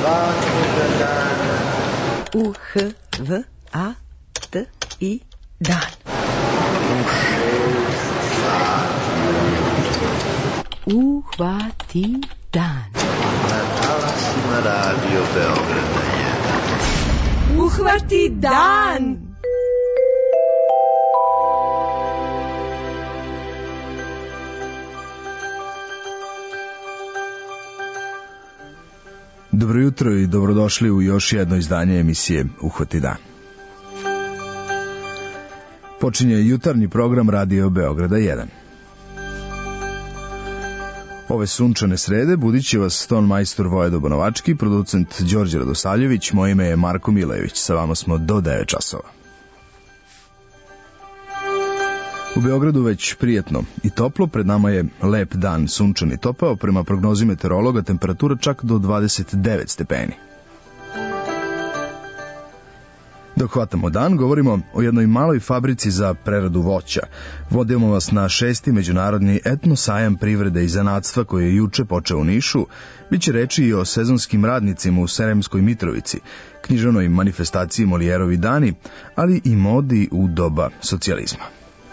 svakoga dana. U-H-V-A-T-I dan. U 6 sati. Uhvati dan. Na talasima Radio Beograda 1. Uhvati dan! Dobro jutro i dobrodošli u još jedno izdanje emisije Uhvati dan. Počinje jutarnji program Radio Beograda 1. Ove sunčane srede budit će vas ton majstor Vojedo Bonovački, producent Đorđe Radosavljević, moje ime je Marko Milević, sa vama smo do 9 časova. U Beogradu već prijetno i toplo, pred nama je lep dan, sunčan i topao, prema prognozi meteorologa temperatura čak do 29 stepeni. Dok hvatamo dan, govorimo o jednoj maloj fabrici za preradu voća. Vodimo vas na 6. međunarodni etno sajam privrede i zanatstva koji je juče počeo u Nišu. Biće reči i o sezonskim radnicima u Sremskoj Mitrovici, književnoj manifestaciji Molijerovi dani, ali i modi u doba socijalizma.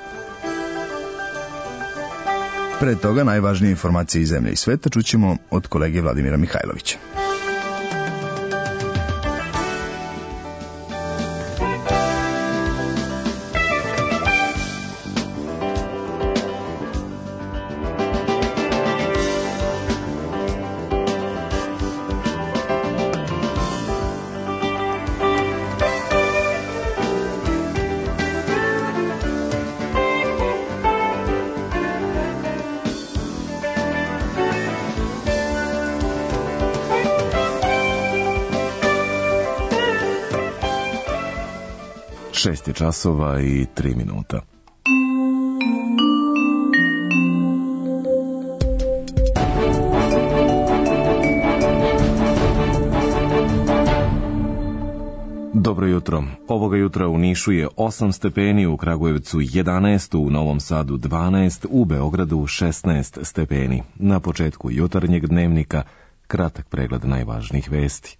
Pre toga najvažnije informacije iz zemlje i sveta čućemo od kolege Vladimira Mihajlovića. Časova i 3 minuta. Dobro jutro. Ovoga jutra u Nišu je 8 stepeni, u Kragujevcu 11, u Novom Sadu 12, u Beogradu 16 stepeni. Na početku jutarnjeg dnevnika kratak pregled najvažnijih vesti.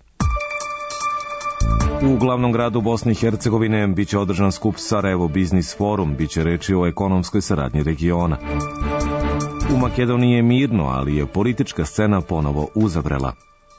U glavnom gradu Bosne i Hercegovine biće održan skup Sarajevo Biznis Forum, biće reči o ekonomskoj saradnji regiona. U Makedoniji je mirno, ali je politička scena ponovo uzavrela.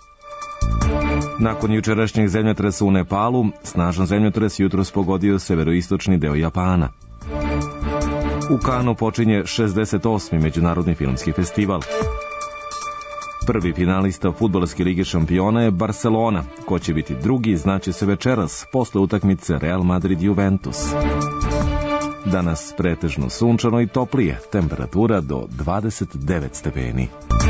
Nakon jučerašnjeg zemljotresa u Nepalu, snažan zemljotres jutros pogodio severoistočni deo Japana. U Kanu počinje 68. međunarodni filmski festival. Prvi finalista fudbalske lige šampiona je Barcelona. Ko će biti drugi, znaće se večeras, posle utakmice Real Madrid-Juventus. Danas pretežno sunčano i toplije, temperatura do 29 stepeni.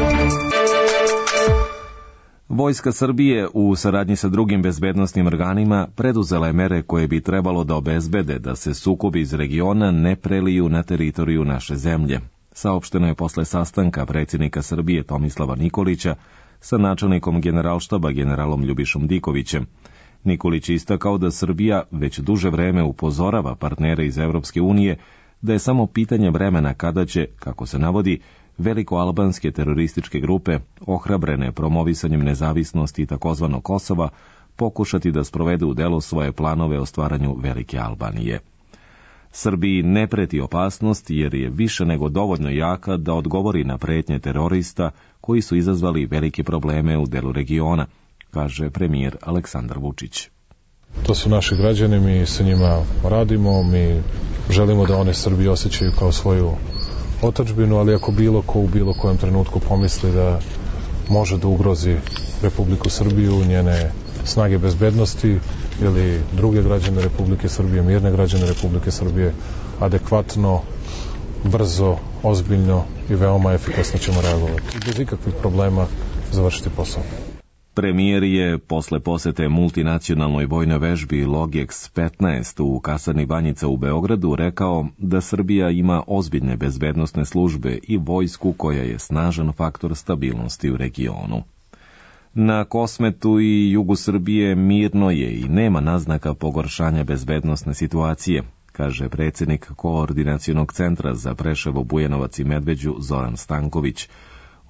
Vojska Srbije u saradnji sa drugim bezbednosnim organima preduzela je mere koje bi trebalo da obezbede da se sukobi iz regiona ne preliju na teritoriju naše zemlje. Saopšteno je posle sastanka predsjednika Srbije Tomislava Nikolića sa načelnikom generalštaba generalom Ljubišom Dikovićem. Nikolić je istakao da Srbija već duže vreme upozorava partnere iz Evropske unije da je samo pitanje vremena kada će, kako se navodi, velikoalbanske terorističke grupe, ohrabrene promovisanjem nezavisnosti tzv. Kosova, pokušati da sprovedu u delo svoje planove o stvaranju Velike Albanije. Srbiji ne preti opasnost jer je više nego dovoljno jaka da odgovori na pretnje terorista koji su izazvali velike probleme u delu regiona, kaže premijer Aleksandar Vučić. To su naši građani, mi sa njima radimo, mi želimo da one Srbiju osjećaju kao svoju otadžbinu, ali ako bilo ko u bilo kojem trenutku pomisli da može da ugrozi Republiku Srbiju, njene snage bezbednosti ili druge građane Republike Srbije, mirne građane Republike Srbije, adekvatno, brzo, ozbiljno i veoma efikasno ćemo reagovati. Bez ikakvih problema završiti posao. Premijer je posle posete multinacionalnoj vojnoj vežbi Logiex 15 u kasarni Banjica u Beogradu rekao da Srbija ima ozbiljne bezbednosne službe i vojsku koja je snažan faktor stabilnosti u regionu. Na Kosmetu i jugu Srbije mirno je i nema naznaka pogoršanja bezbednosne situacije, kaže predsjednik Koordinacionog centra za Preševo, Bujanovac i Medveđu Zoran Stanković.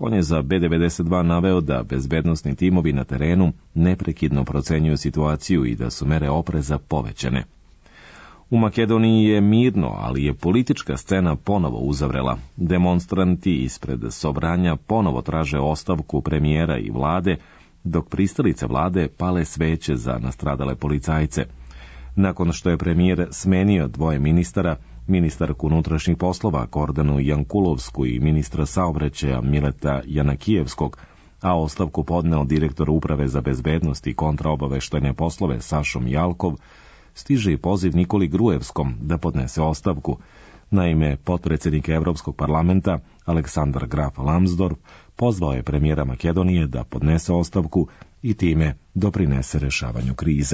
On je za B92 naveo da bezbednosni timovi na terenu neprekidno procenjuju situaciju i da su mere opreza povećane. U Makedoniji je mirno, ali je politička scena ponovo uzavrela. Demonstranti ispred Sobranja ponovo traže ostavku premijera i vlade, dok pristalice vlade pale sveće za nastradale policajce. Nakon što je premijer smenio dvoje ministara, ministarku unutrašnjih poslova Gordanu Jankulovsku i ministra saobraćaja Mileta Janakijevskog, a ostavku podneo direktor Uprave za bezbednost i kontraobaveštajne poslove Sašom Jalkov, stiže i poziv Nikoli Gruevskom da podnese ostavku. Naime, potpredsjednik Evropskog parlamenta Aleksandar Graf Lambsdorff pozvao je premijera Makedonije da podnese ostavku i time doprinese rešavanju krize.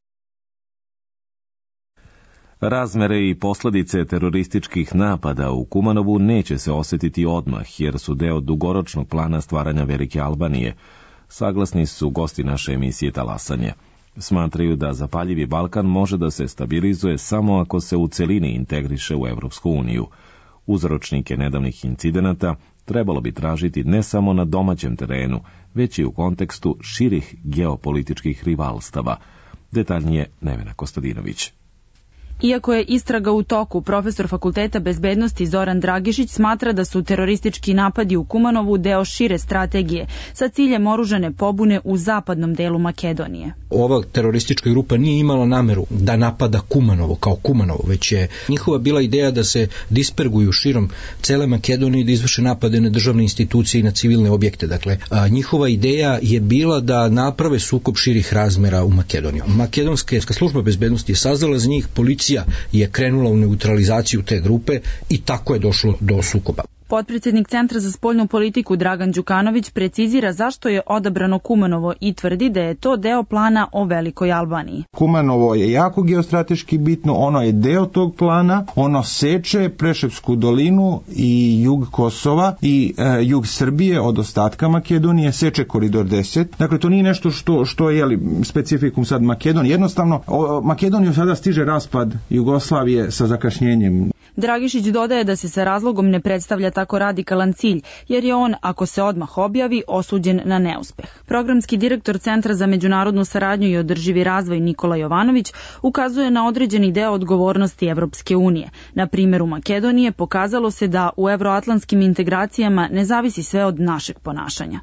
Razmere i posljedice terorističkih napada u Kumanovu neće se osjetiti odmah, jer su deo dugoročnog plana stvaranja Velike Albanije, saglasni su gosti naše emisije Talasanje. Smatraju da zapaljivi Balkan može da se stabilizuje samo ako se u celini integriše u Evropsku uniju. Uzročnike nedavnih incidenata trebalo bi tražiti ne samo na domaćem terenu, već i u kontekstu širih geopolitičkih rivalstava. Detaljnije Nevena Kostadinović. Iako je istraga u toku, profesor Fakulteta bezbednosti Zoran Dragišić smatra da su teroristički napadi u Kumanovu deo šire strategije sa ciljem oružane pobune u zapadnom delu Makedonije. Ova teroristička grupa nije imala nameru da napada Kumanovo kao Kumanovo, već je njihova bila ideja da se disperguju širom cele Makedonije i da izvrše napade na državne institucije i na civilne objekte. Dakle, njihova ideja je bila da naprave sukob širih razmera u Makedoniju. Makedonska služba bezbednosti je saznala za njih, policija je krenula u neutralizaciju te grupe i tako je došlo do sukoba. Potpredsjednik Centra za spoljnu politiku Dragan Đukanović precizira zašto je odabrano Kumanovo i tvrdi da je to deo plana o Velikoj Albaniji. Kumanovo je jako geostrateški bitno, ono je deo tog plana, ono seče Preševsku dolinu i jug Kosova i jug Srbije od ostatka Makedonije, seče koridor 10. Dakle, to nije nešto što je specifikum sad Makedonije. Jednostavno, Makedoniju sada stiže raspad Jugoslavije sa zakašnjenjem. Dragišić dodaje da se sa razlogom ne predstavlja tako radikalan cilj, jer je on, ako se odmah objavi, osuđen na neuspeh. Programski direktor Centra za međunarodnu saradnju i održivi razvoj Nikola Jovanović ukazuje na određeni deo odgovornosti Evropske unije. Na primjeru Makedonije pokazalo se da u evroatlantskim integracijama ne zavisi sve od našeg ponašanja.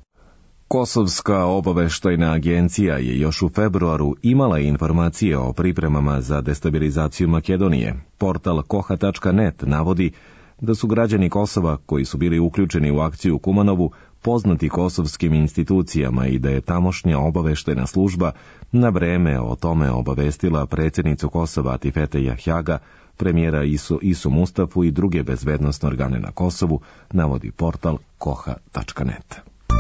Kosovska obaveštajna agencija je još u februaru imala informacije o pripremama za destabilizaciju Makedonije. Portal koha.net navodi da su građani Kosova koji su bili uključeni u akciju Kumanovu poznati kosovskim institucijama i da je tamošnja obaveštajna služba na vreme o tome obavestila predsjednicu Kosova Atifete Jahjaga, premijera Isu Mustafu i druge bezbednosne organe na Kosovu, navodi portal koha.net.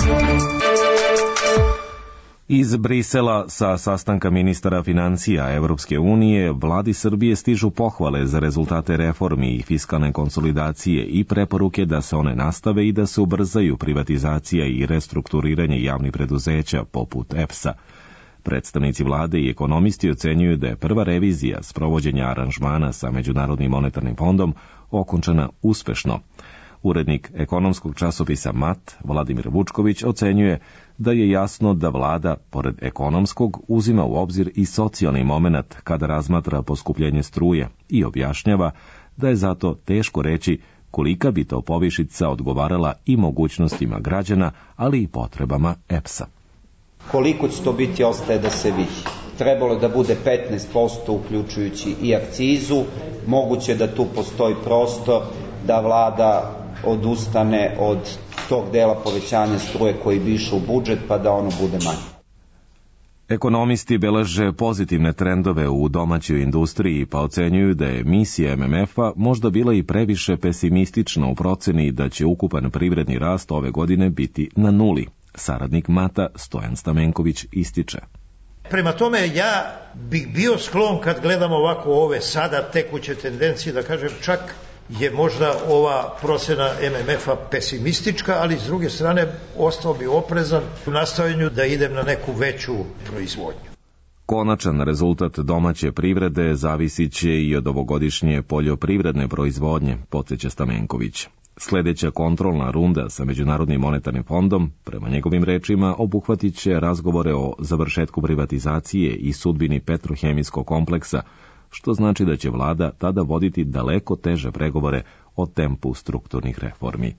Iz Brisela sa sastanka ministara financija Evropske unije vladi Srbije stižu pohvale za rezultate reformi i fiskalne konsolidacije i preporuke da se one nastave i da se ubrzaju privatizacija i restrukturiranje javnih preduzeća poput EPS-a. Predstavnici vlade i ekonomisti ocenjuju da je prva revizija sprovođenja aranžmana sa Međunarodnim monetarnim fondom okončana uspešno. Urednik ekonomskog časopisa MAT, Vladimir Vučković, ocenjuje da je jasno da vlada, pored ekonomskog, uzima u obzir i socijalni moment kada razmatra poskupljenje struje i objašnjava da je zato teško reći kolika bi to povišica odgovarala i mogućnostima građana, ali i potrebama EPS-a. Koliko će to biti, ostaje da se vidi. Trebalo da bude 15%, uključujući i akcizu. Moguće da tu postoji prostor da vlada odustane od tog dela povećanja struje koji bi išao u budžet, pa da ono bude manje. Ekonomisti beleže pozitivne trendove u domaćoj industriji, pa ocenjuju da je misija MMF-a možda bila i previše pesimistična u proceni da će ukupan privredni rast ove godine biti na nuli. Saradnik MATA Stojan Stamenković ističe. Prema tome, ja bih bio sklon kad gledamo ovako ove sada tekuće tendencije, da kažem čak je možda ova procena MMF-a pesimistička, ali s druge strane ostao bi oprezan u nastojanju da idem na neku veću proizvodnju. Konačan rezultat domaće privrede zavisit će i od ovogodišnje poljoprivredne proizvodnje, podsjeća Stamenković. Sljedeća kontrolna runda sa Međunarodnim monetarnim fondom, prema njegovim rečima, obuhvatit će razgovore o završetku privatizacije i sudbini petrohemijskog kompleksa, što znači da će vlada tada voditi daleko teže pregovore o tempu strukturnih reformi.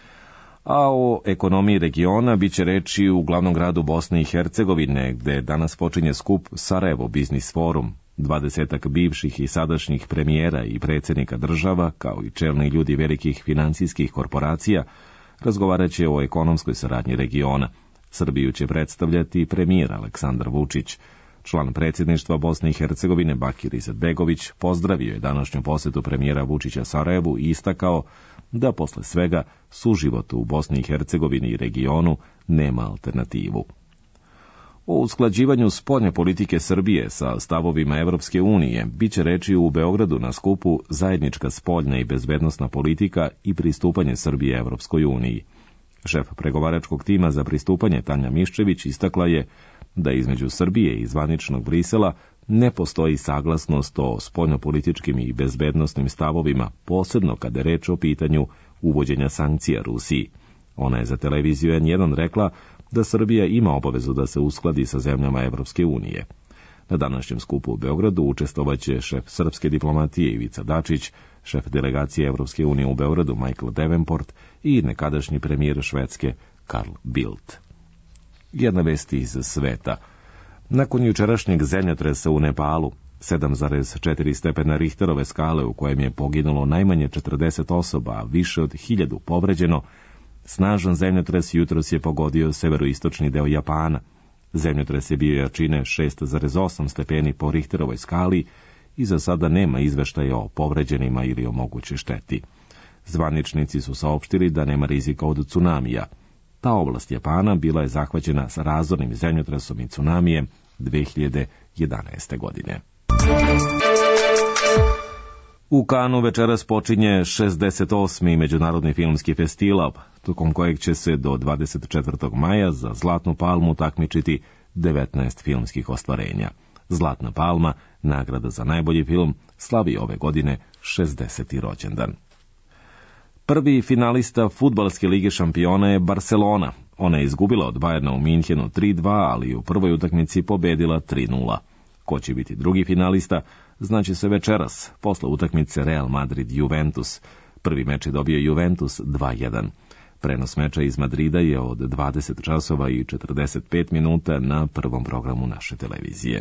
A o ekonomiji regiona biće reči u glavnom gradu Bosne i Hercegovine, gde danas počinje skup Sarajevo Biznis Forum. 20 bivših i sadašnjih premijera i predsjednika država, kao i čelni ljudi velikih financijskih korporacija, razgovarat će o ekonomskoj saradnji regiona. Srbiju će predstavljati premijer Aleksandar Vučić. Član predsjedništva Bosne i Hercegovine Bakir Izetbegović pozdravio je današnju posjetu premijera Vučića Sarajevu i istakao da posle svega suživotu u Bosni i Hercegovini i regionu nema alternativu. O usklađivanju spoljne politike Srbije sa stavovima Evropske unije biće reči u Beogradu na skupu Zajednička spoljna i bezbednosna politika i pristupanje Srbije Evropskoj uniji. Šef pregovaračkog tima za pristupanje Tanja Miščević istakla je da između Srbije i zvaničnog Brisela ne postoji saglasnost o spoljnopolitičkim i bezbednosnim stavovima, posebno kada je reč o pitanju uvođenja sankcija Rusiji. Ona je za televiziju N1 rekla da Srbija ima obavezu da se uskladi sa zemljama Evropske unije. Na današnjem skupu u Beogradu učestvovaće šef srpske diplomatije Ivica Dačić, šef delegacije Evropske unije u Beogradu Michael Davenport i nekadašnji premijer Švedske Carl Bildt. Jedna vest iz sveta. Nakon jučerašnjeg zemljotresa u Nepalu, 7,4 stepena Richterove skale u kojem je poginulo najmanje 40 osoba, a više od 1000 povređeno, snažan zemljotres jutros je pogodio severoistočni deo Japana. Zemljotres je bio jačine 6,8 stepeni po Richterovoj skali i za sada nema izveštaja o povređenima ili o mogućoj šteti. Zvaničnici su saopštili da nema rizika od tsunamija. Ta oblast Japana bila je zahvaćena sa razornim zemljotresom i tsunamijem 2011. godine. U Kanu večeras počinje 68. Međunarodni filmski festival, tokom kojeg će se do 24. maja za Zlatnu palmu takmičiti 19 filmskih ostvarenja. Zlatna palma, nagrada za najbolji film, slavi ove godine 60. rođendan. Prvi finalista Fudbalske lige šampiona je Barcelona. Ona je izgubila od Bayerna u Minhenu 3-2, ali u prvoj utakmici pobedila 3-0. Ko će biti drugi finalista, znači se večeras, posle utakmice Real Madrid-Juventus. Prvi meč je dobio Juventus 2-1. Prenos meča iz Madrida je od 20 časova i 45 minuta na prvom programu naše televizije.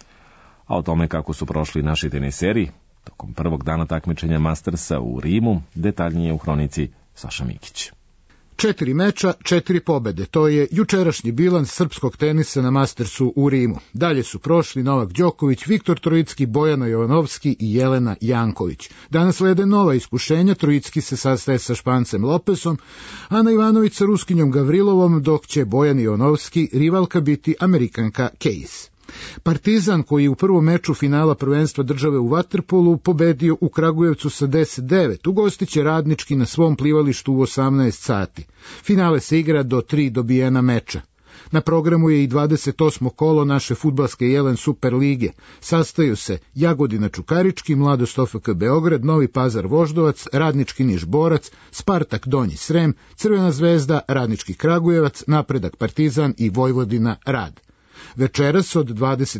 A o tome kako su prošli naši teniseri, tokom prvog dana takmičenja Mastersa u Rimu, detaljnije u hronici Saša Mikić. 4 meča, 4 pobede. To je jučerašnji bilans srpskog tenisa na Mastersu u Rimu. Dalje su prošli Novak Đoković, Viktor Trojicki, Bojana Jovanovski i Jelena Janković. Danas slede nova iskušenja, Trojicki se sastaje sa Špancem Lopesom, Ana Ivanović sa Ruskinjom Gavrilovom, dok će Bojan Jovanovski rivalka biti Amerikanka Case. Partizan, koji je u prvom meču finala prvenstva države u vaterpolu pobedio u Kragujevcu sa 10-9, ugostiće Radnički na svom plivalištu u 18 sati. Finale se igra do 3 dobijena meča. Na programu je i 28. kolo naše fudbalske Jelen Super lige. Sastaju se Jagodina Čukarički, Mladost OFK Beograd, Novi Pazar Voždovac, Radnički Niš Borac, Spartak Donji Srem, Crvena zvezda, Radnički Kragujevac, Napredak Partizan i Vojvodina Rad. Večeras od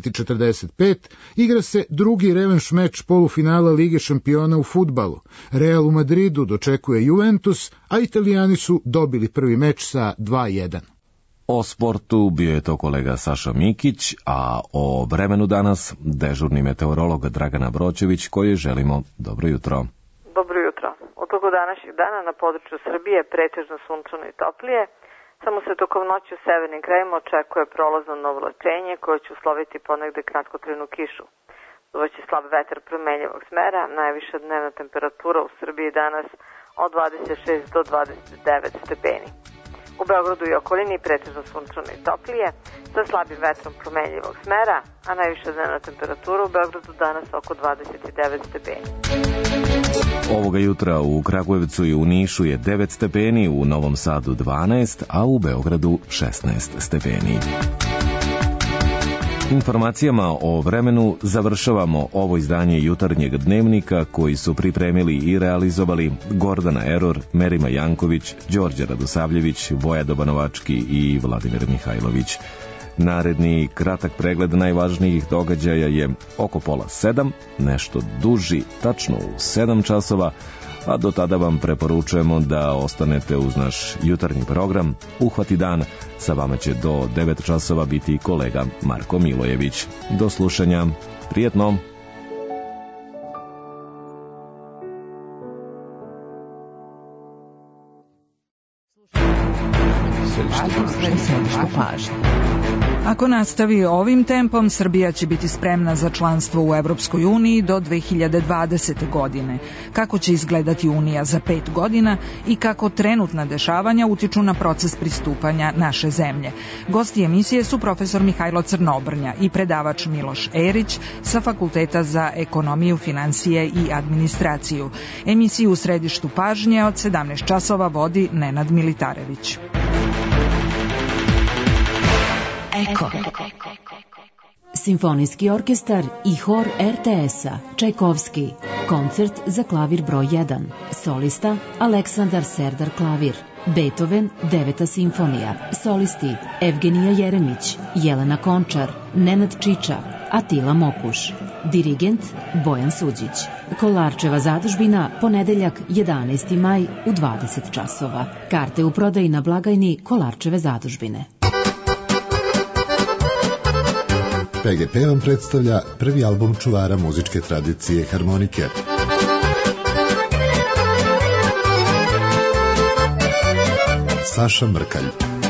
20:45 igra se drugi revanš meč polufinala Lige šampiona u fudbalu. Real u Madridu dočekuje Juventus, a Italijani su dobili prvi meč sa 2-1. O sportu bio je to kolega Saša Mikić, a o vremenu danas dežurni meteorolog Dragana Broćević, koji želimo dobro jutro. Dobro jutro. U toku današnjeg dana na području Srbije pretežno sunčano i toplije. Samo se tokom noći u severnim krajima očekuje prolazno novolačenje koje će usloviti ponegde kratkotrajnu kišu. Duvaće slab vetar promenljivog smera, najviša dnevna temperatura u Srbiji danas od 26 do 29 stepeni. U Beogradu i okolini pretežno sunčano i toplije, sa slabim vetrom promenljivog smera, a najviša dnevna temperatura u Beogradu danas oko 29 stepeni. Ovoga jutra u Kragujevcu i u Nišu je 9 stepeni, u Novom Sadu 12, a u Beogradu 16 stepeni. Informacijama o vremenu završavamo ovo izdanje jutarnjeg dnevnika koji su pripremili i realizovali Gordana Eror, Merima Janković, Đorđe Radosavljević, Voja Dobanovački i Vladimir Mihajlović. Naredni kratak pregled najvažnijih događaja je oko 6:30, nešto duži, tačno u 7 časova, a do tada vam preporučujemo da ostanete uz naš jutarnji program Uhvati dan. Sa vama će do 9 časova biti kolega Marko Milojević. Do slušanja. Prijetno! Ako nastavi ovim tempom, Srbija će biti spremna za članstvo u Evropskoj uniji do 2020. godine. Kako će izgledati Unija za 5 godina i kako trenutna dešavanja utiču na proces pristupanja naše zemlje. Gosti emisije su profesor Mihajlo Crnobrnja i predavač Miloš Erić sa Fakulteta za ekonomiju, financije i administraciju. Emisiju u središtu pažnje od 17 časova vodi Nenad Militarević. Eko. Simfonijski orkestar i hor RTS-a, Čajkovski, koncert za klavir broj 1, solista Aleksandar Serdar klavir, Beethoven, 9. simfonija, solisti Evgenija Jeremić, Jelena Končar, Nenad Čiča, Atila Mokuš, dirigent Bojan Suđić. Kolarčeva zadužbina, ponedeljak 11. maj u 20 časova. Karte u prodaji na blagajni Kolarčeve zadužbine. PGP vam predstavlja prvi album čuvara muzičke tradicije harmonike. Saša Mrkalj.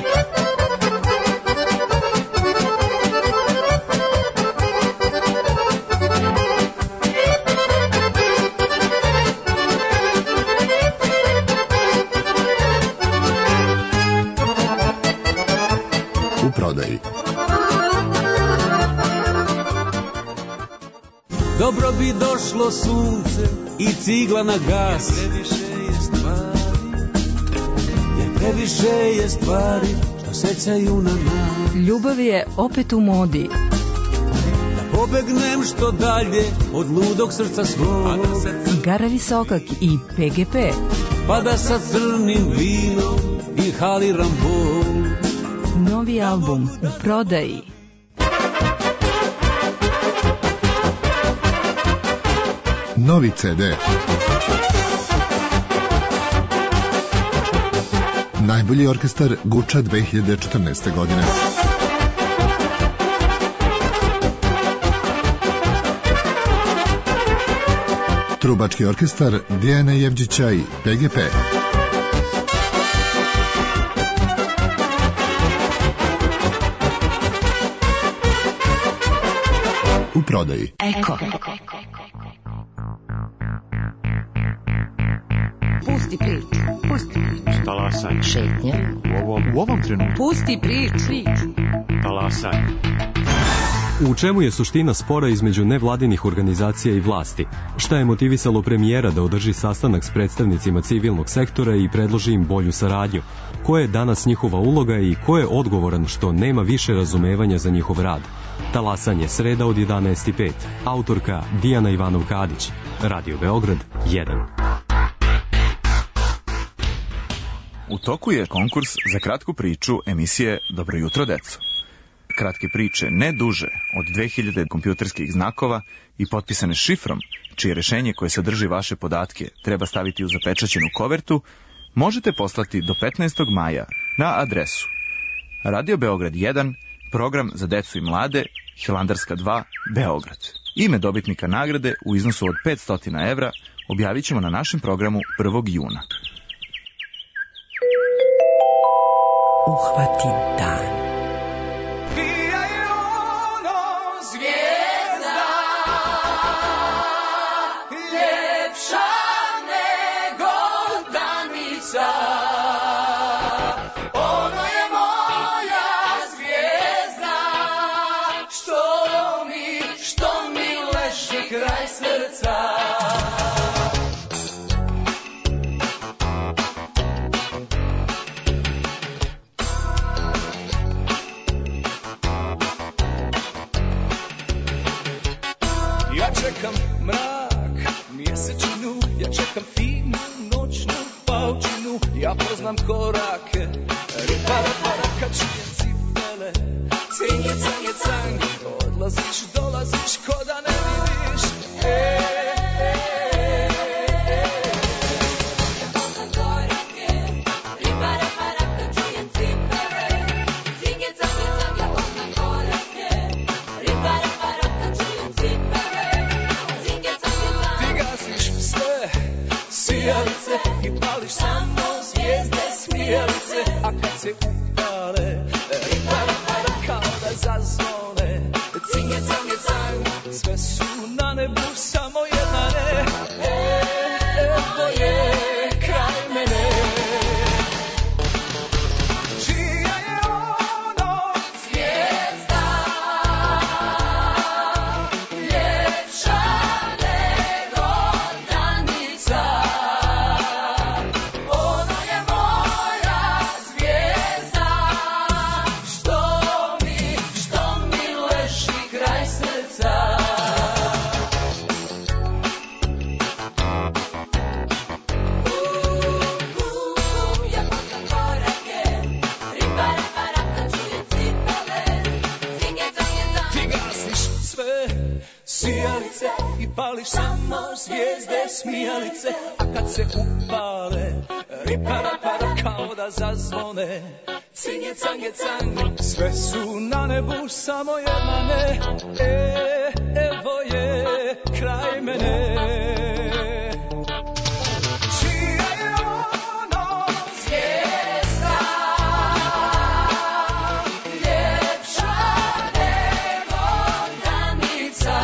U prodaji. Dobro bi došlo sunce i cigla na gas. Jer previše je stvari što sećaju na nas. Ljubav je opet u modi. Da pobegnem što dalje od ludog srca svog. Gara Visokak i PGP. Pa da sa crnim vinom inhaliram bol. Novi album u prodaji. Novi CD. Najbolji orkestar Guča 2014. godine. Trubački orkestar Dijana Jevđića i PGP. U prodaji. Eko. Pusti priču. Pusti priču. Talasanje. Šetnje. U ovom trenutku. Pusti priču. Talasanje. U čemu je suština spora između nevladinih organizacija i vlasti? Šta je motivisalo premijera da održi sastanak s predstavnicima civilnog sektora i predloži im bolju saradnju? Koja je danas njihova uloga i ko je odgovoran što nema više razumevanja za njihov rad? Talasanje, sreda od 11:05. Autorka Dijana Ivanov-Kadić. Radio Beograd 1. U toku je konkurs za kratku priču emisije Dobro jutro, deco. Kratke priče ne duže od 2000 kompjuterskih znakova i potpisane šifrom, čije rešenje koje sadrži vaše podatke treba staviti u zapečaćenu kovertu, možete poslati do 15. maja na adresu Radio Beograd 1, program za decu i mlade, Hilandarska 2, Beograd. Ime dobitnika nagrade u iznosu od 500 evra objavit ćemo na našem programu 1. juna. Uhvati dan. Ja čekam mrak, mjesečinu, ja čekam finu noćnu paučinu. Ja poznam korake, riparaparakačije cipele. Cinje, canje, cang, odlaziš, dolaziš, ko da ne vidiš. I pališ samo zvijezde smijalice, a kad se upale ripara kao da zazvone. Cinge, cange, cang, sve su na nebu, samo jedna ne. Evo je kraj mene. Čija je ono zvijezda ljepša nego danica. I pališ samo zvijezde smijalice, a kad se upale ripara kao da zazvone. Cinje, cange, cang, sve su na nebu, samo jedna ne. Evo je kraj mene. Čija je ono zvijezda ljepša nego danica.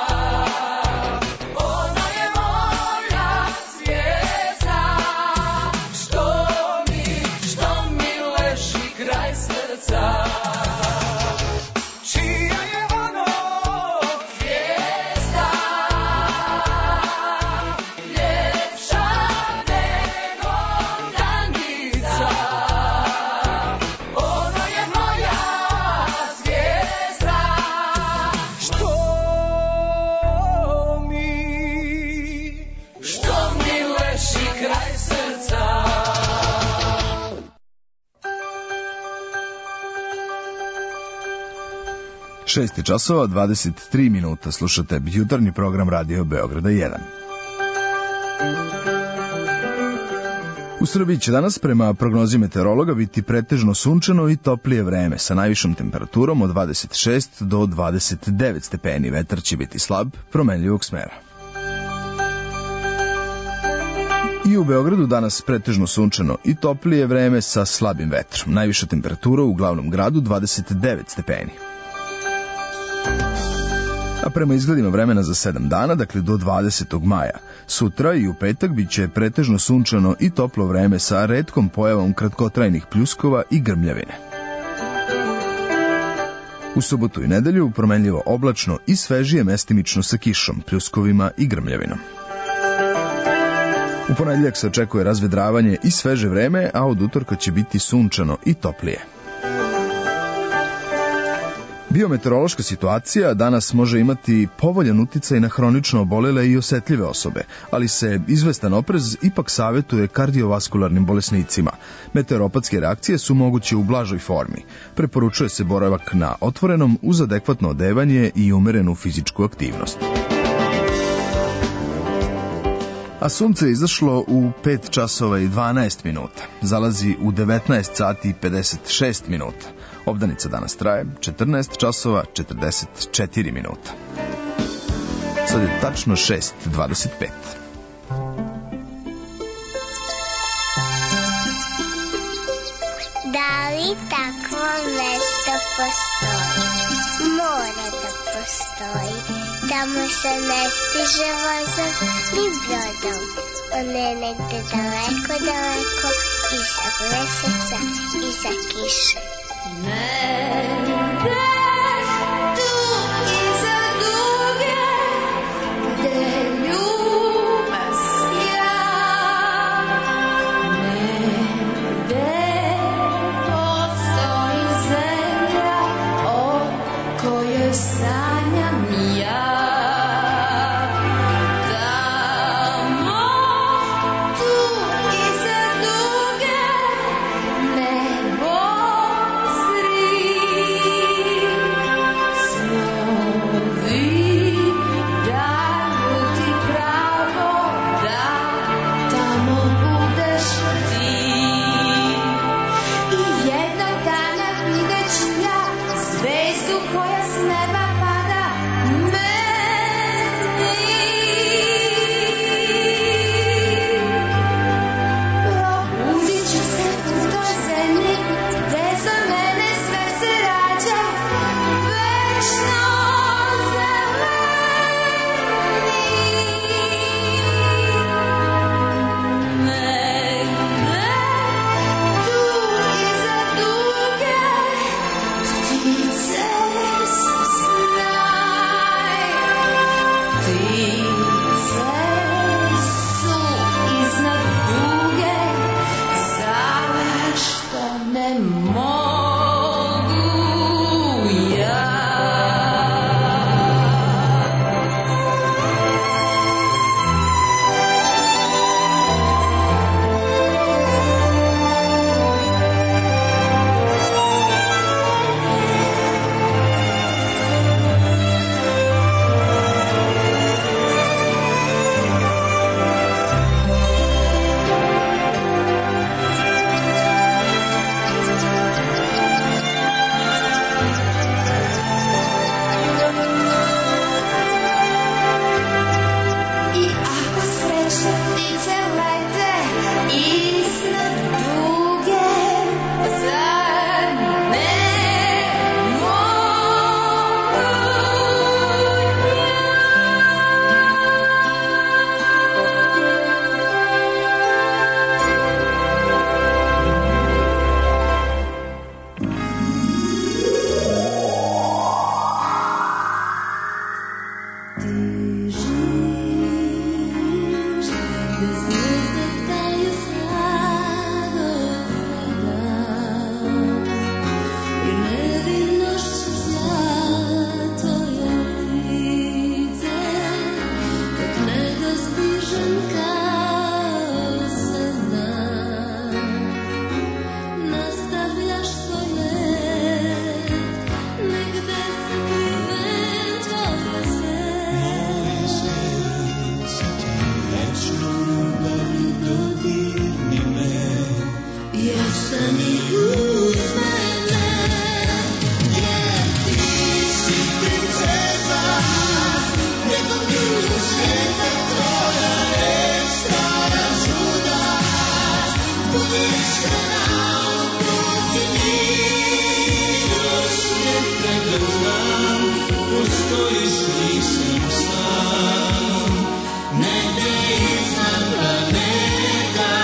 Šest časova, 23 minuta, slušate jutarnji program Radio Beograda 1. U Srbiji će danas prema prognozi meteorologa biti pretežno sunčano i toplije vreme sa najvišom temperaturom od 26 do 29 stepeni. Vetar će biti slab, promenljivog smera. I u Beogradu danas pretežno sunčano i toplije vreme sa slabim vetrom. Najviša temperatura u glavnom gradu 29 stepeni. A prema izgledima vremena za 7 dana, dakle do 20. maja, sutra i u petak bit će pretežno sunčano i toplo vreme sa retkom pojavom kratkotrajnih pljuskova i grmljavine. U subotu i nedelju promenljivo oblačno i svežije mestimično sa kišom, pljuskovima i grmljavinom. U ponedjeljak se očekuje razvedravanje i sveže vreme, a od utorka će biti sunčano i toplije. Biometeorološka situacija danas može imati povoljan uticaj na hronično obolele i osetljive osobe, ali se izvestan oprez ipak savjetuje kardiovaskularnim bolesnicima. Meteoropatske reakcije su moguće u blažoj formi. Preporučuje se boravak na otvorenom uz adekvatno odevanje i umerenu fizičku aktivnost. A sunce je izašlo u 5 časova i 12 minuta. Zalazi u 19 sati i 56 minuta. Obdanica danas traje 14 časova 44 minuta. Sad je tačno 6:25. Da li takvo mesto postoji? Mora da postoji. Tamo se ne stiže vozom ni brodom. On je negde daleko, daleko, iza meseca, iza kiše. Negde tu iza duge, gde ljubav sja. Negde postoji zemlja o kojoj sanjam ja. postojiš, nisam sam, negde iznad planeta.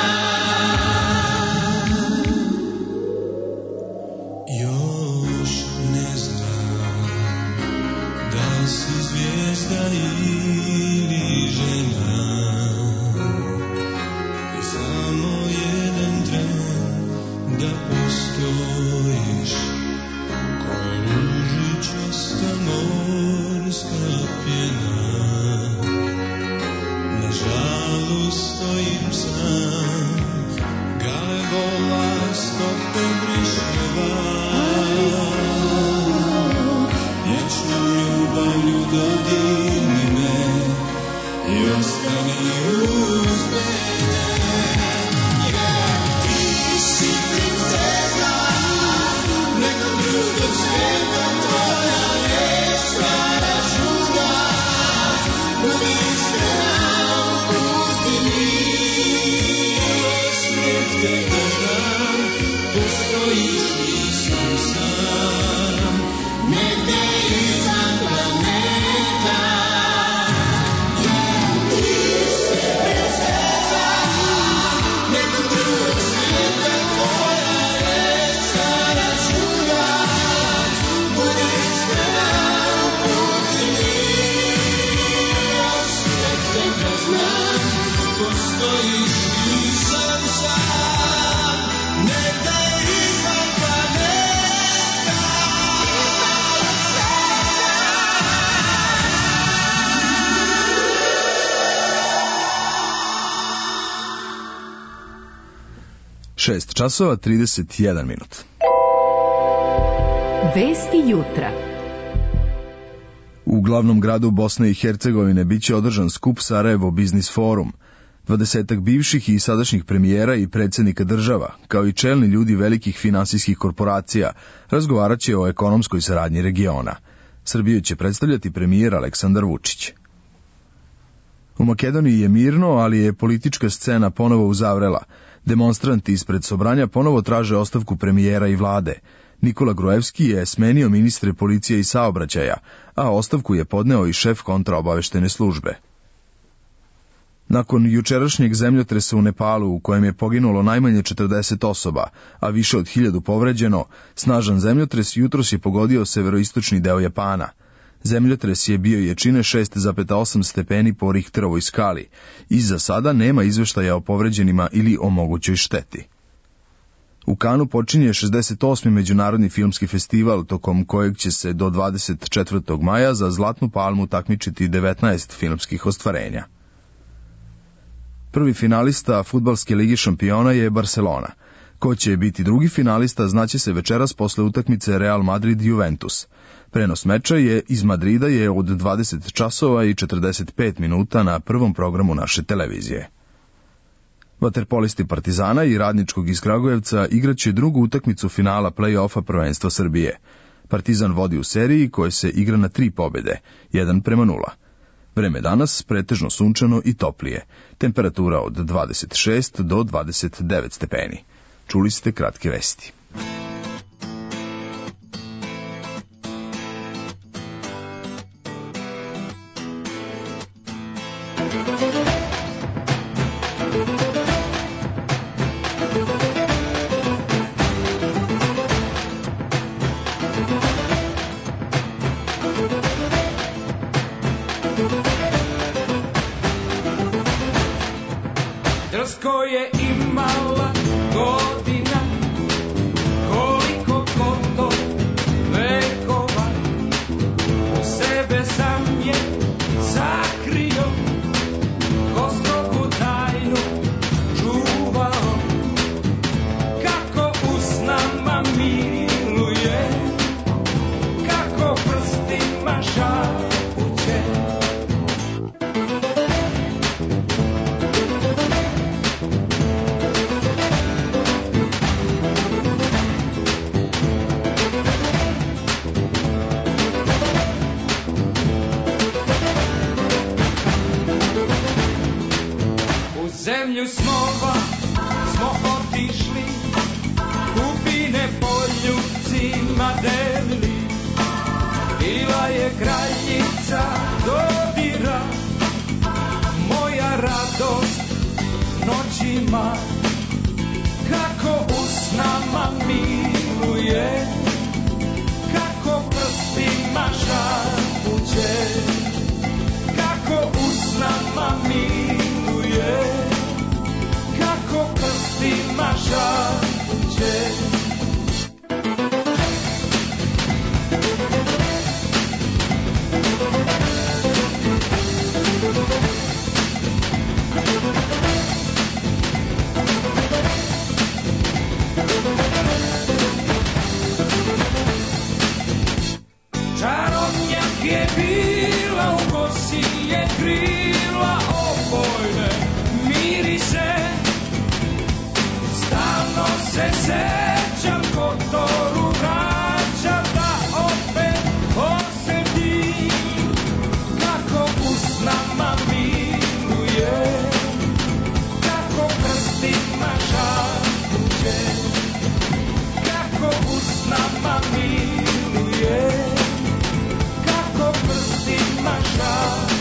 Još ne znam da si zvijezda ili žena, i samo jedan tren da postojiš, ko ružičasta morska pjena. Nažalost stojim sam, galebola stopem briševa, vječnom ljubavlju dodirni me i ostani uz mene. Ti si princeza nekog drugog svijeta, tvoja riječ stvara čuda, budi iskrena, opusti mi, smijeh te da znam, postojiš, nisam sam, negde iznad planeta. Ti si princeza nekog drugog svijeta, tvoja riječ stvara čuda, budi iskrena, opusti mi, smijeh te da znam, postojiš, nisam sam, negde iznad planeta. 6 časova 31 minut. Vesti jutra. U glavnom gradu Bosne i Hercegovine biće održan skup Sarajevo Biznis Forum. 20 bivših i sadašnjih premijera i predsjednika država, kao i čelni ljudi velikih finansijskih korporacija, razgovarat će o ekonomskoj saradnji regiona. Srbiju će predstavljati premijer Aleksandar Vučić. U Makedoniji je mirno, ali je politička scena ponovo uzavrela. Demonstranti ispred Sobranja ponovo traže ostavku premijera i vlade. Nikola Gruevski je smenio ministre policije i saobraćaja, a ostavku je podneo i šef kontraobaveštene službe. Nakon jučerašnjeg zemljotresa u Nepalu, u kojem je poginulo najmanje 40 osoba, a više od 1000 povređeno, snažan zemljotres jutros je pogodio severoistočni deo Japana. Zemljotres je bio jačine 6,8 stepeni po Richterovoj skali i za sada nema izveštaja o povređenima ili o mogućoj šteti. U Kanu počinje 68. međunarodni filmski festival, tokom kojeg će se do 24. maja za Zlatnu palmu takmičiti 19 filmskih ostvarenja. Prvi finalista Fudbalske ligi šampiona je Barcelona. Ko će biti drugi finalista znaće se večeras posle utakmice Real Madrid-Juventus. Prenos meča je iz Madrida je od 20 časova i 45 minuta na prvom programu naše televizije. Vaterpolisti Partizana i Radničkog iz Kragujevca igraće drugu utakmicu finala play-offa prvenstva Srbije. Partizan vodi u seriji koje se igra na 3 pobjede, 1:0. Vreme danas pretežno sunčano i toplije. Temperatura od 26 do 29 stepeni. Čuli ste kratke vesti. Drsko je imala godina, koliko to vekova, u sebe sam je zakrio, ko strogu tajnu čuvao, kako usnama miluje, kako prstima šapuće. Zemlju snova smo otišli, kupine poljupcima delili, bila je je kraljica dodira, moja radost noćima, kako usnama miluje, kako prstima šapuće, kako usnama miluje, kako prstima šapuće. Čarobnjak je bila, u kosi je krila opojne mirise. Stalno se sećam, Kotoru vraćam da opet osjetim kako usnama miluje, kako prstima šapuće, kako usnama miluje, kako prstima šapuće.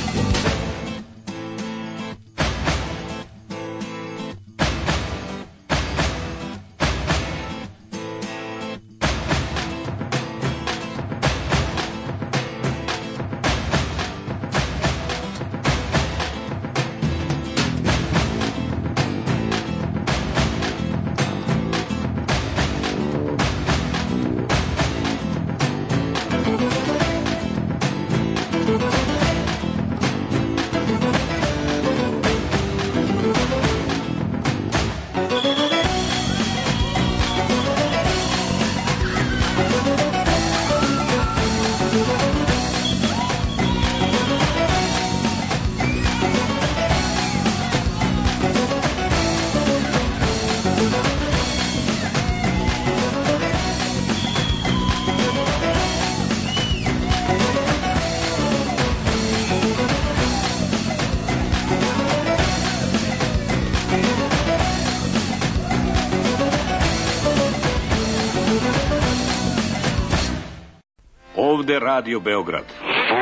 Ovde Radio Beograd. 3, 2, 1,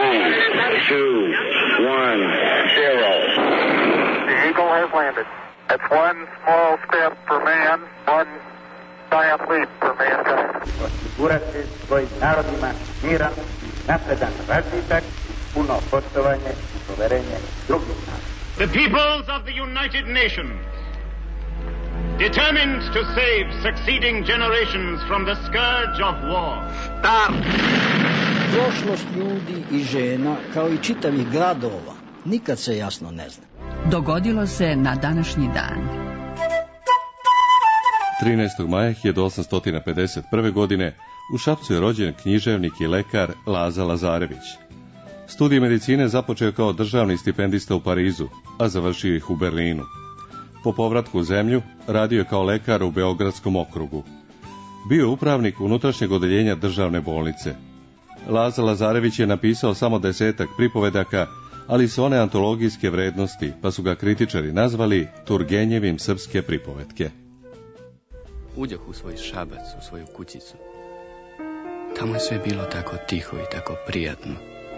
0. The Eagle has landed. That's one small step for man, one giant leap for mankind. Osigurati svojim narodima miran, napredan razvitak, puno poštovanje i poverenje drugih naroda. The peoples of the United Nations, determined to save succeeding generations from the scourge of war. Start! Prošlost ljudi i žena, kao i čitavih gradova, nikad se jasno ne zna. Dogodilo se na današnji dan. 13. maja 1851. godine u Šapcu je rođen književnik i lekar Laza Lazarević. Studij medicine započeo kao državni stipendista u Parizu, a završio ih u Berlinu. Po povratku u zemlju radio je kao lekar u Beogradskom okrugu. Bio je upravnik unutrašnjeg odeljenja državne bolnice. Laza Lazarević je napisao samo 10 pripovedaka, ali su one antologijske vrednosti, pa su ga kritičari nazvali Turgenjevim srpske pripovetke. Uđoh u svoj šabac, u svoju kućicu. Tamo je sve bilo tako tiho i tako prijatno.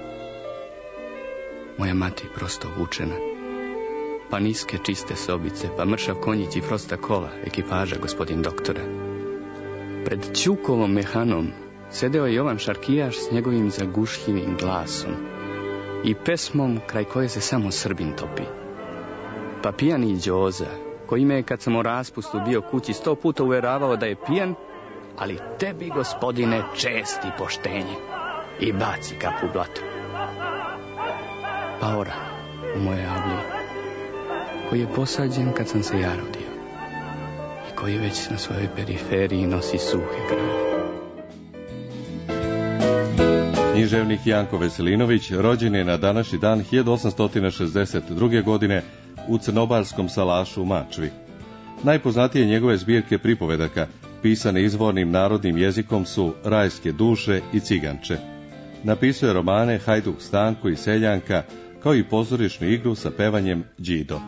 Moja mati prosto učena, pa niske čiste sobice, pa mršav konjić i prosta kola, ekipaža gospodin doktora. Pred Ćukovom mehanom sedeo je Jovan Šarkijaš s njegovim zagušljivim glasom i pesmom kraj koje se samo Srbin topi. Pa pijani Đoza, koji me je kad sam o raspustu bio kući 100 puta uveravao da je pijan, ali tebi, gospodine, česti poštenje, i baci kapu u blato. Paora u moje avliji, koji je posađen kad sam se ja rodio i koji već na svojoj periferiji nosi suhe grane. Književnik Janko Veselinović rođen je na današnji dan 1862. godine u crnobarskom salašu u Mačvi. Najpoznatije njegove zbirke pripovedaka, pisane izvornim narodnim jezikom, su Rajske duše i Ciganče. Napisao je romane Hajduk Stanko i Seljanka, kao i pozorišnu igru sa pevanjem Đido.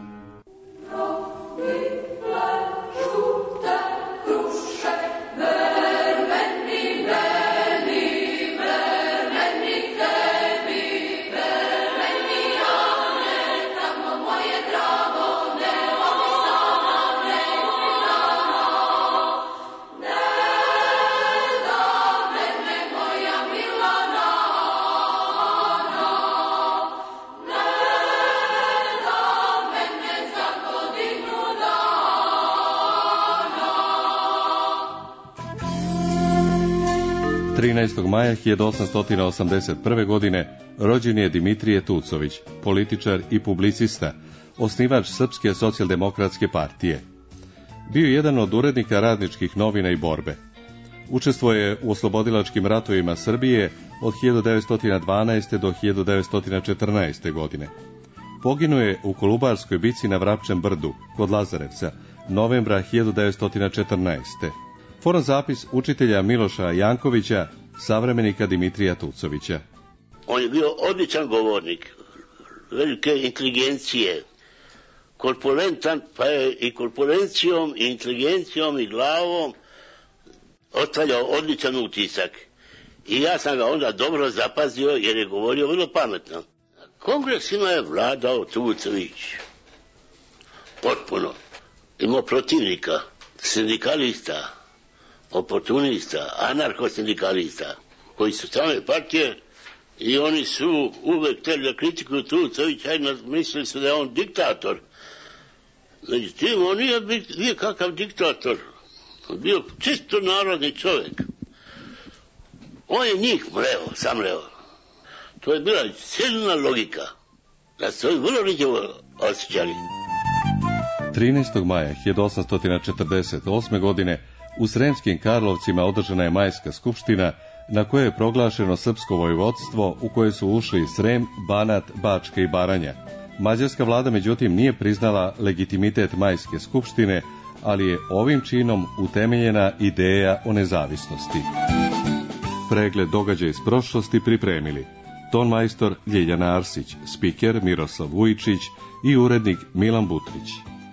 13. maja 1881. godine rođen je Dimitrije Tucović, političar i publicista, osnivač Srpske socijaldemokratske partije. Bio je jedan od urednika radničkih novina i borbe. Učestvuje u oslobodilačkim ratovima Srbije od 1912. do 1914. godine. Poginuo je u Kolubarskoj bici na Vrapčem brdu, kod Lazarevca, novembra 1914. Foran zapis učitelja Miloša Jankovića, savremenika Dimitrija Tucovića. On je bio odličan govornik, velike inteligencije, korpulentan, pa je i korpulencijom, i inteligencijom, i glavom ostavljao odličan utisak. I ja sam ga onda dobro zapazio jer je govorio vrlo pametno. Kongresima je vladao Tucović. Potpuno. Imao protivnika, sindikalista, oportunista, anarcho-sindikalista, koji su strane partije i oni su uvek htjeli da kritikuju Tucovića i mislili su da je on diktator. Međutim, on nije bio kakav diktator. On bio čisto narodni čovjek. On je njih samleo. To je bila silna logika. Da su vrlo vidljivo osjećali. 13. maja 1848. godine u Sremskim Karlovcima održana je majska skupština na kojoj je proglašeno srpsko vojvodstvo u koje su ušli Srem, Banat, Bačka i Baranja. Mađarska vlada međutim nije priznala legitimitet majske skupštine, ali je ovim činom utemeljena ideja o nezavisnosti. Pregled događaja iz prošlosti pripremili tonmajstor Ljiljana Arsić, spiker Miroslav Vujičić i urednik Milan Butrić.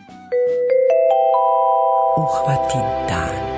Uhvati dan.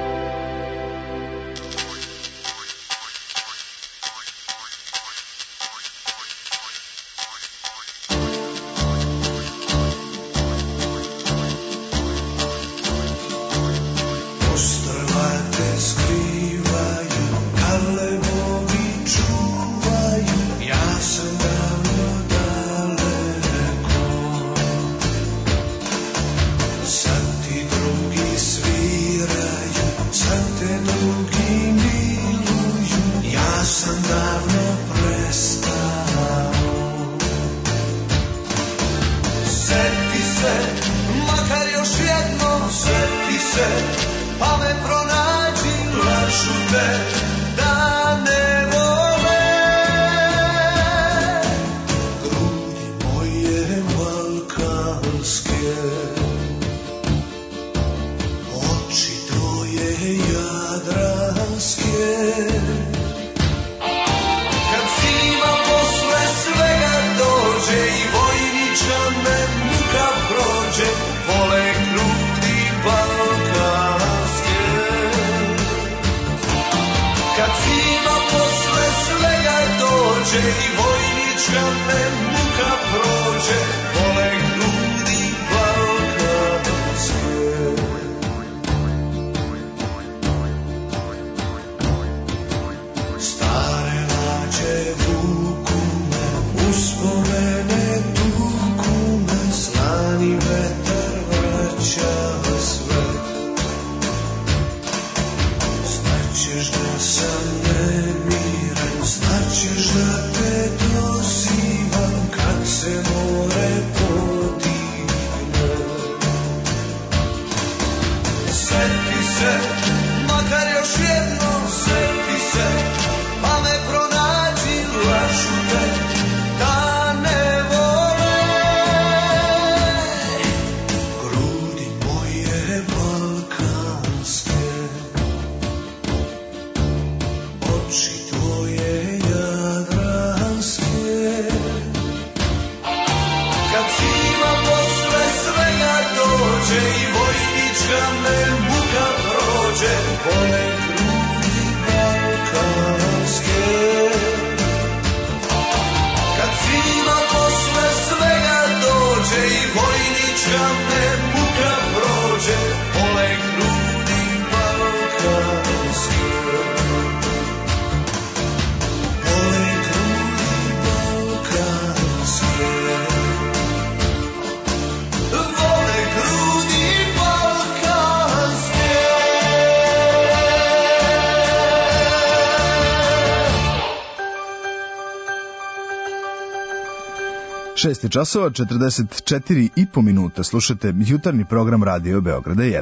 6 časova, 44,5 minuta. Slušate jutarnji program Radio Beograda 1.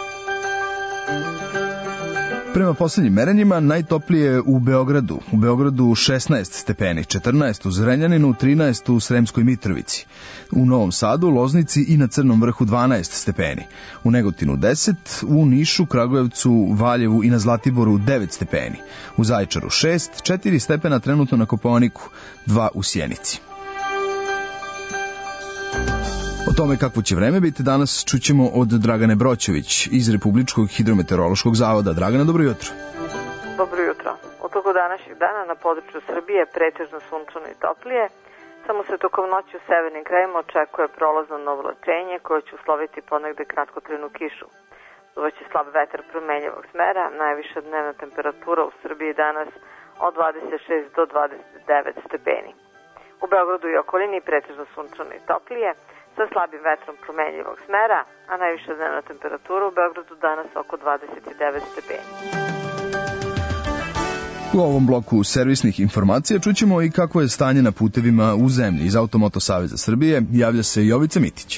Prema poslednjim merenjima, najtoplije je u Beogradu. U Beogradu 16 stepeni, 14 u Zrenjaninu, 13 u Sremskoj Mitrovici. U Novom Sadu, Loznici i na Crnom Vrhu 12 stepeni. U Negotinu 10, u Nišu, Kragujevcu, Valjevu i na Zlatiboru 9 stepeni. U Zaječaru 6, 4 stepena trenutno na Kopaoniku, 2 u Sjenici. O tome kakvo će vreme biti danas čućemo od Dragane Broćević iz Republičkog hidrometeorološkog zavoda. Dragana, dobro jutro. Dobro jutro. U toku današnjeg dana na području Srbije pretežno sunčano i toplije, samo se tokom noći u severnim krajima očekuje prolazno novolačenje koje će usloviti ponegde kratkotrajnu kišu. Duvaće slab vetar promenljivog smera, najviša dnevna temperatura u Srbiji danas od 26 do 29 stepeni. U Beogradu i okolini pretežno sunčano i toplije, sa slabim vetrom promenljivog smera, a najviša dnevna temperatura u Beogradu danas oko 29 stepeni. U ovom bloku servisnih informacija čućemo i kako je stanje na putevima u zemlji. Iz Automoto Saveza Srbije javlja se Jovica Mitić.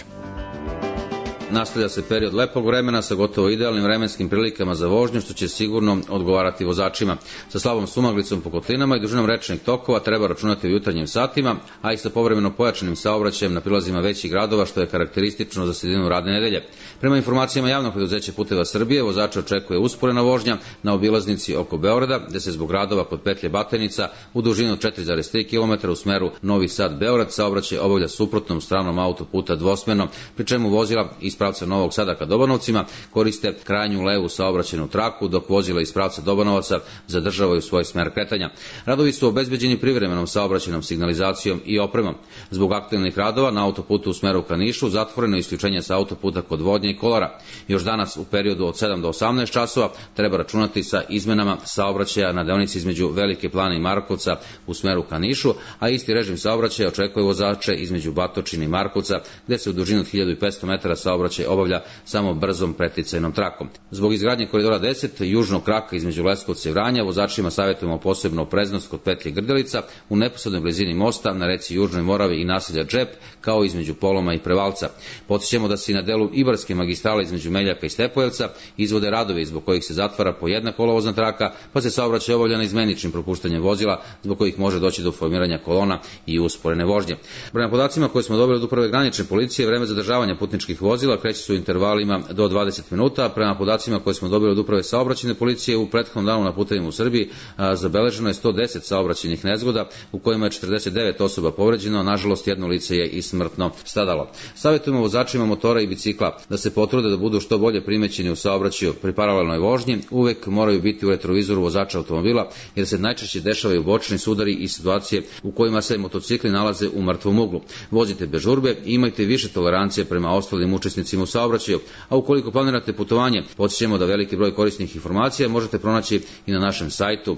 Nastavlja se period lepog vremena sa gotovo idealnim vremenskim prilikama za vožnju, što će sigurno odgovarati vozačima. Sa slabom sumaglicom po kotlinama i dužinom rečnih tokova treba računati u jutarnjim satima, a i sa povremeno pojačanim saobraćajem na prilazima većih gradova, što je karakteristično za sredinu radne nedelje. Prema informacijama javnog preduzeća Puteva Srbije, vozača očekuje usporena vožnja na obilaznici oko Beograda, gde se zbog radova kod petlje Batajnica u dužini od 4,3 km u smeru Novi Sad-Beograd saobraćaj obavlja suprotnom stranom autoputa dvosmerno, pri čemu vozila iz pravca Novog Sada ka Dobanovcima koriste krajnju levu saobraćajnu traku, dok vozila iz pravca Dobanovaca zadržavaju svoj smer kretanja. Radovi su obezbeđeni privremenom saobraćajnom signalizacijom i opremom. Zbog aktivnih radova na autoputu u smeru ka Nišu zatvoreno je isključenje sa autoputa kod Vodnje i Kolara. Još danas u periodu od 7 do 18 časova treba računati sa izmenama saobraćaja na deonici između Velike Plane i Markovca u smeru ka Nišu, a isti režim saobraćaja očekuje vozače između Batočine i Markovca, gde se u dužini od 1500 metara saobraćaj obavlja samo brzom preticajnom trakom. Zbog izgradnje koridora 10 južnog kraka između Leskovca i Vranja, vozačima savjetujemo posebno opreznost kod petlje Grdelica u neposrednoj blizini mosta na reci Južnoj Moravi i naselja Džep, kao između Poloma i Prevalca. Podsjećamo da se i na delu Ibarske magistrale između Meljaka i Stepojevca izvode radovi zbog kojih se zatvara po jedna kolovozna traka, pa se saobraćaj obavlja na izmeničnim propuštanjem vozila, zbog kojih može doći do formiranja kolona i usporene vožnje. Prema podacima koje smo dobili od Uprave granične policije, vreme zadržavanja putničkih vozila kreće se u intervalima do 20 minuta. Prema podacima koje smo dobili od Uprave saobraćajne policije, u prethodnom danu na putevima u Srbiji zabeleženo je 110 saobraćajnih nezgoda, u kojima je 49 osoba povređeno, a nažalost jedno lice je i smrtno stradalo. Savjetujemo vozačima motora i bicikla da se potrude da budu što bolje primećeni u saobraćaju pri paralelnoj vožnji, uvek moraju biti u retrovizoru vozača automobila, jer se najčešće dešavaju bočni sudari i situacije u kojima se motocikli nalaze u mrtvom uglu. Vozite bez žurbe i imajte više tolerancije prema ostalim učesnicima u saobraćaju, a ukoliko planirate putovanje, podsjećamo da veliki broj korisnih informacija možete pronaći i na našem sajtu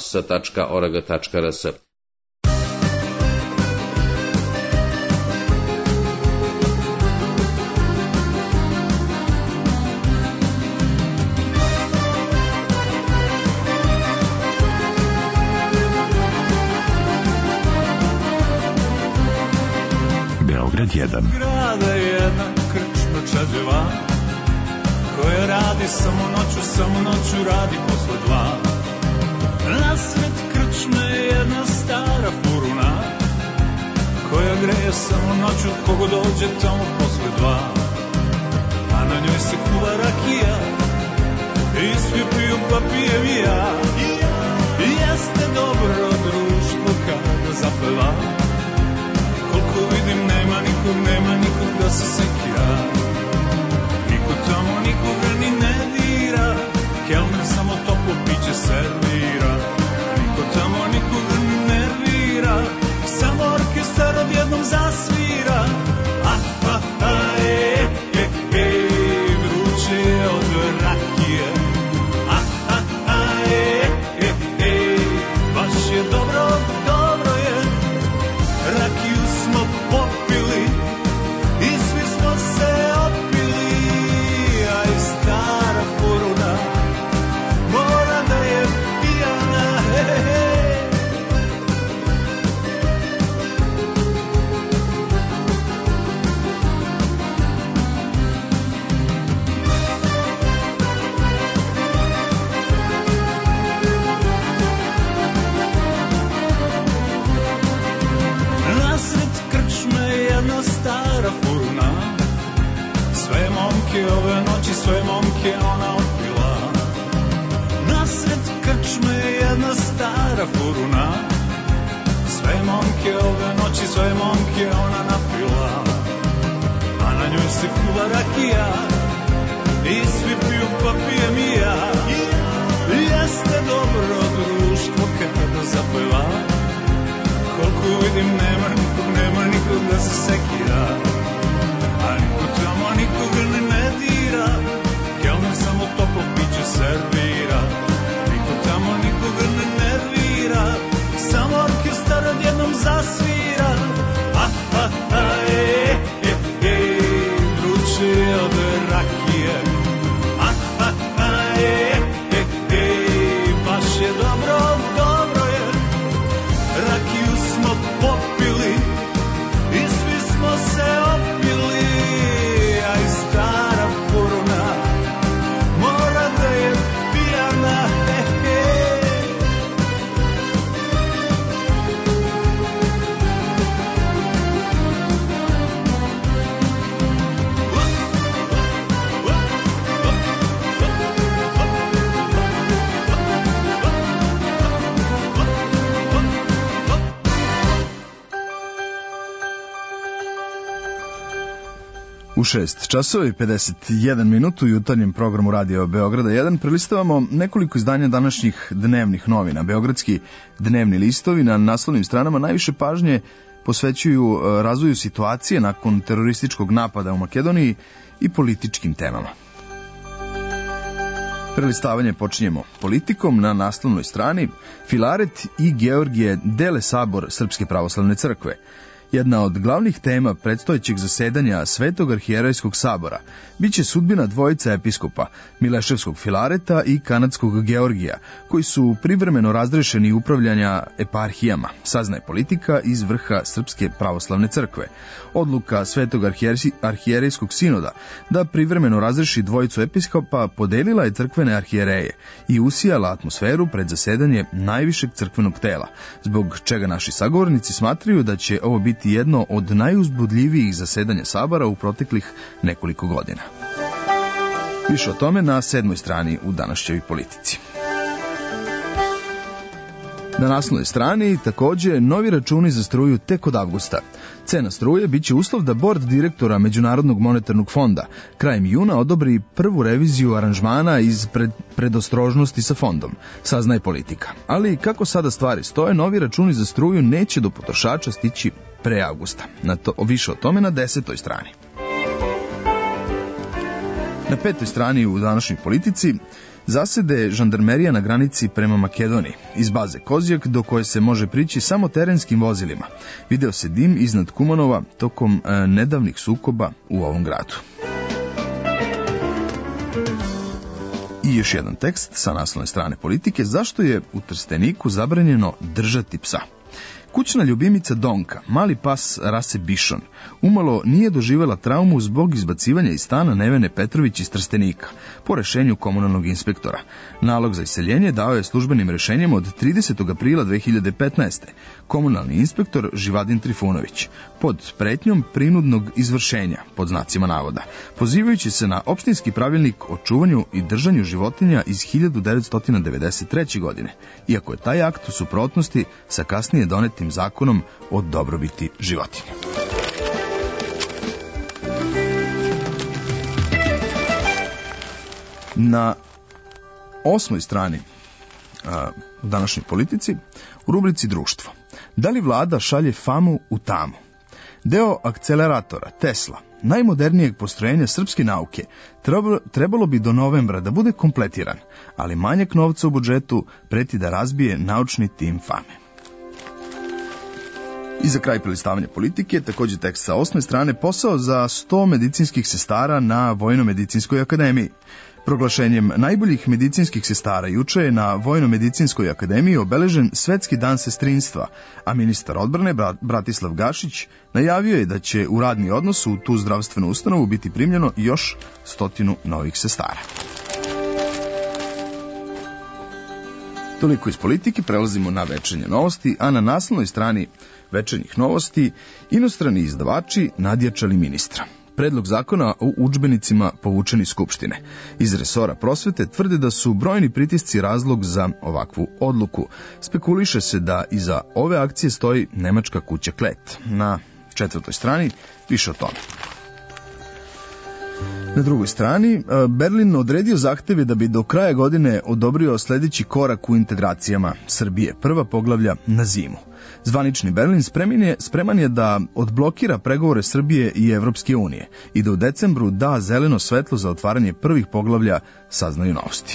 amas.org.rs. Beograd 1. Grada jedna krčma čađeva, koja radi samo noću radi posle 2. Nasred krčme je jedna stara furuna, koja greje samo noću kogo dođe tamo posle 2. A na njoj se kuva rakija, i svi piju pa pijem i ja. I jeste dobro društvo kada zapeva, koliko vidim nema nikog da se sekira. Niko tamo nikoga ni ne dira, kelner samo toplo piće servira. Niko tamo nikoga ni nervira, samo orkestar odjednom zasvira. Vruće je od rakije. Baš je dobro je, rakiju smo popili i svi smo se opili, a i stara furuna mora da je pijana. jedna stara furuna, sve momke ove noći, sve momke ona otpila. Nasred krčme jedna stara furuna, sve momke ove noći, sve momke ona napila. A na njoj se kuva rakija i svi piju pa pijem i ja. Jeste dobro društvo kada zapeva, koliko vidim nema nikog da se sekira. A niko tamo nikog ne dira, kelner samo toplo piće servira. Niko tamo nikog ne nervira, samo orkestar odjednom zasvira. Vruće od rakije. Baš je dobro, dobro je. Rakiju smo popili i svi smo se opili. A i stara furuna mora da je pijana. U 6 časova i 51 minutu u jutarnjem programu Radio Beograda 1 prelistavamo nekoliko izdanja današnjih dnevnih novina. Beogradski dnevni listovi na naslovnim stranama najviše pažnje posvećuju razvoju situacije nakon terorističkog napada u Makedoniji i političkim temama. Prelistavanje počinjemo politikom. Na naslovnoj strani Filaret i Georgije dele sabor Srpske pravoslavne crkve. Jedna od glavnih tema predstojećeg zasedanja Svetog arhijerejskog sabora biće sudbina dvojica episkopa, Mileševskog Filareta i kanadskog Georgija, koji su privremeno razrešeni upravljanja eparhijama, saznaje politika iz vrha Srpske pravoslavne crkve. Odluka Svetog arhijerejskog sinoda da privremeno razreši dvojicu episkopa podelila je crkvene arhijereje i usijala atmosferu pred zasedanje najvišeg crkvenog tela, zbog čega naši sagovornici smatraju da će ovo biti jedno od najuzbudljivijih zasedanja sabora u proteklih nekoliko godina. Više o tome na 7. strani u današnjoj politici. Na naslovnoj strani takođe novi računi za struju tek od avgusta. Cena struje biće uslov da bord direktora Međunarodnog monetarnog fonda krajem juna odobri prvu reviziju aranžmana iz predostrožnosti sa fondom, saznaje politika. Ali kako sada stvari stoje, novi računi za struju neće do potrošača stići pre avgusta. Više o tome na 10. strani. Na 5. strani u današnjoj politici zasede žandarmerija na granici prema Makedoniji. Iz baze Kozjak, do koje se može prići samo terenskim vozilima, video se dim iznad Kumanova tokom nedavnih sukoba u ovom gradu. I još jedan tekst sa naslovne strane politike. Zašto je u Trsteniku zabranjeno držati psa? Kućna ljubimica Donka, mali pas rase Bišon, umalo nije doživjela traumu zbog izbacivanja iz stana Nevene Petrović iz Trstenika, po rešenju komunalnog inspektora. Nalog za iseljenje dao je službenim rešenjem od 30. aprila 2015. komunalni inspektor Živadin Trifunović, pod pretnjom prinudnog izvršenja, pod znacima navoda, pozivajući se na opštinski pravilnik o čuvanju i držanju životinja iz 1993. godine, iako je taj akt u suprotnosti sa kasnije donetim zakonom o dobrobiti životinja. Na 8. strani u današnjoj politici, u rubrici Društvo. Da li vlada šalje famu u tamu? Deo akceleratora Tesla, najmodernijeg postrojenja srpske nauke, trebalo bi do novembra da bude kompletiran, ali manjak novca u budžetu preti da razbije naučni tim fame. I za kraj prelistavanja politike, takođe tekst sa 8. strane, posao za 100 medicinskih sestara na Vojno-medicinskoj akademiji. Proglašenjem najboljih medicinskih sestara juče je na Vojno-medicinskoj akademiji obeležen Svetski dan sestrinstva, a ministar odbrane Bratislav Gašić najavio je da će u radni odnos u tu zdravstvenu ustanovu biti primljeno još 100 novih sestara. Toliko iz politike, prelazimo na večernje novosti, a na naslovnoj strani večernjih novosti inostrani izdavači nadjačali ministra. Predlog zakona o udžbenicima povučen iz Skupštine. Iz resora prosvete tvrde da su brojni pritisci razlog za ovakvu odluku. Spekuliše se da iza ove akcije stoji nemačka kuća Klet. Na 4. strani više o tome. Na drugoj strani, Berlin odredio zahteve da bi do kraja godine odobrio sljedeći korak u integracijama Srbije, prva poglavlja na zimu. Zvanični Berlin spreman je da odblokira pregovore Srbije i Evropske unije i da u decembru da zeleno svetlo za otvaranje prvih poglavlja, saznaju Novosti.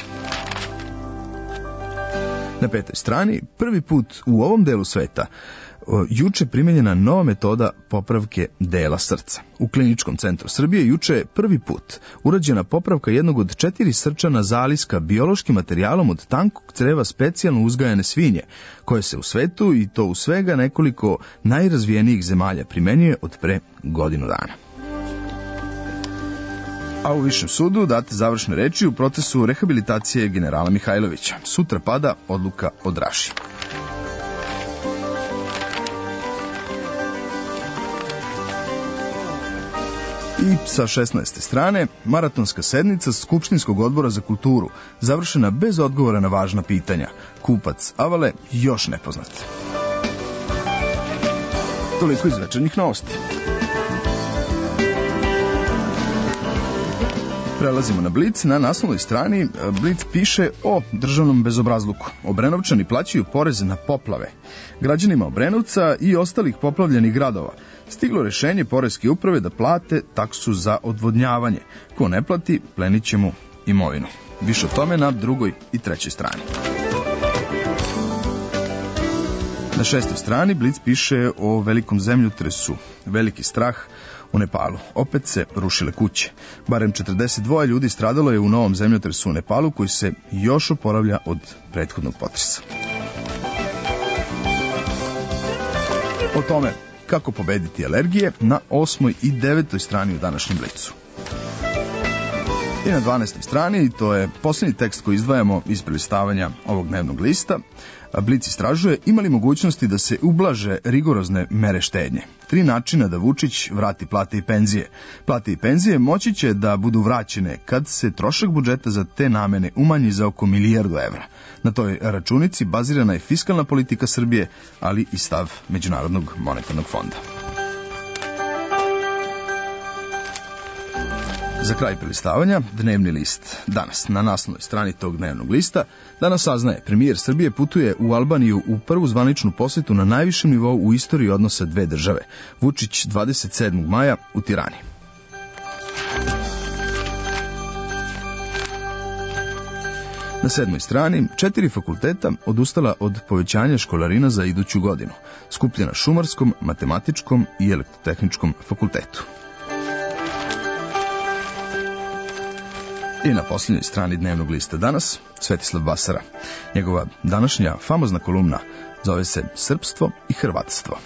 Na 5. strani, prvi put u ovom delu sveta juče primenjena nova metoda popravke dela srca. U Kliničkom centru Srbije juče je prvi put urađena popravka jednog od 4 srčana zaliska biološkim materijalom od tankog creva specijalno uzgajane svinje, koje se u svetu i to u svega nekoliko najrazvijenijih zemalja primenjuje od pre godinu dana. A u Višem sudu date završne reči u procesu rehabilitacije generala Mihajlovića. Sutra pada odluka o Draži. I sa 16. strane, maratonska sednica Skupštinskog odbora za kulturu, završena bez odgovora na važna pitanja. Kupac Avale još nepoznat. Toliko iz večernjih novosti. Prelazimo na Blic. Na naslovnoj strani Blic piše o državnom bezobrazluku. Obrenovčani plaćaju porez na poplave. Građanima Obrenovca i ostalih poplavljenih gradova stiglo rešenje poreske uprave da plate taksu za odvodnjavanje. Ko ne plati, plenit će mu imovinu. Više o tome na 2. i 3. strani. Na 6. strani Blic piše o velikom zemljotresu. Veliki strah u Nepalu. Opet se rušile kuće. Barem 42 ljudi stradalo je u novom zemljotresu u Nepalu, koji se još oporavlja od prethodnog potresa. O tome kako pobediti alergije na 8. i 9. strani u današnjem Blicu. I na 12. strani, to je posljednji tekst koji izdvajamo iz prelistavanja ovog dnevnog lista, Blic istražuje ima li mogućnosti da se ublaže rigorozne mere štednje. 3 načina da Vučić vrati plate i penzije. Plate i penzije moći će da budu vraćene kad se trošak budžeta za te namene umanji za oko 1 milijardu evra. Na toj računici bazirana je fiskalna politika Srbije, ali i stav Međunarodnog monetarnog fonda. Za kraj prelistavanja, dnevni list. Danas, na naslovnoj strani tog dnevnog lista, danas saznaje, premijer Srbije putuje u Albaniju u prvu zvaničnu posetu na najvišem nivou u istoriji odnosa dve države. Vučić 27. maja u Tirani. Na 7. strani, 4 fakulteta odustala od povećanja školarina za iduću godinu. Skuplje na Šumarskom, Matematičkom i Elektrotehničkom fakultetu. I na posljednjoj strani dnevnog lista danas, Svetislav Basara. Njegova današnja famozna kolumna zove se Srpstvo i Hrvatstvo.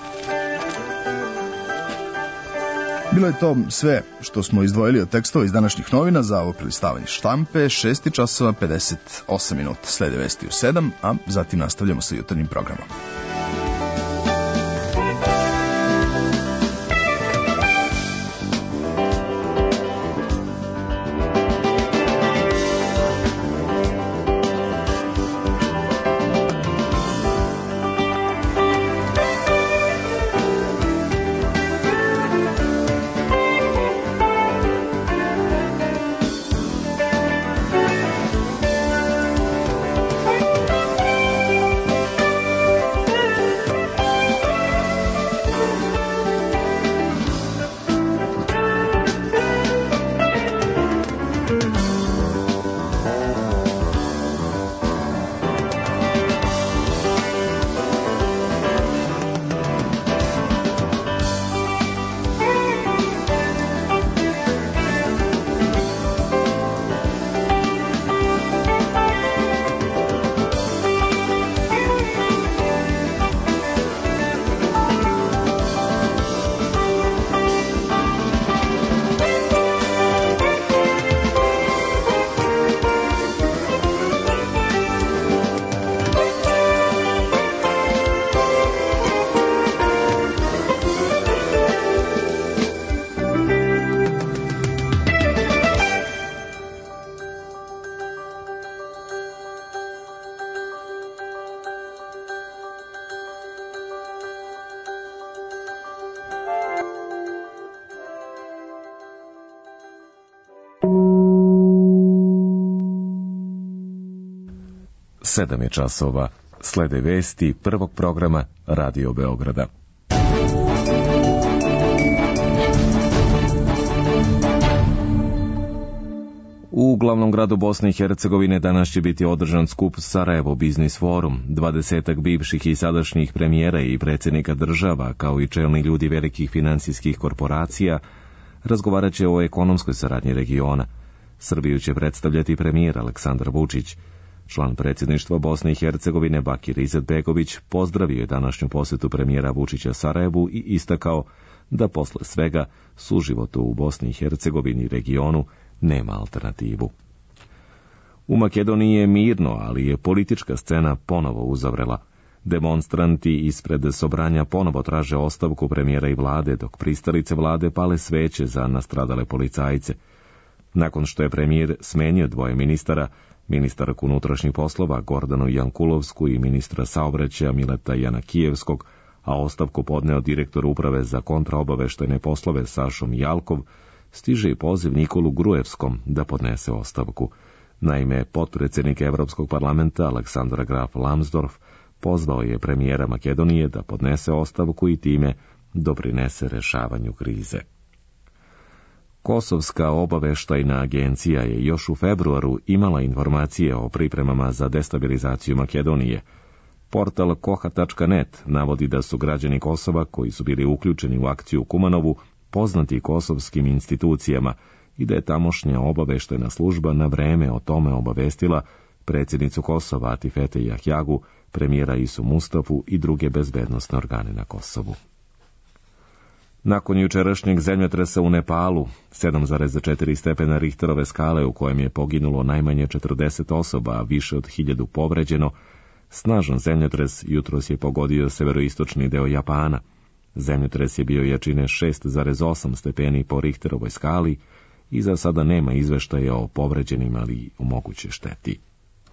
Bilo je to sve što smo izdvojili od tekstova iz današnjih novina za ovo prelistavanje štampe. 6 časova 58 minuta. Slede vesti u 7, a zatim nastavljamo sa jutarnjim programom. 7 je časova. Slede vesti prvog programa Radio Beograda. U glavnom gradu Bosne i Hercegovine danas će biti održan skup Sarajevo Biznis Forum. 20 bivših i sadašnjih premijera i predsjednika država, kao i čelni ljudi velikih finansijskih korporacija, razgovarat će o ekonomskoj saradnji regiona. Srbiju će predstavljati premijer Aleksandar Vučić. Član predsjedništva Bosne i Hercegovine Bakir Izetbegović pozdravio je današnju posjetu premijera Vučića Sarajevu i istakao da posle svega suživotu u Bosni i Hercegovini i regionu nema alternativu. U Makedoniji je mirno, ali je politička scena ponovo uzavrela. Demonstranti ispred Sobranja ponovo traže ostavku premijera i vlade, dok pristalice vlade pale sveće za nastradale policajce. Nakon što je premijer smenio 2 ministara, ministarku unutrašnjih poslova Gordanu Jankulovsku i ministra saobraćaja Mileta Janakijevskog, a ostavku podneo direktor uprave za kontraobaveštajne poslove Sašom Jalkov, stiže i poziv Nikolu Gruevskom da podnese ostavku. Naime, potpredsjednik Evropskog parlamenta Aleksandar Graf Lambsdorff pozvao je premijera Makedonije da podnese ostavku i time doprinese rešavanju krize. Kosovska obaveštajna agencija je još u februaru imala informacije o pripremama za destabilizaciju Makedonije. Portal koha.net navodi da su građani Kosova koji su bili uključeni u akciju Kumanovu poznati kosovskim institucijama i da je tamošnja obaveštajna služba na vreme o tome obavestila predsjednicu Kosova Atifete Jahjagu, premijera Isu Mustafu i druge bezbednosne organe na Kosovu. Nakon jučerašnjeg zemljotresa u Nepalu, 7,4 stepena Richterove skale u kojem je poginulo najmanje 40 osoba, a više od 1000 povređeno, snažan zemljotres jutros je pogodio severoistočni deo Japana. Zemljotres je bio jačine 6,8 stepeni po Richterovoj skali i za sada nema izveštaja o povređenim, ali o mogućoj šteti.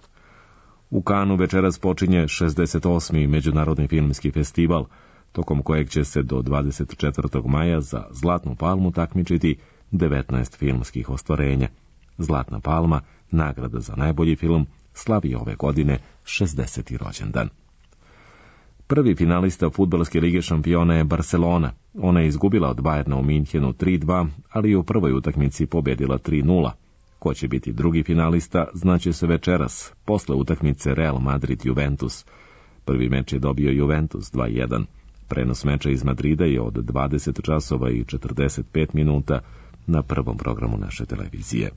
U Kanu večeras počinje 68. Međunarodni filmski festival, tokom kojeg će se do 24. maja za Zlatnu palmu takmičiti 19 filmskih ostvarenja. Zlatna palma, nagrada za najbolji film, slavi ove godine 60. rođendan. Prvi finalista fudbalske lige šampiona je Barcelona. Ona je izgubila od Bayerna u Minhenu 3-2, ali je u prvoj utakmici pobedila 3-0. Ko će biti drugi finalista, znaće se večeras, posle utakmice Real Madrid-Juventus. Prvi meč je dobio Juventus 2-1. Prenos meča iz Madrida je od 20 časova i 45 minuta na prvom programu naše televizije.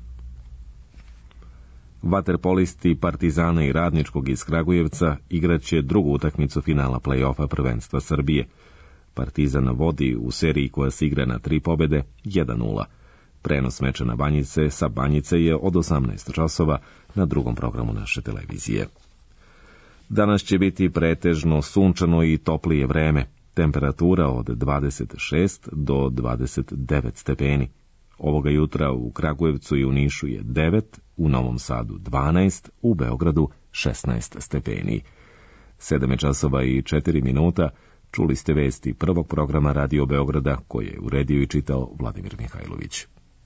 Vaterpolisti Partizana i Radničkog iz Kragujevca igraće drugu utakmicu finala play-offa prvenstva Srbije. Partizan vodi u seriji koja se igra na 3 pobede 1-0. Prenos meča na Banjice sa Banjice je od 18 časova na drugom programu naše televizije. Danas će biti pretežno sunčano i toplije vreme. Temperatura od 26 do 29 stepeni. Ovoga jutra u Kragujevcu i u Nišu je 9, u Novom Sadu 12, u Beogradu 16 stepeni. 7 časova i 4 minuta. Čuli ste vesti prvog programa Radio Beograda koje je uredio i čitao Vladimir Mihajlović.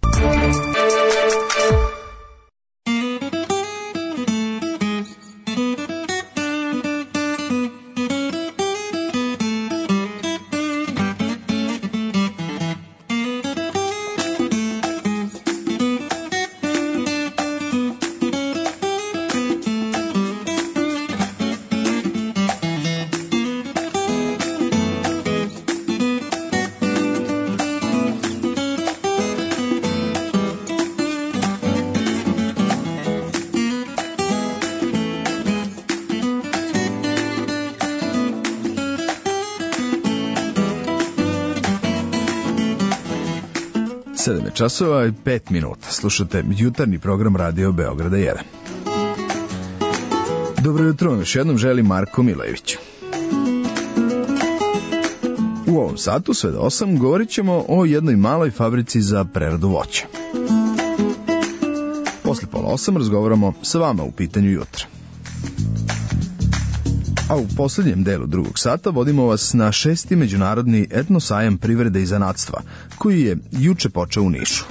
Časova i 5 minuta. Slušate jutarnji program Radio Beograda 1. Dobro jutro vam još jednom želi Marko Milojević. U ovom satu sve do 8 govorit ćemo o jednoj maloj fabrici za preradu voća. Posle pola 8 razgovaramo sa vama u pitanju jutra. A u posljednjem delu drugog sata vodimo vas na 6. međunarodni etnosajam privrede i zanatstva, koji je juče počeo u Nišu.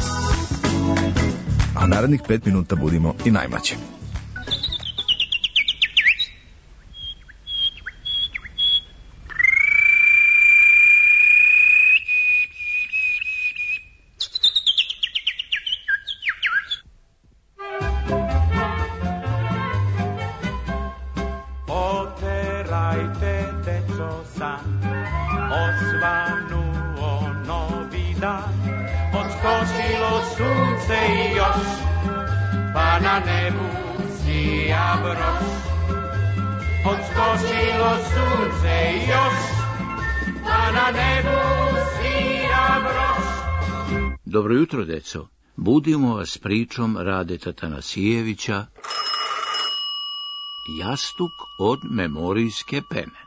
A narednih 5 minuta budimo i najmlađi. osvanuo novi dan, odskočilo sunce i još, pa na nebu sija broš. Odskočilo sunce i još, pa na nebu sija broš. Dobro jutro, deco. Budimo vas pričom Radeta Tanasijevića, Jastuk od memorijske pene.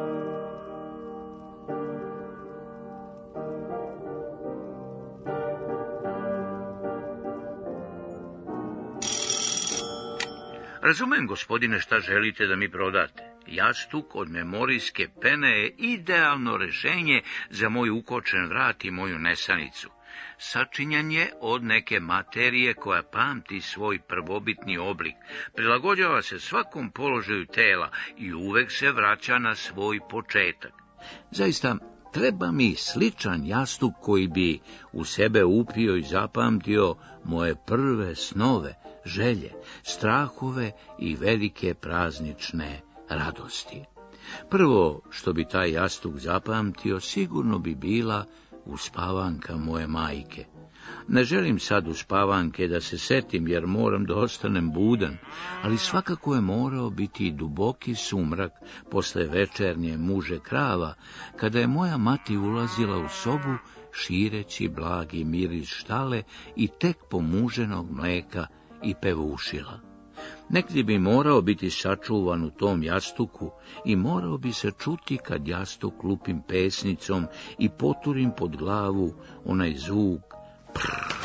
Razumem, gospodine, šta želite da mi prodate. Jastuk od memorijske pene je idealno rešenje za moj ukočen vrat i moju nesanicu. Sačinjan je od neke materije koja pamti svoj prvobitni oblik, prilagođava se svakom položaju tela i uvek se vraća na svoj početak. Zaista, treba mi sličan jastuk koji bi u sebe upio i zapamtio moje prve snove, želje, strahove i velike praznične radosti. Prvo što bi taj jastuk zapamtio sigurno bi bila uspavanka moje majke. Ne želim sad uspavanke da se setim, jer moram da ostanem budan, ali svakako je morao biti duboki sumrak posle večernje muže krava, kada je moja mati ulazila u sobu šireći blagi miris štale i tek pomuženog mleka i pevušila. Negdje bi morao biti sačuvan u tom jastuku i morao bi se čuti kad jastuk lupim pesnicom i poturim pod glavu onaj zvuk prr.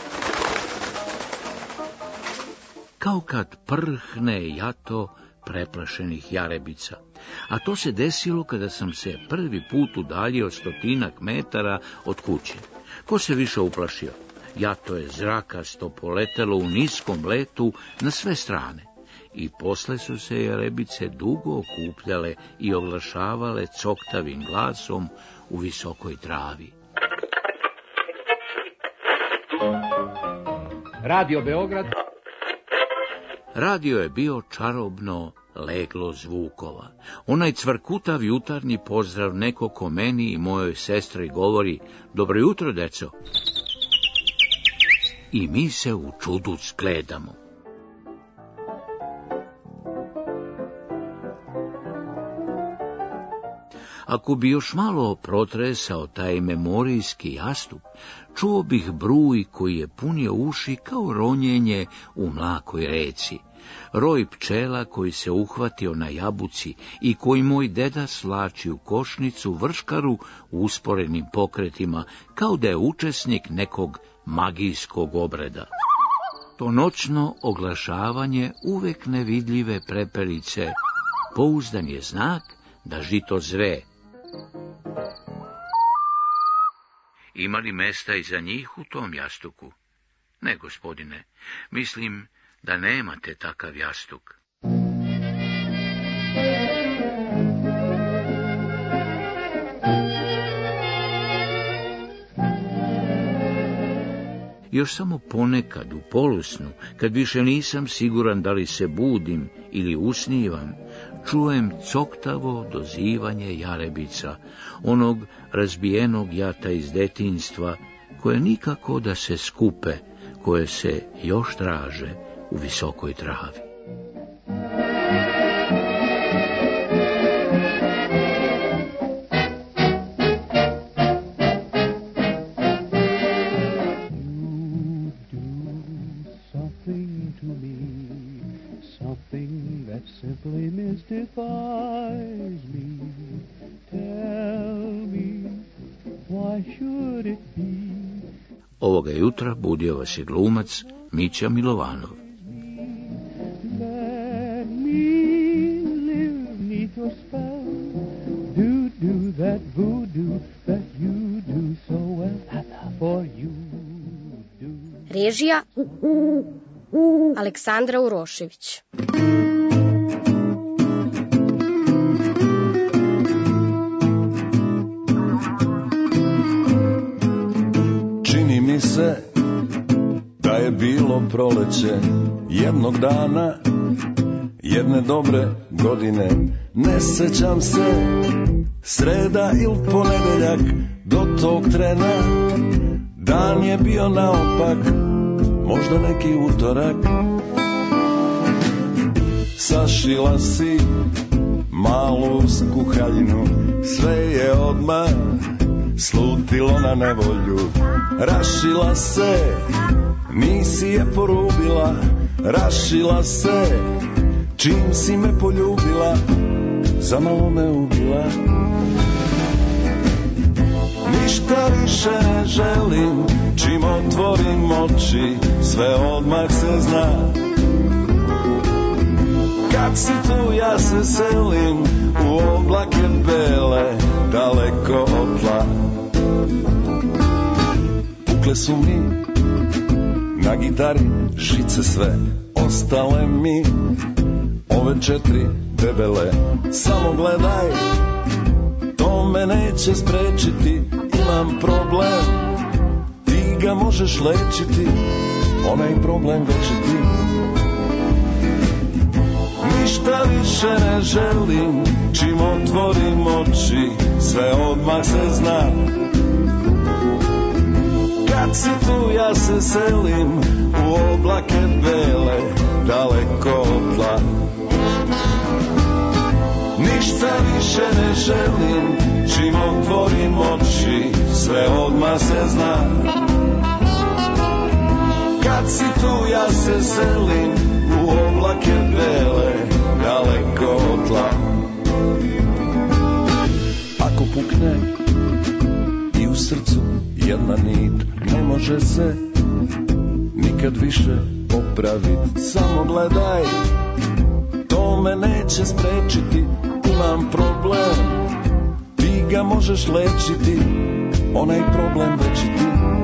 Kao kad prhne jato preplašenih jarebica. A to se desilo kada sam se prvi put udaljio 100 metara od kuće. Ko se više uplašio? Jato je zrakasto poletelo u niskom letu na sve strane. I posle su se jarebice dugo okupljale i oglašavale coktavim glasom u visokoj travi. Radio Beograd. Radio je bio čarobno leglo zvukova. Onaj cvrkutav jutarnji pozdrav neko ko meni i mojoj sestri govori: dobro jutro, deco. I mi se u čudu zgledamo. Ako bi još malo protresao taj memorijski jastuk, čuo bih bruj koji je punio uši kao ronjenje u mlakoj reci. Roj pčela koji se uhvatio na jabuci i koji moj deda svlači u košnicu vrškaru usporenim pokretima, kao da je učesnik nekog magijskog obreda. To noćno oglašavanje uvek nevidljive prepelice pouzdan je znak da žito zve. Ima li mesta i za njih u tom jastuku? Ne, gospodine, mislim da nemate takav jastuk. Još samo ponekad u polusnu, kad više nisam siguran da li se budim ili usnivam, čujem coktavo dozivanje jarebica, onog razbijenog jata iz detinjstva, koje nikako da se skupe, koje se još traže u visokoj travi. Simply mystifies me. Tell me, why should it be? Ovoga jutra budio vas je glumac Mića Milovanov. Let me live neath your spell. Do that voodoo that you do so well. For you do. Režija Aleksandra Urošević. Čini mi se da je bilo proleće jednog dana, jedne dobre godine. Ne sećam se sreda ili ponedeljak, do tog trena dan je bio naopak, možda neki utorak. Sašila si malu skuhaljinu, sve je odmah slutilo na nevolju. Rašila se, nisi je porubila, rašila se, čim si me poljubila, zamalo me ubila. Ništa više ne želim, čim otvorim oči, sve odmah se zna. Kad si tu ja se selim, u oblake bele, daleko od tla. Pukle su mi na gitari žice sve, ostale mi ove 4 debele. Samo gledaj, to me neće sprečiti, imam problem, ti ga možeš lečiti, onaj problem večiti. Ništa više ne želim, čim otvorim oči, sve odmah se zna. Kad si tu ja se selim, u oblake bele, daleko od tla. Ništa više ne želim, čim otvorim oči, sve odmah se zna. Kad si tu ja se selim, u oblake bele, daleko od tla. Ako pukne i u srcu jedna nit, ne može se nikad više popravit. Samo gledaj, to me neće sprečiti, imam problem, ti ga možeš lečiti, onaj problem večiti.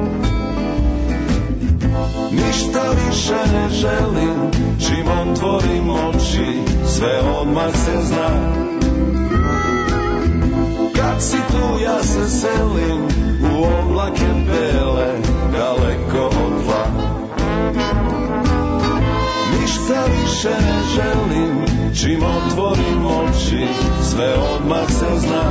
Ništa više ne želim, čim otvorim oči, sve odmah se zna. Kad si tu ja se selim, u oblake bele, daleko od tla. Ništa više ne želim, čim otvorim oči, sve odmah se zna.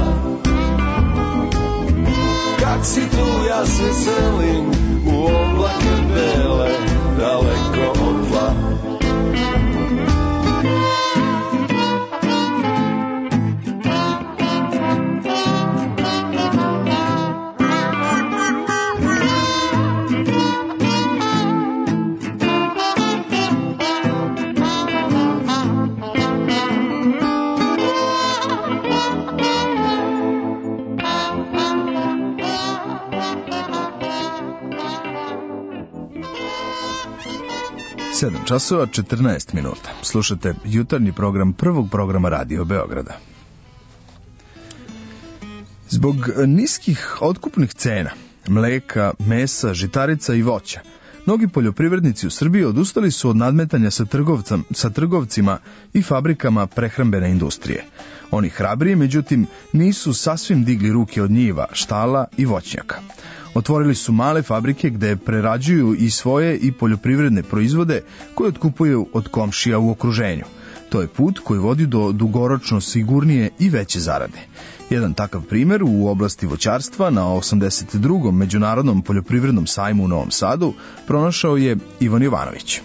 Kad si tu ja se selim, u oblake bele, daleko od tla. Časova 14 minuta. Slušate jutarnji program prvog programa Radio Beograda. Zbog niskih otkupnih cena mleka, mesa, žitarica i voća, mnogi poljoprivrednici u Srbiji odustali su od nadmetanja sa trgovcima i fabrikama prehrambene industrije. Oni hrabriji, međutim, nisu sasvim digli ruke od njiva, štala i voćnjaka. Otvorili su male fabrike gde prerađuju i svoje i poljoprivredne proizvode koje otkupuju od komšija u okruženju. To je put koji vodi do dugoročno sigurnije i veće zarade. Jedan takav primjer u oblasti voćarstva na 82. Međunarodnom poljoprivrednom sajmu u Novom Sadu pronašao je Ivan Jovanović.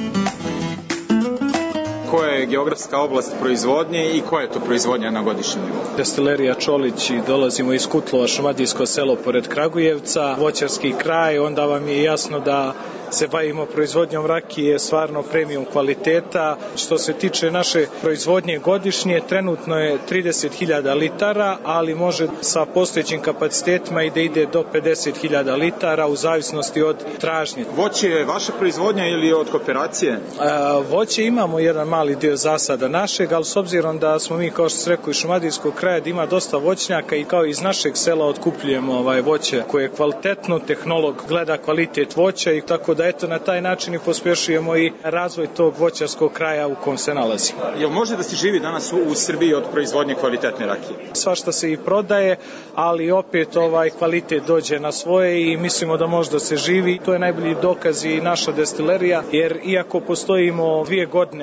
Koja je geografska oblast proizvodnje i koja je to proizvodnja na godišnjem nivou? Destilerija Čolić, dolazimo iz Kutlova, šumadijsko selo pored Kragujevca, voćarski kraj, onda vam je jasno da se bavimo proizvodnjom rakije, stvarno premium kvaliteta. Što se tiče naše proizvodnje godišnje, trenutno je 30.000 litara, ali može sa postojećim kapacitetima i da ide do 50.000 litara u zavisnosti od tražnje. Voće je vaša proizvodnja ili od kooperacije? Voće imamo jedan mali dio zasada našeg, ali s obzirom da smo mi, kao što se rekao, iz šumadijskog kraja, da ima dosta voćnjaka i kao iz našeg sela otkupljujemo voće koje je kvalitetno, tehnolog gleda kvalitet voća i tako da eto na taj način i pospješujemo i razvoj tog voćarskog kraja u kom se nalazimo. Jel može da se živi danas u Srbiji od proizvodnje kvalitetne rakije? Svašta se i prodaje, ali opet kvalitet dođe na svoje i mislimo da može da se živi. To je najbolji dokaz i naša destilerija, jer iako postojimo 2 godine, ali je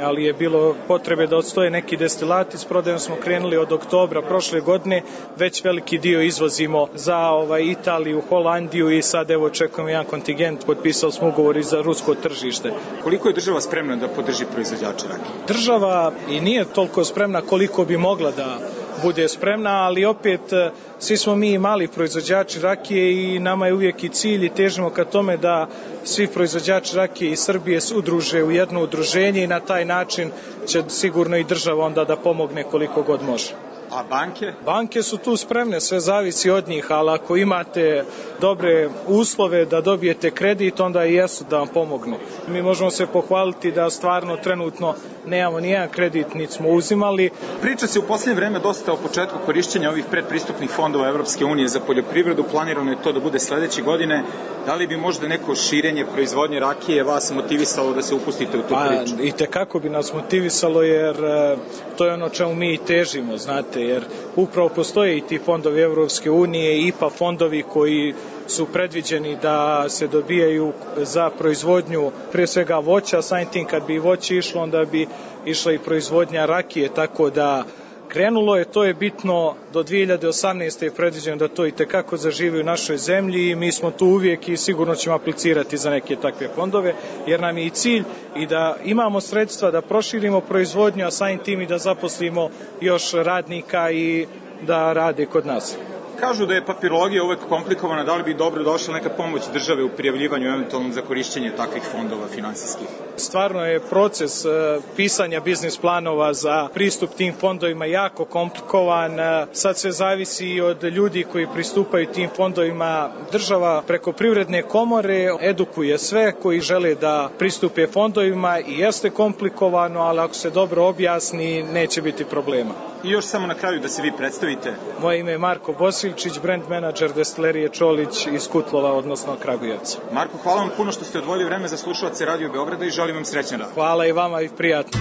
bilo potrebe da odstoje neki destilati. S prodajom smo krenuli od oktobra prošle godine, već veliki dio izvozimo za Italiju, Holandiju i sad evo očekujemo jedan kontingent, potpisali smo ugovor i za rusko tržište. Koliko je država spremna da podrži proizvođače rakije? Država i nije toliko spremna koliko bi mogla da bude spremna, ali opet svi smo mi mali proizvođači rakije i nama je uvijek i cilj i težimo ka tome da svi proizvođači rakije iz Srbije se udruže u jedno udruženje i na taj način će sigurno i država onda da pomogne koliko god može. A banke? Banke su tu spremne, sve zavisi od njih, ali ako imate dobre uslove da dobijete kredit, onda i jesu da vam pomognu. Mi možemo se pohvaliti da stvarno trenutno nemamo nijedan kredit, niti smo uzimali. Priča se u posljednje vreme dosta o početku korišćenja ovih predpristupnih fondova Evropske unije za poljoprivredu. Planirano je to da bude sledeće godine. Da li bi možda neko širenje proizvodnje rakije vas motivisalo da se upustite u tu priču? I tekako bi nas motivisalo, jer to je ono čemu mi težimo, znate, jer upravo postoje i ti fondovi Evropske unije i IPA fondovi koji su predviđeni da se dobijaju za proizvodnju prije svega voća, samim tim kad bi voće išlo, onda bi išla i proizvodnja rakije, tako da krenulo je, to je bitno, do 2018. je predviđeno da to i tekako zaživi u našoj zemlji i mi smo tu uvijek i sigurno ćemo aplicirati za neke takve fondove, jer nam je i cilj i da imamo sredstva da proširimo proizvodnju, a samim tim i da zaposlimo još radnika i da rade kod nas. Kažu da je papirologija uvek komplikovana, da li bi dobro došla neka pomoć države u prijavljivanju eventualno za korišćenje takvih fondova finansijskih? Stvarno je proces pisanja biznis planova za pristup tim fondovima jako komplikovan. Sad sve zavisi i od ljudi koji pristupaju tim fondovima. Država preko privredne komore edukuje sve koji žele da pristupe fondovima i jeste komplikovano, ali ako se dobro objasni, neće biti problema. I još samo na kraju da se vi predstavite. Moje ime je Marko Bosiljčić, brand menadžer destilerije Čolić iz Kutlova, odnosno Kragujevca. Marko, hvala vam puno što ste odvojili vreme za slušalce Radio Beograda i želim vam srećan rad. Hvala i vama i prijatno.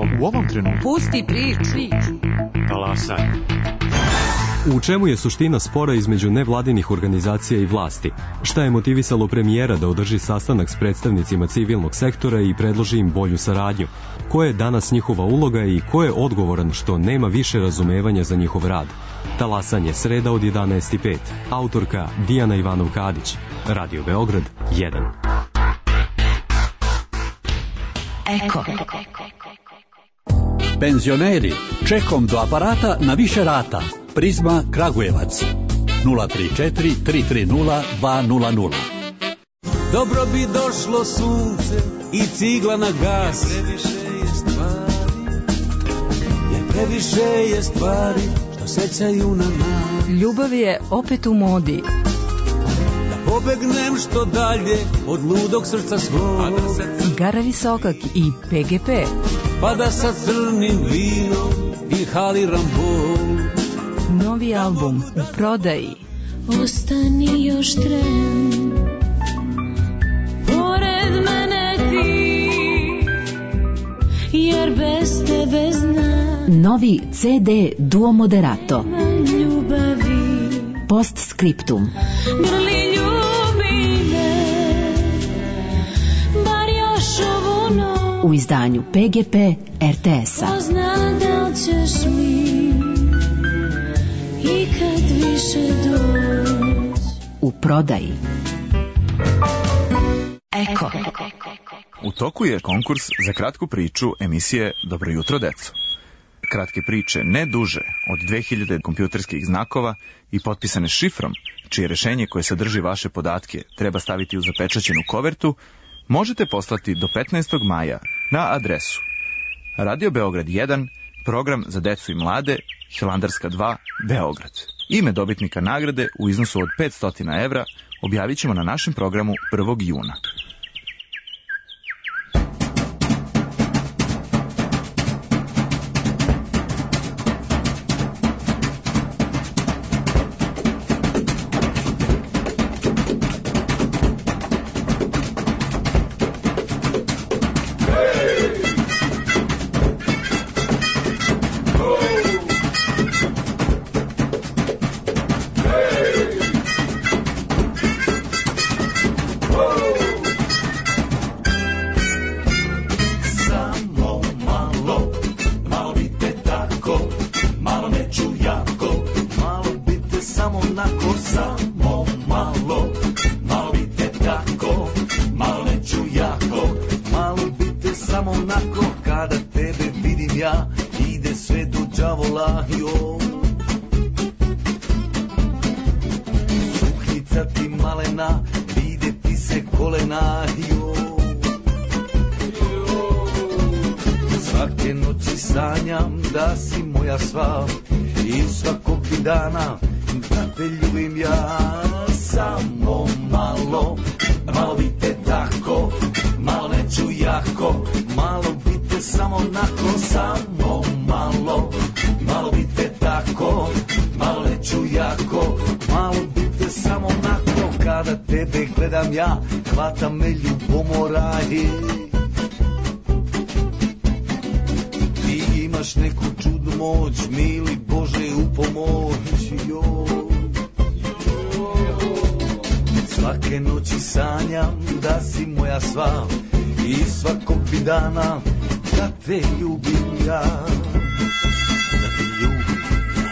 u ovom trenutku. Pusti priču. Talasaj. U čemu je suština spora između nevladinih organizacija i vlasti? Šta je motivisalo premijera da održi sastanak s predstavnicima civilnog sektora i predloži im bolju saradnju? Koja je danas njihova uloga i ko je odgovoran što nema više razumevanja za njihov rad? Talasanje, sreda od 11:05. Autorka Dijana Ivanov-Kadić. Radio Beograd 1. Eko. Penzioneri, čekom do aparata na više rata. Prizma Kragujevac 034 330 200. Dobro bi došlo sunce i cigla na gas. Previše je stvari što sećaju na nas. Ljubav je opet u modi. Da pobegnem što dalje od ludog srca svog. Igara Visokak i PGP. Pa da sa crnim vinom inhaliram bol. Novi album u prodaji. Ostani još tren, pored mene ti, jer bez tebe znam. Novi CD Duo Moderato. Ljubavi. Postscriptum. Grli ljubi me, bar još ovu noć. U izdanju PGP RTS-a. Pozna da li ćeš mi ikad više doći. U prodaji. Eko. U toku je konkurs za kratku priču emisije Dobro jutro, deco. Kratke priče ne duže od 2000 kompjuterskih znakova i potpisane šifrom, čije rešenje koje sadrži vaše podatke treba staviti u zapečaćenu kovertu, možete poslati do 15. maja na adresu Radio Beograd 1, program za decu i mlade, Hilandarska 2, Beograd. Ime dobitnika nagrade u iznosu od 500 evra objavit ćemo na našem programu 1. juna. Svake noći sanjam da si moja sva i svakog dana da te ljubim ja. Samo malo, malo bite tako, malo neću jako, malo bite samo onako. Samo malo, malo bite tako, malo neću jako, malo bite samo onako. Kada tebe gledam ja, hvata me ljubomora. Ti imaš neku čudnu moć, mili Bože u pomoć. Svake noći sanjam da si moja sva i svakog bi dana da te ljubim ja. Da te ljubim ja.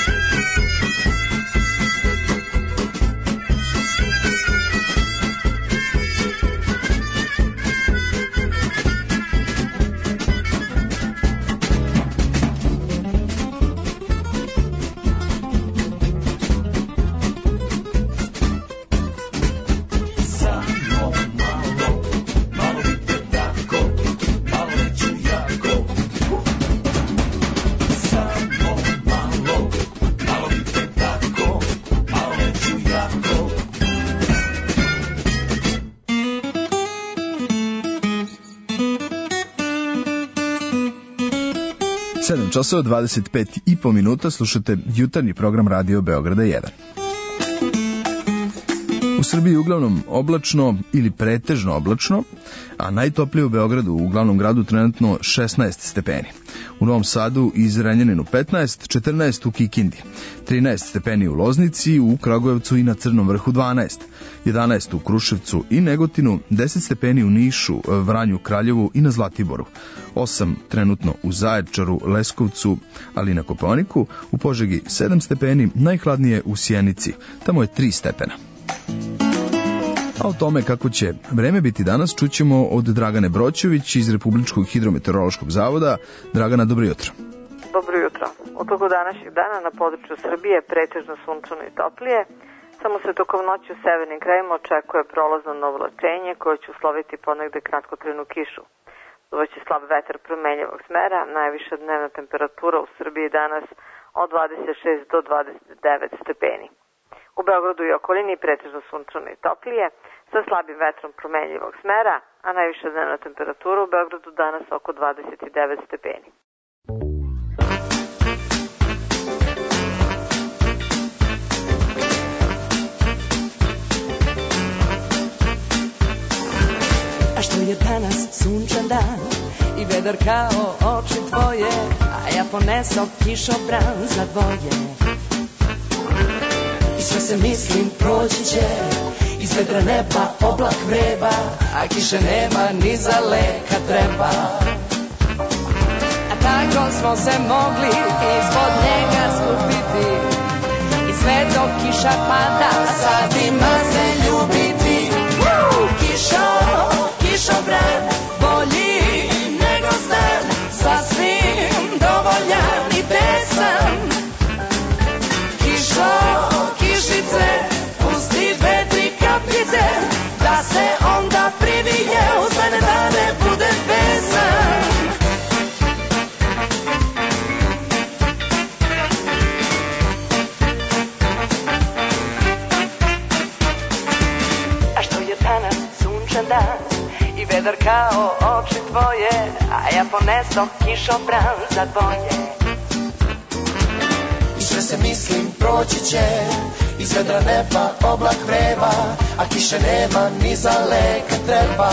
Časova 25,5 minuta, slušate jutarnji program Radio Beograda 1. U Srbiji uglavnom oblačno ili pretežno oblačno, a najtoplije u Beogradu, u glavnom gradu, trenutno 16 stepeni. U Novom Sadu i Zrenjaninu 15, 14 u Kikindi, 13 stepeni u Loznici, u Kragujevcu i na Crnom vrhu 12, 11 u Kruševcu i Negotinu, 10 stepeni u Nišu, Vranju, Kraljevu i na Zlatiboru, 8 trenutno u Zaječaru, Leskovcu, ali i na Kopaoniku, u Požegi 7 stepeni, najhladnije u Sjenici, tamo je 3 stepena. A o tome kako će vreme biti danas čućemo od Dragane Broćević iz Republičkog hidrometeorološkog zavoda. Dragana, dobro jutro. Dobro jutro. U toku današnjeg dana na području Srbije pretežno sunčano i toplije, samo se tokom noći u severnim krajima očekuje prolazno novolačenje koje će usloviti ponegde kratkotrajnu kišu. Duvaće slab vetar promenljivog smera, najviša dnevna temperatura u Srbiji danas od 26 do 29 stepeni. U Beogradu i okolini pretežno sunčano i toplije, sa slabim vetrom promenljivog smera, a najviša dnevna temperatura u Beogradu danas oko 29 stepeni. A što je danas sunčan dan i vedar kao oči tvoje, a ja ponesao kišobran za dvoje. I sve se mislim proći će, iz vedra neba oblak vreba, a kiše nema ni za leka treba. A tako smo se mogli ispod njega skupiti, i sve dok kiša pada, sad ima se ljubiti. Kišobran, bolji nego stan, sasvim dovoljan i pesan. Kišice, pusti 2-3 kapljice, da se onda privije uz mene, da ne bude besan. A što je danas sunčan dan i vedar kao oči tvoje, a ja ponesoh kišobran za dvoje. I sve se mislim proći će, iz vedra neba oblak vreba, a kiše nema ni za leka treba.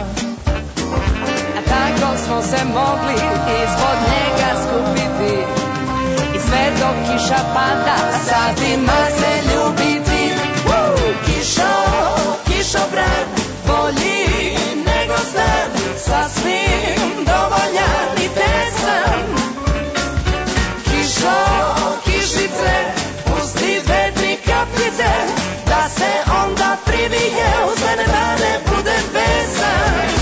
A tako smo se mogli ispod njega skupiti, i sve dok kiša pada, sad ima se ljubiti. Kišobran, bolji nego stan, sasvim dovoljan i pesan. Kišice, pusti 2-3 kapljice, da se onda privije uz mene, da ne bude besan.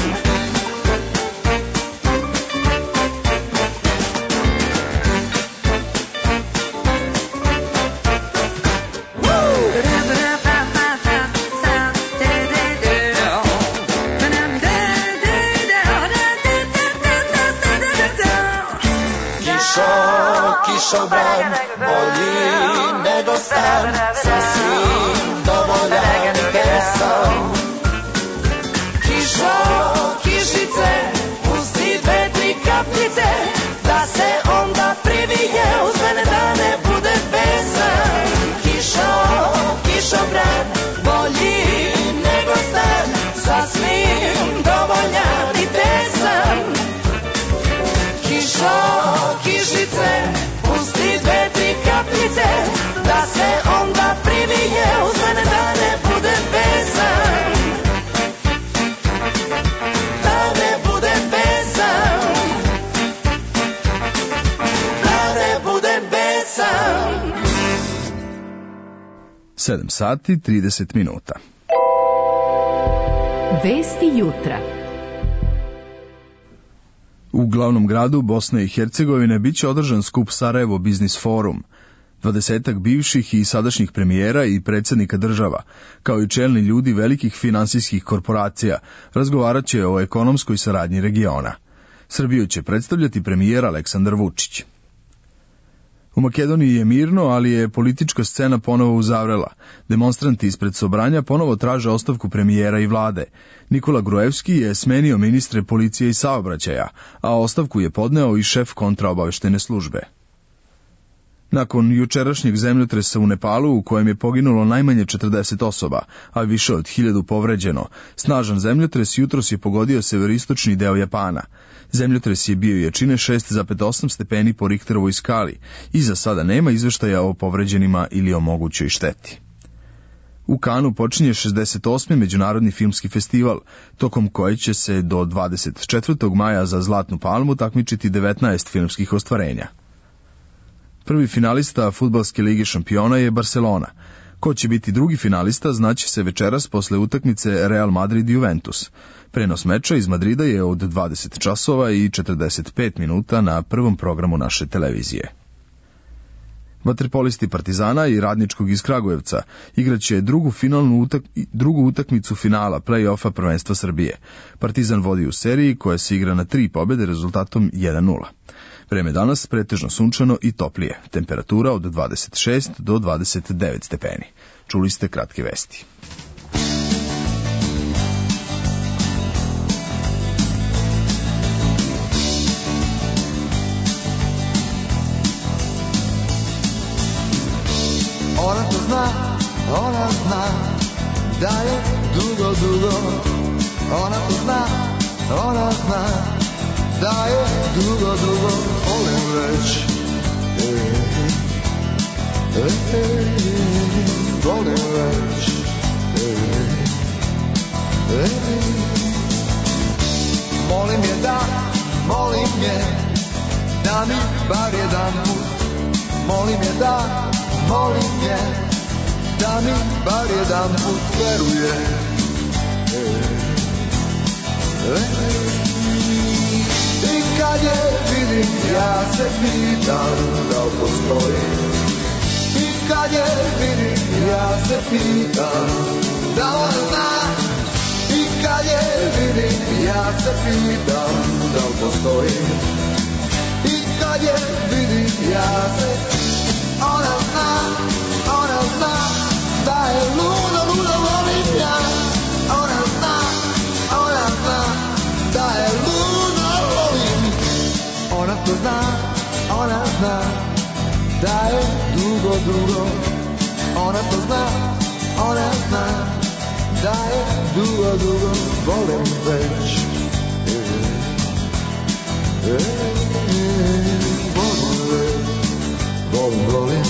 Kišobran, bolji nego stan, sasvim dovoljan i pesan. Kišice, pusti 2-3 kapljice, da se onda privije uz mene, da ne bude besan. Kišobran, bolji nego stan, sasvim dovoljan i pesan. Kišice, pusti 2-3 kapljice, da se onda privije uz mene, da ne bude besan. Da ne bude besan. Da ne bude besan. 7 sati 30 minuta. Vesti jutra. U glavnom gradu Bosne i Hercegovine biće održan skup Sarajevo Biznis Forum. 20 bivših i sadašnjih premijera i predsjednika država, kao i čelni ljudi velikih finansijskih korporacija, razgovarat će o ekonomskoj saradnji regiona. Srbiju će predstavljati premijer Aleksandar Vučić. U Makedoniji je mirno, ali je politička scena ponovo uzavrela. Demonstranti ispred Sobranja ponovo traže ostavku premijera i vlade. Nikola Gruevski je smenio ministre policije i saobraćaja, a ostavku je podneo i šef kontraobaveštene službe. Nakon jučerašnjeg zemljotresa u Nepalu, u kojem je poginulo najmanje 40 osoba, a više od 1000 povređeno, snažan zemljotres jutros je pogodio severistočni deo Japana. Zemljotres je bio jačine 6,8 stepeni po Richterovoj skali i za sada nema izveštaja o povređenima ili o mogućoj šteti. U Kanu počinje 68. Međunarodni filmski festival, tokom koje će se do 24. maja za Zlatnu palmu takmičiti 19 filmskih ostvarenja. Prvi finalista Fudbalske lige šampiona je Barcelona. Ko će biti drugi finalista znaće se večeras posle utakmice Real Madrid i Juventus. Prenos meča iz Madrida je od 20 časova i 45 minuta na prvom programu naše televizije. Vaterpolisti Partizana i Radničkog iz Kragujevca igraće drugu utakmicu finala play-offa prvenstva Srbije. Partizan vodi u seriji koja se igra na 3 pobjede rezultatom 1:0. Vreme danas pretežno sunčano i toplije. Temperatura od 26 do 29 stepeni. Čuli ste kratke vesti. Ona to zna, ona zna da je dugo, dugo. Ona to zna, ona zna da je dugo, dugo. Volim već, volim već, molim je da mi bar jedan put, molim je da mi bar jedan put veruje. I kad je vidim, ja se pitam da li postoji. I kad je vidim, ja se pitam da ona zna. I kad je vidim, ja se pitam da li postoji. I kad je vidim, ja se ona zna da je ludo, ludo volim ja. Ona zna da je ludo volim. Ona to zna da je dugo, dugo. Ona to zna da je dugo, dugo. Volim već, volim već, volim.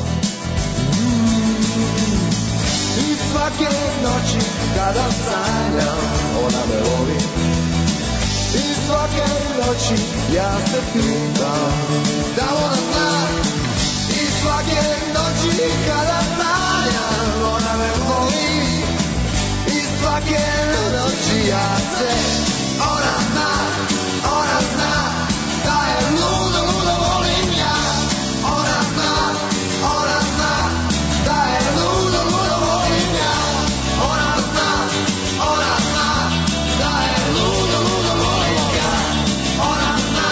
I svake noći kada sanjam, ona me voli. I svake noći ja se pitam da ona zna. I svake noći kada sanjam, ona me voli. I svake noći ja se, ona zna da je ludo, ludo volim ja. Ona zna da je ludo, ludo volim ja. Ona zna da je ludo, ludo volim ja. Ona zna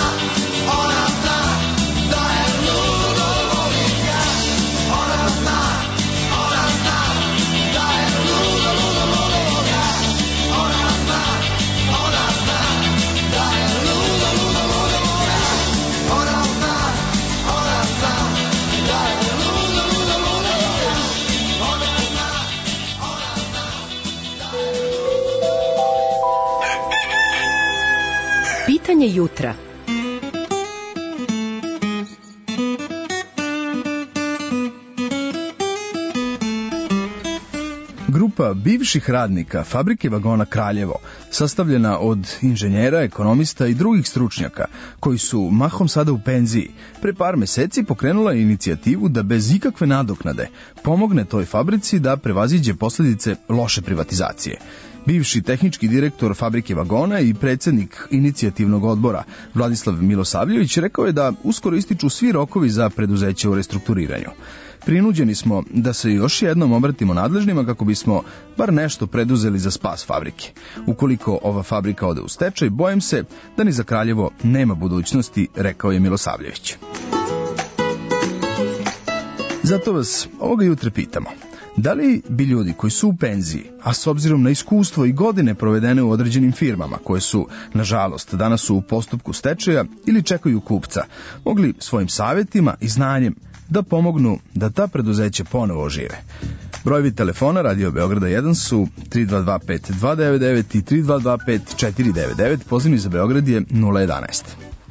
da je ludo, ludo volim ja. Ona zna da je ludo, ludo volim ja. Ona zna da je ludo, ludo volim ja. Ona zna da je ludo, ludo volim ja. Ona zna. Pitanje jutra. Grupa bivših radnika Fabrike vagona Kraljevo, sastavljena od inženjera, ekonomista i drugih stručnjaka, koji su mahom sada u penziji, pre par meseci pokrenula inicijativu da bez ikakve nadoknade pomogne toj fabrici da prevaziđe posljedice loše privatizacije. Bivši tehnički direktor Fabrike vagona i predsjednik inicijativnog odbora Vladislav Milosavljević rekao je da uskoro ističu svi rokovi za preduzeće u restrukturiranju. Prinuđeni smo da se još jednom obratimo nadležnima kako bismo bar nešto preduzeli za spas fabrike. Ukoliko ova fabrika ode u stečaj, bojim se da ni za Kraljevo nema budućnosti, rekao je Milosavljević. Zato vas ovoga jutra pitamo. Da li bi ljudi koji su u penziji, a s obzirom na iskustvo i godine provedene u određenim firmama, koje su, nažalost, danas u postupku stečaja ili čekaju kupca, mogli svojim savjetima i znanjem da pomognu da ta preduzeća ponovo ožive. Brojevi telefona Radio Beograda 1 su 3225-299 i 3225-499, pozivni za Beograd je 011.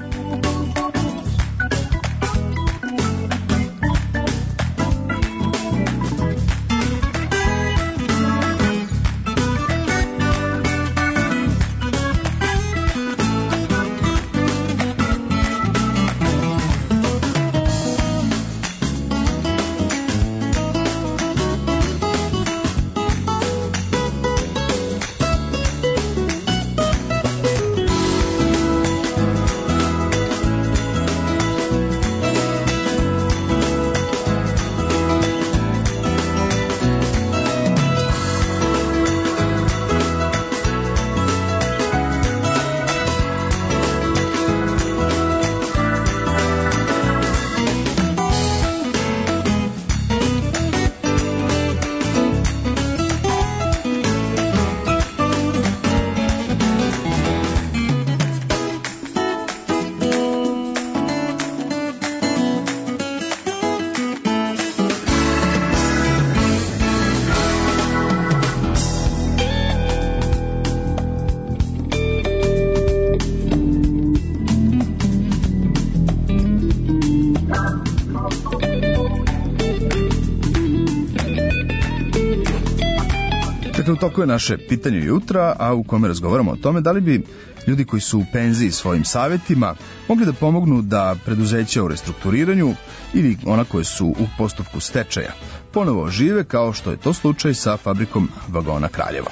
U toku je naše pitanje jutra, a u kome razgovaramo o tome da li bi ljudi koji su u penziji svojim savjetima mogli da pomognu da preduzeća u restrukturiranju ili ona koje su u postupku stečaja ponovo žive, kao što je to slučaj sa fabrikom vagona Kraljevo.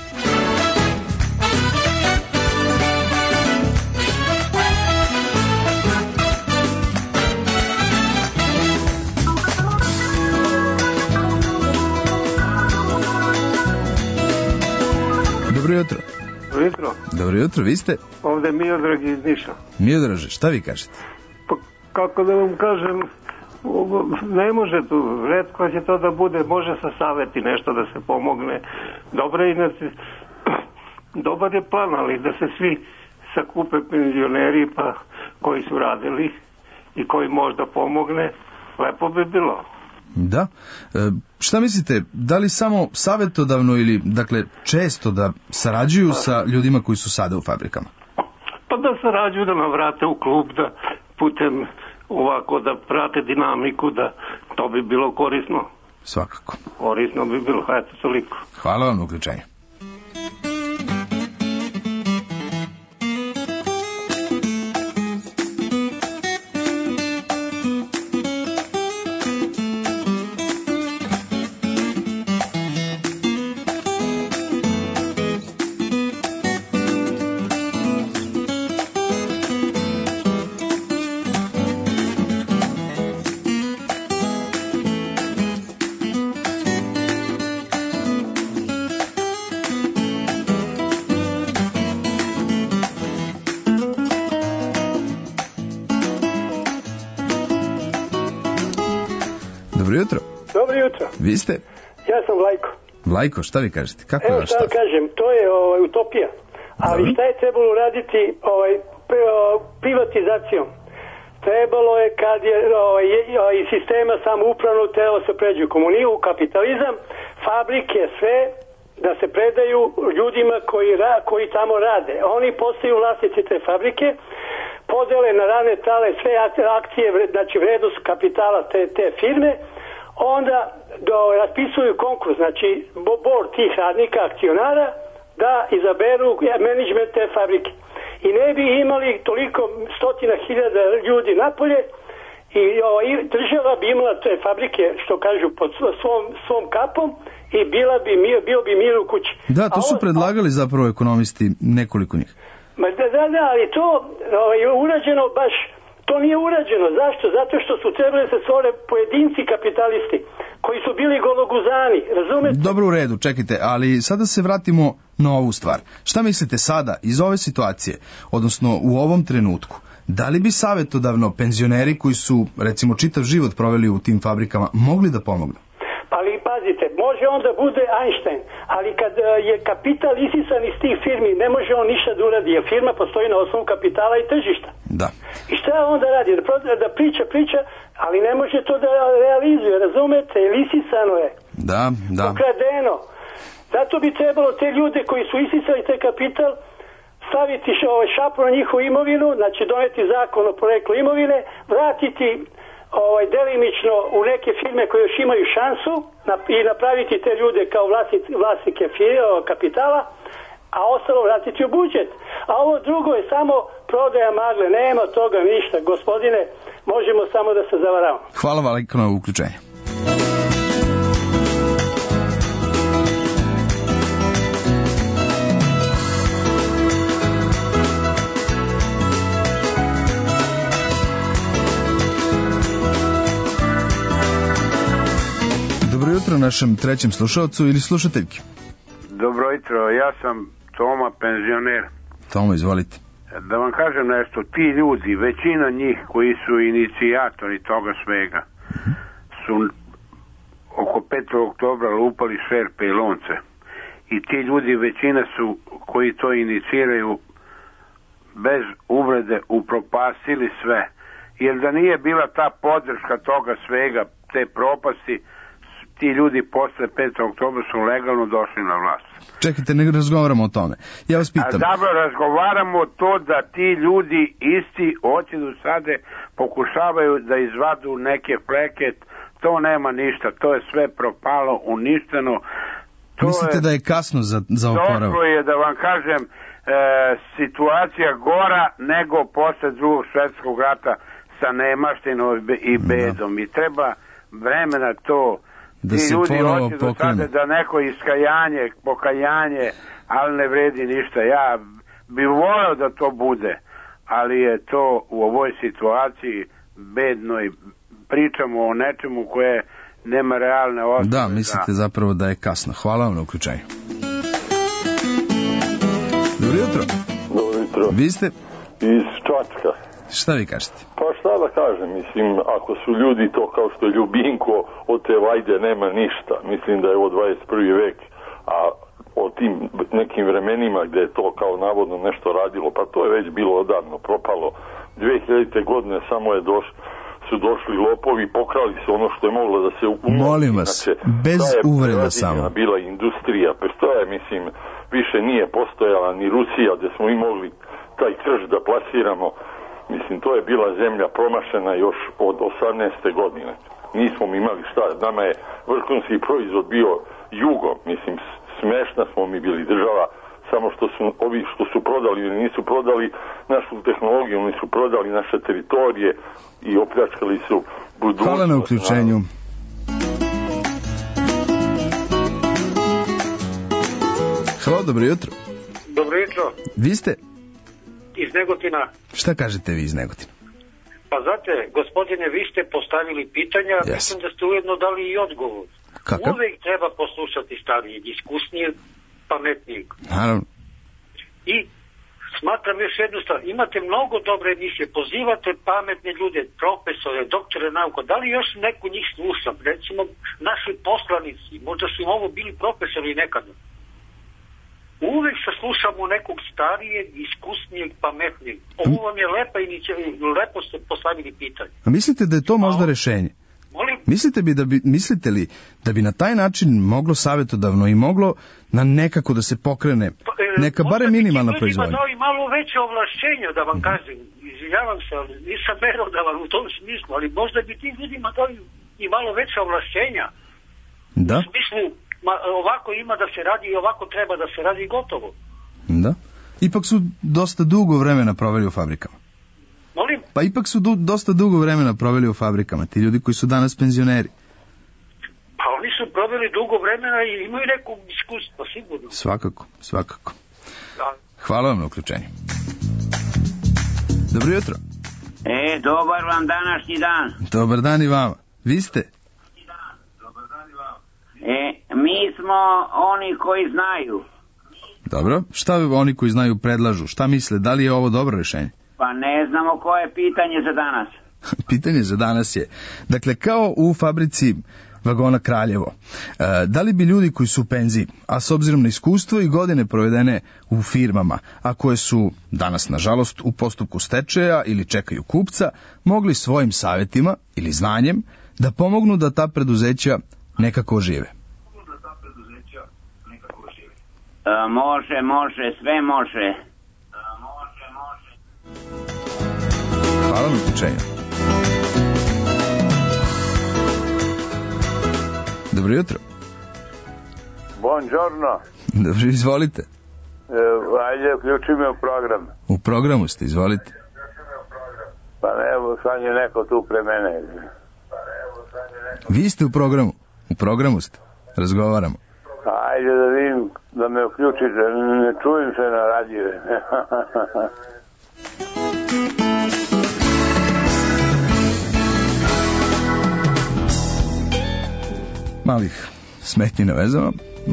Dobro jutro. Dobro jutro. Dobro jutro, vi ste? Ovde je Miodrag iz Niša. Miodraže, šta vi kažete? Pa kako da vam kažem, ne može tu, retko će to da bude, može sa saveti nešto da se pomogne. Dobro je inače, dobar je plan, ali da se svi sakupe penzioneri pa koji su radili i koji možda pomogne, lepo bi bilo. Da. Šta mislite, da li samo savjetodavno ili, dakle, često da sarađuju sa ljudima koji su sada u fabrikama? Pa da sarađuju, da navrate u klub, da putem ovako, da prate dinamiku, da to bi bilo korisno. Svakako. Korisno bi bilo, eto, toliko. Hvala vam na uključenju. Dobro jutro. Dobro jutro. Vi ste? Ja sam Vlajko. Vlajko, šta vi kažete? Kako je vaš stav? Evo šta kažem, to je utopija. Ali šta je trebalo raditi privatizacijom? Trebalo je kad je iz sistema samoupravno trebalo se pređu u kapitalizam, fabrike sve da se predaju ljudima koji tamo rade. Oni postaju vlasnici te fabrike, podele na rane tale sve akcije, znači vrednost kapitala te firme, onda raspisuju konkurs, znači bor tih radnika, akcionara, da izaberu menadžment te fabrike. I ne bi imali toliko stotina hiljada ljudi napolje i država bi imala te fabrike, što kažu, pod svom kapom i bio bi mir u kući. Da, to su predlagali zapravo ekonomisti, nekoliko njih. Da, ali to je urađeno baš, to nije urađeno. Zašto? Zato što su trebali se stvore pojedinci kapitalisti, koji su bili gologuzani, razumete? Dobro, u redu, čekajte, ali sada se vratimo na ovu stvar. Šta mislite sada, iz ove situacije, odnosno u ovom trenutku, da li bi savjetodavno penzioneri koji su, recimo, čitav život proveli u tim fabrikama, mogli da pomognu? Ali, pazi, pazite, može on da bude Einstein, ali kad je kapital isisan iz tih firmi, ne može on ništa da uradi, jer firma postoji na osnovu kapitala i tržišta. Da. I šta on da radi? Da priča, ali ne može to da realizuje, razumete? Isisano je. Da. Ukradeno. Zato bi trebalo te ljude koji su isisali te kapital staviti šapu na njihovu imovinu, znači doneti zakon o poreklu imovine, vratiti delimično u neke firme koje još imaju šansu i napraviti te ljude kao vlasnike kapitala, a ostalo vratiti u budžet. A ovo drugo je samo prodaja magle, nema toga ništa, gospodine, možemo samo da se zavaravamo. Hvala veliko na uključenju. Dobro jutro našem trećem slušalcu ili slušateljki. Dobro jutro, ja sam Toma, penzioner. Toma, izvolite. Da vam kažem nešto, ti ljudi, većina njih koji su inicijatori toga svega, su oko 5. oktobra lupali šerpe i lonce. I ti ljudi, većina su koji to iniciraju bez uvrede upropastili sve. Jer da nije bila ta podrška toga svega, te propasti, ti ljudi posle 5. oktobra su legalno došli na vlast. Čekajte, ne razgovaramo o tome. Ja vas pitam. Dobro, razgovaramo to da ti ljudi isti hoću sade pokušavaju da izvadu neke fleket. To nema ništa, to je sve propalo, uništeno. Mislite da je kasno za oporavak? Dobro je da vam kažem, situacija gora nego posle Drugog svjetskog rata sa nemaštinom i bedom. I treba vremena to da ti se ljudi ponovo hoće do pokrenu. sada da neko pokajanje, ali ne vredi ništa. Ja bih voleo da to bude, ali je to u ovoj situaciji bedno i pričamo o nečemu koje nema realne osnove. Da, mislite zapravo da je kasno. Hvala vam na uključenju. Dobro jutro. Dobro jutro. Vi ste? Iz Čačka. Šta vi kažete? Pa šta da kažem, mislim, ako su ljudi to kao što je Ljubinko, od te vajde nema ništa. Mislim da je ovo 21. vek, a o tim nekim vremenima gde je to kao navodno nešto radilo, pa to je već bilo odavno propalo. 2000. godine samo su došli lopovi, pokrali su ono što je moglo da se umoći. Molim vas, bez uvreda samo. Bila industrija, postoje, mislim, više nije postojala ni Rusija gde smo i mogli taj krš da plasiramo. Mislim, to je bila zemlja promašena još od 18. godine. Nismo imali šta, nama je vrhunski proizvod bio jugo, mislim, smešna smo mi bili država, samo što su ovi što su prodali ili nisu prodali našu tehnologiju, oni su prodali naše teritorije i opljačkali su budućnost. Hvala na uključenju. Hvala, dobro jutro. Dobro jutro. Vi ste? Iz Negotina. Šta kažete vi iz Negotina? Pa znate, gospodine, vi ste postavili pitanja, mislim da ste ujedno dali i odgovor. Kakav? Uvek treba poslušati starije, iskusnije, pametnijeg. Naravno. I smatram još jednu stvar, imate mnogo dobre emisije, pozivate pametne ljude, profesore, doktore nauka, da li još neku njih slušam? Recimo, naši poslanici, možda su im ovo bili profesori nekada. Uvek se slušamo nekog starijeg, iskusnijeg, pametnijeg. Ovo vam je lepo ste postavili pitanje. A mislite da je to možda rešenje? Molim? Mislite li da bi na taj način moglo savjetodavno i moglo na nekako da se pokrene neka bare minimalna proizvodnja? Možda bi ljudima dao i malo veće ovlašćenja, da vam kažem. Izvinjavam se, ali nisam verao da vam u tom smislu, ali možda bi tim ljudima dao i malo veće ovlašćenja. Da? U smislu, ovako ima da se radi i ovako treba da se radi i gotovo. Da. Ipak su dosta dugo vremena proveli u fabrikama. Molim? Pa ipak su dosta dugo vremena proveli u fabrikama, ti ljudi koji su danas penzioneri. Pa oni su proveli dugo vremena i imaju nekog iskustva, sigurno. Svakako. Da. Hvala vam na uključenju. Dobro jutro. Dobar vam današnji dan. Dobar dan i vama. Vi ste? Mi smo oni koji znaju. Dobro, šta oni koji znaju predlažu? Šta misle, da li je ovo dobro rešenje? Pa ne znamo koje je pitanje za danas. Pitanje za danas je, dakle, kao u fabrici vagona Kraljevo, da li bi ljudi koji su u penziji, a s obzirom na iskustvo i godine provedene u firmama, a koje su danas, nažalost, u postupku stečaja ili čekaju kupca, mogli svojim savjetima ili znanjem da pomognu da ta preduzeća nekako ožive? Može, sve može. Hvala na uključenju. Dobro jutro. Buongiorno. Dobro, izvolite. Ajde, uključi me u program. U programu ste, izvolite. Pa ne, sad je neko tu pre mene. Vi ste u programu. U programu ste. Razgovaramo. Ajde da vidim, da me uključite. Ne čujem se na radiju. Malih smetnji na vezama.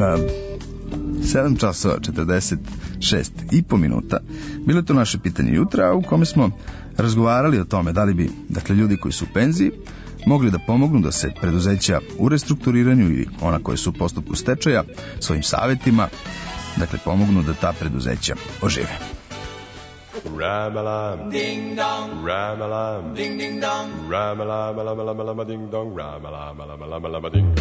7 časova 46,5 minuta. Bilo je to naše pitanje jutra, u kome smo razgovarali o tome da li bi, dakle, ljudi koji su u penziji mogli da pomognu da se preduzeća u restrukturiranju ili ona koje su u postupku stečaja svojim savjetima, dakle, pomognu da ta preduzeća ožive. Ramalam, ding dong, ramalam, ding ding dong, ramalam, ramalam, ding dong, ramalam, ramalam, ding.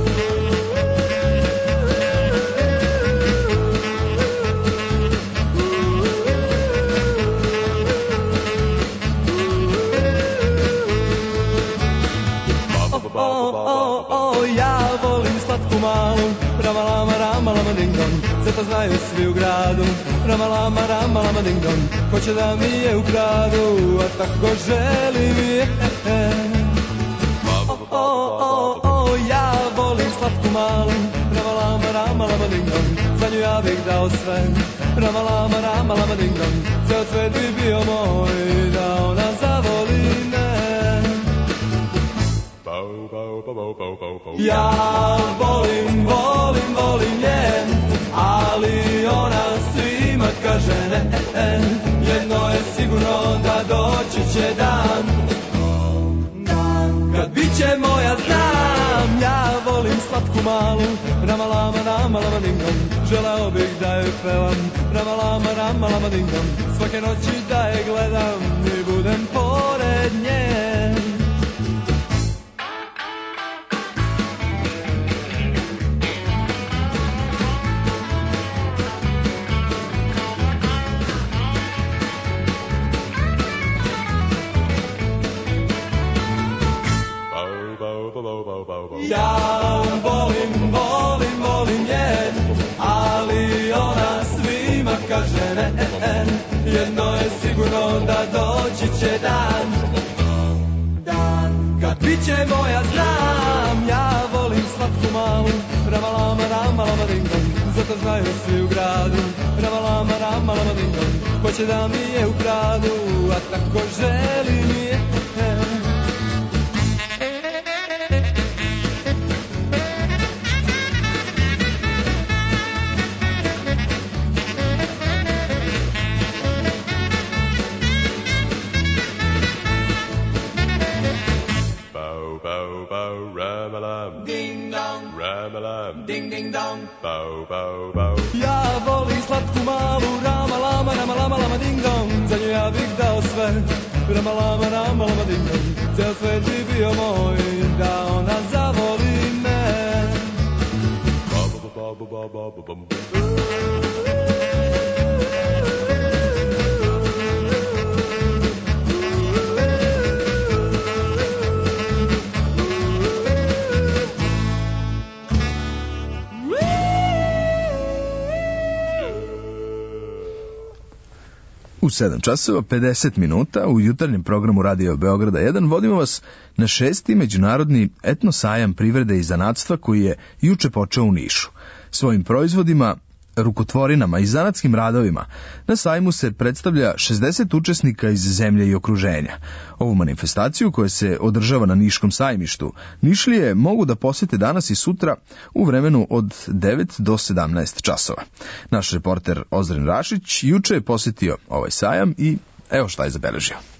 Ja volim slatku malu, ramalama, ramalama, ding dong, zato znaju svi u gradu, ramalama, ramalama, ding dong, hoće da mi je ukradu, a tako želim je. Ja volim slatku malu, ramalama, ramalama, ding dong, za nju ja bih dao sve, ramalama, ramalama, ding dong, ceo svet bi bio moj, da ona zavoli me. Ja volim, volim, volim nje, ali ona svima kaže ne. Jedno je sigurno da doći će dan, kad bit će moja, znam. Ja volim slatku malu, ramalama, ramalama, ding dong, želeo bih da joj pevam, ramalama, ramalama, ding dong, svake noći da je gledam i budem pored nje. Ja volim, volim, volim nje, ali ona svima kaže ne. Jedno je sigurno da doći će dan, kad bit će moja, znam. Ja volim slatku malu, ramalama, ramalama, ding dong, zato znaju svi u gradu, ramalama, ramalama, ding dong, hoće da mi je ukradu, a tako želim je. Ding ding dong, bow bow bow. Ja volim slatku malu, ramalama, ramalama, lama, ding dong, za nju ja bih dao sve, ramalama, ramalama, ding dong, ceo svet bi bio moj, da ona zavoli me. U 7 časova 50 minuta u jutarnjem programu Radio Beograda 1 vodimo vas na 6. međunarodni etnosajam privrede i zanatstva koji je juče počeo u Nišu. Svojim proizvodima, rukotvorinama i zanatskim radovima na sajmu se predstavlja 60 učesnika iz zemlje i okruženja. Ovu manifestaciju koja se održava na Niškom sajmištu Nišlije mogu da posete danas i sutra u vremenu od 9 do 17 časova. Naš reporter Ozren Rašić juče je posjetio ovaj sajam i evo šta je zabeležio.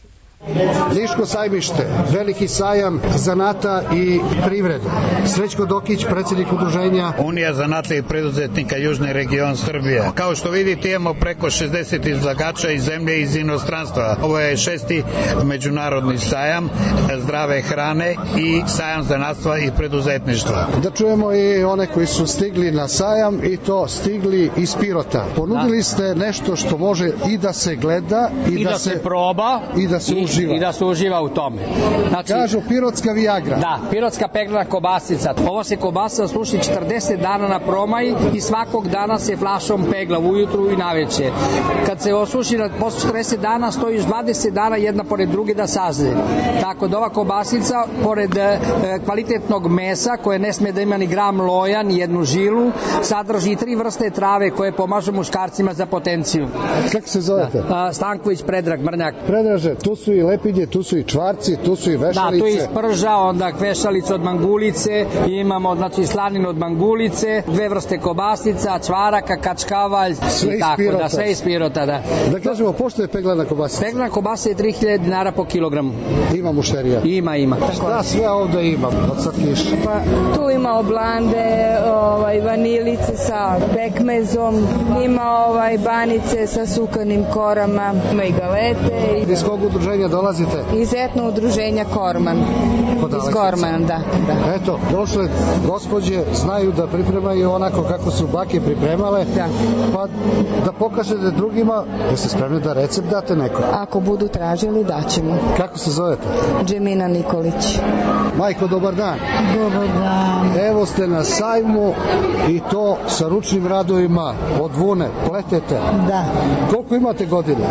Niško sajmište, veliki sajam zanata i privrede. Srećko Dokić, predsjednik udruženja Unija zanata i preduzetnika Južni region Srbije. Kao što vidite, imamo preko 60 izlagača iz zemlje i iz inostranstva. Ovo je 6. međunarodni sajam zdrave hrane i sajam zanatstva i preduzetništva. Da čujemo i one koji su stigli na sajam, i to stigli iz Pirota. Ponudili ste nešto što može i da se gleda i da se proba i da se uživa. I da se uživa u tome. Znači, kažu pirotska vijagra. Da, pirotska peglana kobasica. Ovo se kobasa sluši 40 dana na promaj i svakog dana se flašom pegla ujutru i naveče. Kad se osuši posle 40 dana, stojiš 20 dana jedna pored druge da sazre. Tako da ova kobasica, pored kvalitetnog mesa, koje ne sme da ima ni gram loja, ni jednu žilu, sadrži 3 vrste trave koje pomažu muškarcima za potenciju. Kako se zovete? Stanković Predrag Mrnjak. Predraže, tu su i lepinje, tu su i čvarci, tu su i vešalice. Da, tu je sprža, onda vešalica od mangulice, imamo znači slaninu od mangulice, 2 vrste kobasica, čvaraka, kačkavalj i tako da, sve iz Pirota, da. Da kažemo, pošto je peglana kobasica? Peglana kobasa je 3000 dinara po kilogramu. Ima mušterija? Ima. Šta sve ovde ima od sad kiša? Pa, tu ima oblande, vanilice sa pekmezom, ima banice sa sukanim korama, ima i galete. Iz kog udruženja dolazite? Iz etno udruženja Korman. Iz Kormana, da. Eto, došle gospođe, znaju da pripremaju onako kako su bake pripremale, pa da pokažete drugima, jeste spremni da recept date neko? Ako budu tražili, daćemo. Kako se zovete? Džemina Nikolić. Majko, dobar dan. Dobar dan. Evo ste na sajmu i to sa ručnim radovima od vune, pletete. Da. Koliko imate godina?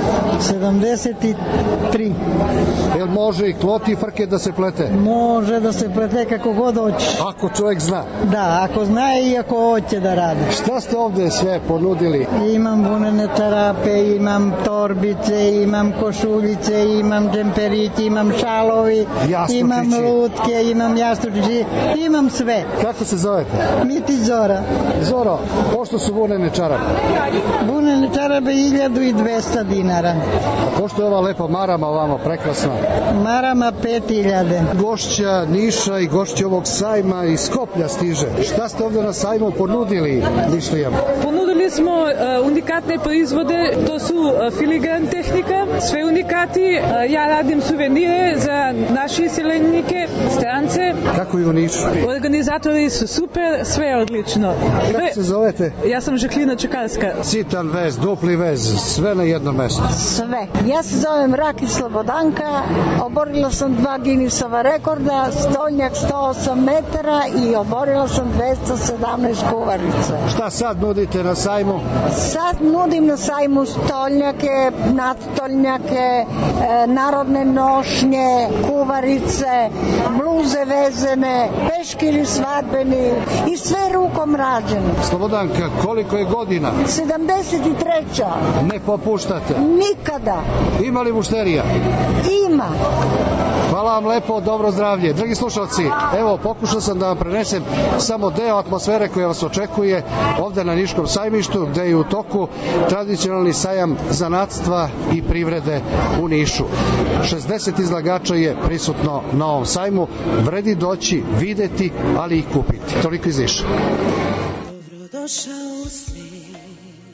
73. Jel može i kloti i frke da se plete? Može da se plete kako god hoće. Ako čovjek zna? Da, ako zna i ako hoće da radi. Šta ste ovde sve ponudili? Imam vunene čarape, imam torbice, imam košuljice, imam džemperići, imam šalovi, imam lutke, imam jastučići, imam sve. Kako se zovete? Miti Zora. Zoro, pošto su vunene čarape? Vunene čarape 1200 dinara. A pošto je ova lepa marama ovamo prekrasna? Marama 5000. Gošća Niša i gošća ovog sajma iz Skoplja stiže. Šta ste ovde na sajmu ponudili Nišlijama? Ponudili smo unikatne proizvode, to su filigrana tehnika, sve unikati. Ja radim suvenire za naše iseljenike, strance. Kako je u Nišu? Organizatori su super, sve je odlično. Kako se zovete? Ja sam Žaklina Čekarska. Sitan vez, dupli vez, sve na jednom mestu. Sve. Ja se zovem Raki Slobodanka, oborila sam 2 Guinnessova rekorda, stolnjak 108 metara i oborila sam 217 kuvarica. Šta sad nudite na sajmu? Sad nudim na sajmu stolnjake, nadstolnjake, narodne nošnje, kuvarice, bluze vezene, peškiri svadbeni i sve rukom rađeno. Slobodanka, koliko je godina? 73. Ne popuštate? Nikada. Ima li mušterija? Ima. Hvala vam lepo, dobro zdravlje. Dragi slušalci, evo, pokušao sam da vam prenesem samo deo atmosfere koja vas očekuje ovde na Niškom sajmištu, gde je u toku tradicionalni sajam zanatstva i privrede u Nišu. 60 izlagača je prisutno na ovom sajmu, vredi doći, videti, ali i kupiti. Toliko iz Niša. Dobrodošao u svet,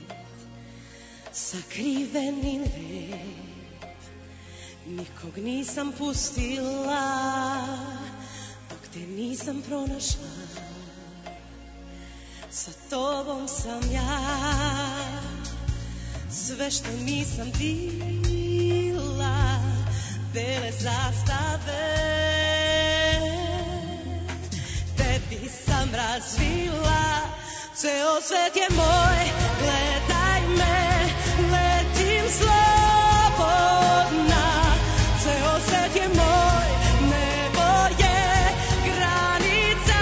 sakriveni lep, nikog nisam pustila, dok te nisam pronašla, sa tobom sam ja, sve što nisam bila, bele zastave, tebi sam razvila, ceo svet je moj, gledaj me, letim slobodna, ceo svet je moj, nebo je granica.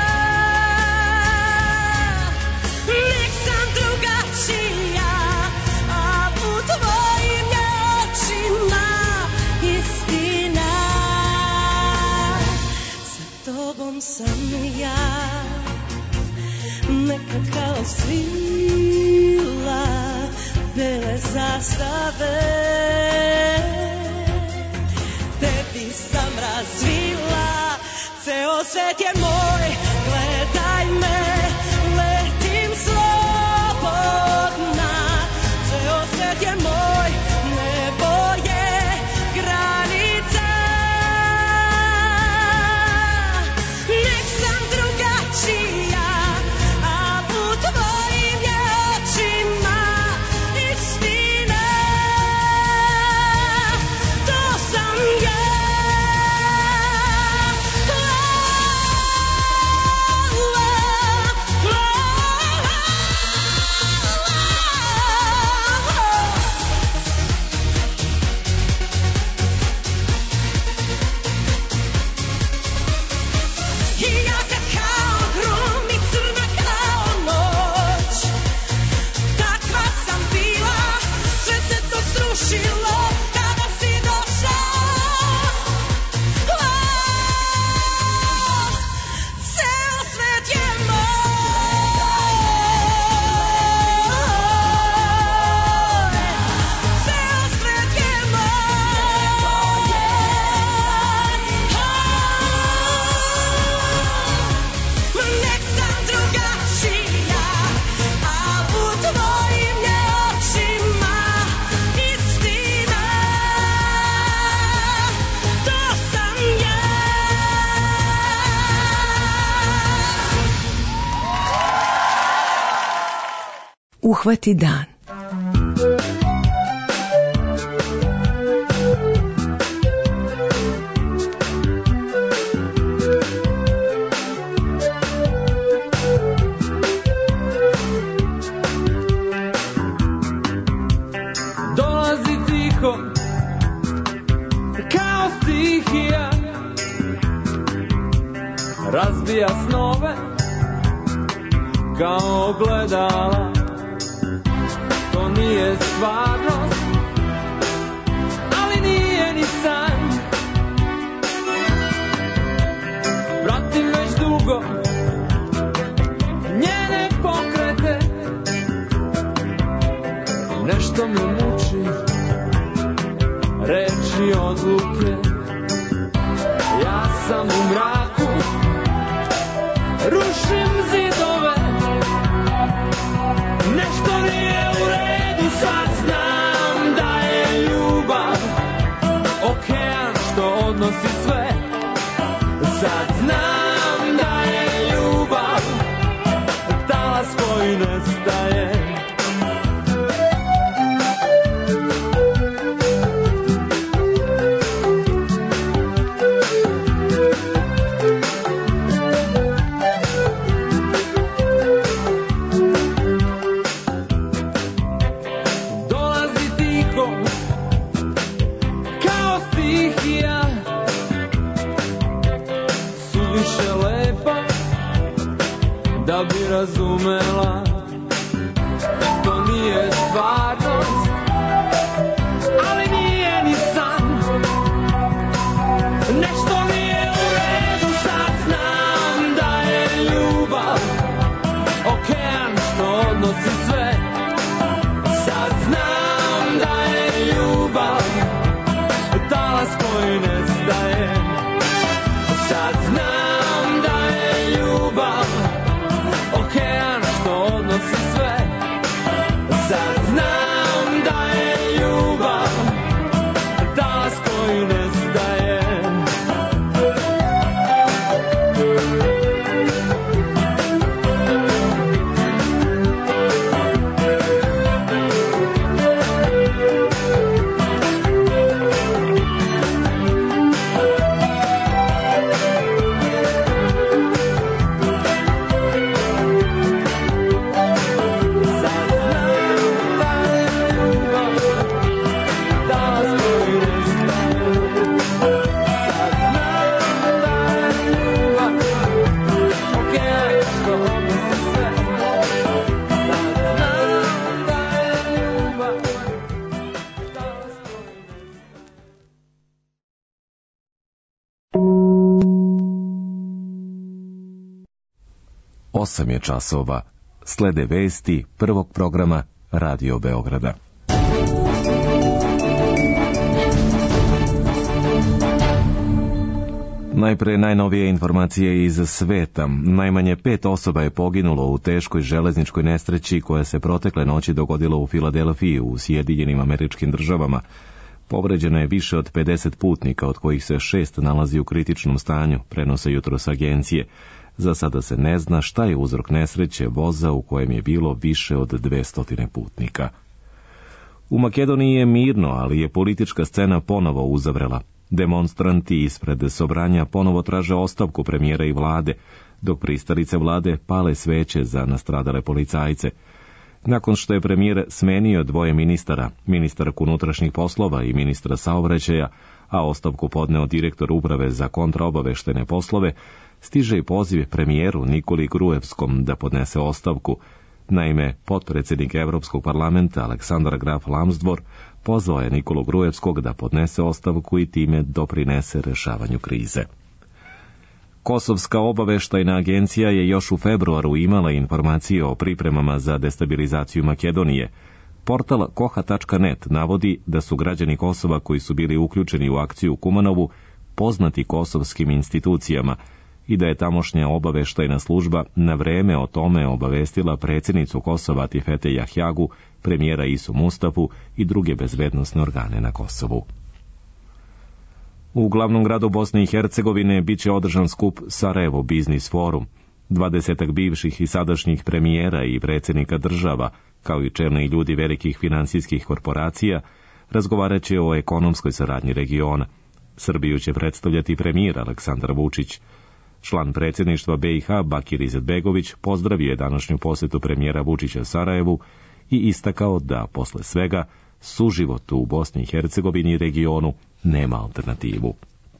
Nek sam drugačija, a u tvojim je očima istina. Sa tobom sam ja, neka kao svila, bele zastave, Ceo svet je moj, gledaj me, letim slobodna. Ceo svet je moj, nebo je granica. Nek sam drugačija, a u tvojim je očima istina. To sam ja. Uhvati dan. Dolazi tiho kao stihija, razbija snove kao ogledala. To nije stvarnost, ali nije ni san. Pratim već dugo njene pokrete, nešto me muči, reči odluke. Ja sam u mraku, rušim zidove, nešto nije u redu, sad znam da je ljubav okean što odnosi sve. Sad znam da je ljubav talas koji nestaje. Da bi razumela, to nije stvarnost, ali nije ni san. Nešto nije u redu, sad znam da je ljubav okean što odnosi sve. Sad znam da je ljubav talas koji nestaje. Sad znam da je ljubav okean što odnosi sve. Sad znam da je ljubav talas koji nestaje. Osam je časova. Slede vesti prvog programa Radio Beograda. Najpre najnovije informacije iz sveta. Najmanje 5 osoba je poginulo u teškoj železničkoj nesreći koja se protekle noći dogodila u Filadelfiji u Sjedinjenim Američkim Državama. Povređeno je više od 50 putnika, od kojih se 6 nalazi u kritičnom stanju, prenose jutros agencije. Za sada se ne zna šta je uzrok nesreće voza u kojem je bilo više od 200 putnika. U Makedoniji je mirno, ali je politička scena ponovo uzavrela. Demonstranti ispred Sobranja ponovo traže ostavku premijera i vlade, dok pristalice vlade pale sveće za nastradale policajce. Nakon što je premijer smenio 2 ministara, ministarku unutrašnjih poslova i ministra saobraćaja, a ostavku podneo direktor uprave za kontraobaveštene poslove, stiže i poziv premijeru Nikoli Gruevskom da podnese ostavku. Naime, potpredsjednik Evropskog parlamenta Aleksandar Graf Lambsdorff pozvao je Nikolu Gruevskog da podnese ostavku i time doprinese rešavanju krize. Kosovska obaveštajna agencija je još u februaru imala informacije o pripremama za destabilizaciju Makedonije. Portal koha.net navodi da su građani Kosova koji su bili uključeni u akciju Kumanovu poznati kosovskim institucijama i da je tamošnja obaveštajna služba na vreme o tome obavestila predsjednicu Kosova Tifete Jahjagu, premijera Isu Mustafu i druge bezbednosne organe na Kosovu. U glavnom gradu Bosne i Hercegovine bit će održan skup Sarajevo Biznis Forum. 20 bivših i sadašnjih premijera i predsjednika država, kao i čelni ljudi velikih finansijskih korporacija, razgovarat će o ekonomskoj saradnji regiona. Srbiju će predstavljati premijer Aleksandar Vučić. Član predsjedništva BiH Bakir Izetbegović pozdravio je današnju posjetu premijera Vučića Sarajevu i istakao da posle svega suživot u Bosni i Hercegovini i regionu nema alternativu.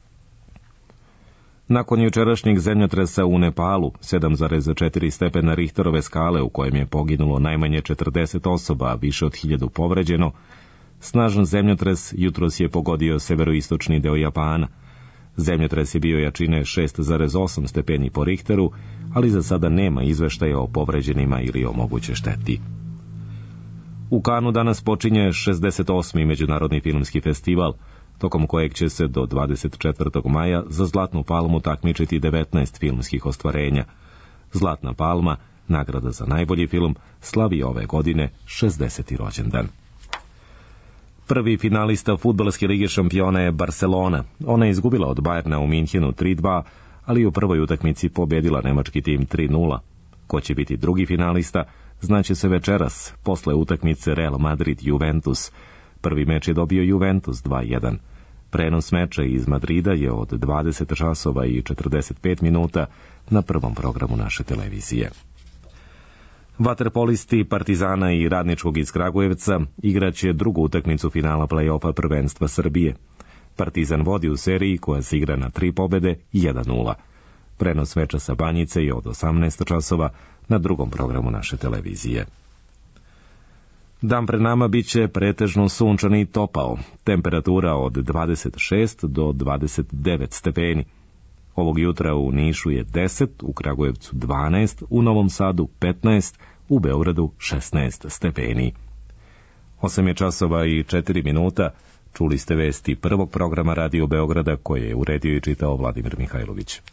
Nakon jučerašnjeg zemljotresa u Nepalu, 7,4 stepena Richterove skale u kojem je poginulo najmanje 40 osoba, a više od 1000 povređeno, snažan zemljotres jutros je pogodio severoistočni deo Japana. Zemljotres je bio jačine 6,8 stepeni po Richteru, ali za sada nema izveštaja o povređenima ili o mogućoj šteti. U Kanu danas počinje 68. Međunarodni filmski festival, tokom kojeg će se do 24. maja za Zlatnu palmu takmičiti 19 filmskih ostvarenja. Zlatna palma, nagrada za najbolji film, slavi ove godine 60. rođendan. Prvi finalista fudbalske lige šampiona je Barcelona. Ona je izgubila od Bayerna u Minhenu 3:2, ali u prvoj utakmici pobedila nemački tim 3:0. Ko će biti drugi finalista, znaće se večeras, posle utakmice Real Madrid-Juventus. Prvi meč je dobio Juventus 2:1. Prenos meča iz Madrida je od 20 časova i 45 minuta na prvom programu naše televizije. Vaterpolisti Partizana i Radničkog iz Kragujevca igraće drugu utakmicu finala play-offa prvenstva Srbije. Partizan vodi u seriji koja se igra na 3 pobede i 1:0. Prenos meča sa Banjice je od 18 časova na drugom programu naše televizije. Dan pred nama bit će pretežno sunčan i topao, temperatura od 26 do 29 stepeni. Ovog jutra u Nišu je 10, u Kragujevcu 12, u Novom Sadu 15, u Beogradu 16 stepeni. 8 je časova i 4 minuta, čuli ste vesti prvog programa Radio Beograda koje je uredio i čitao Vladimir Mihajlović.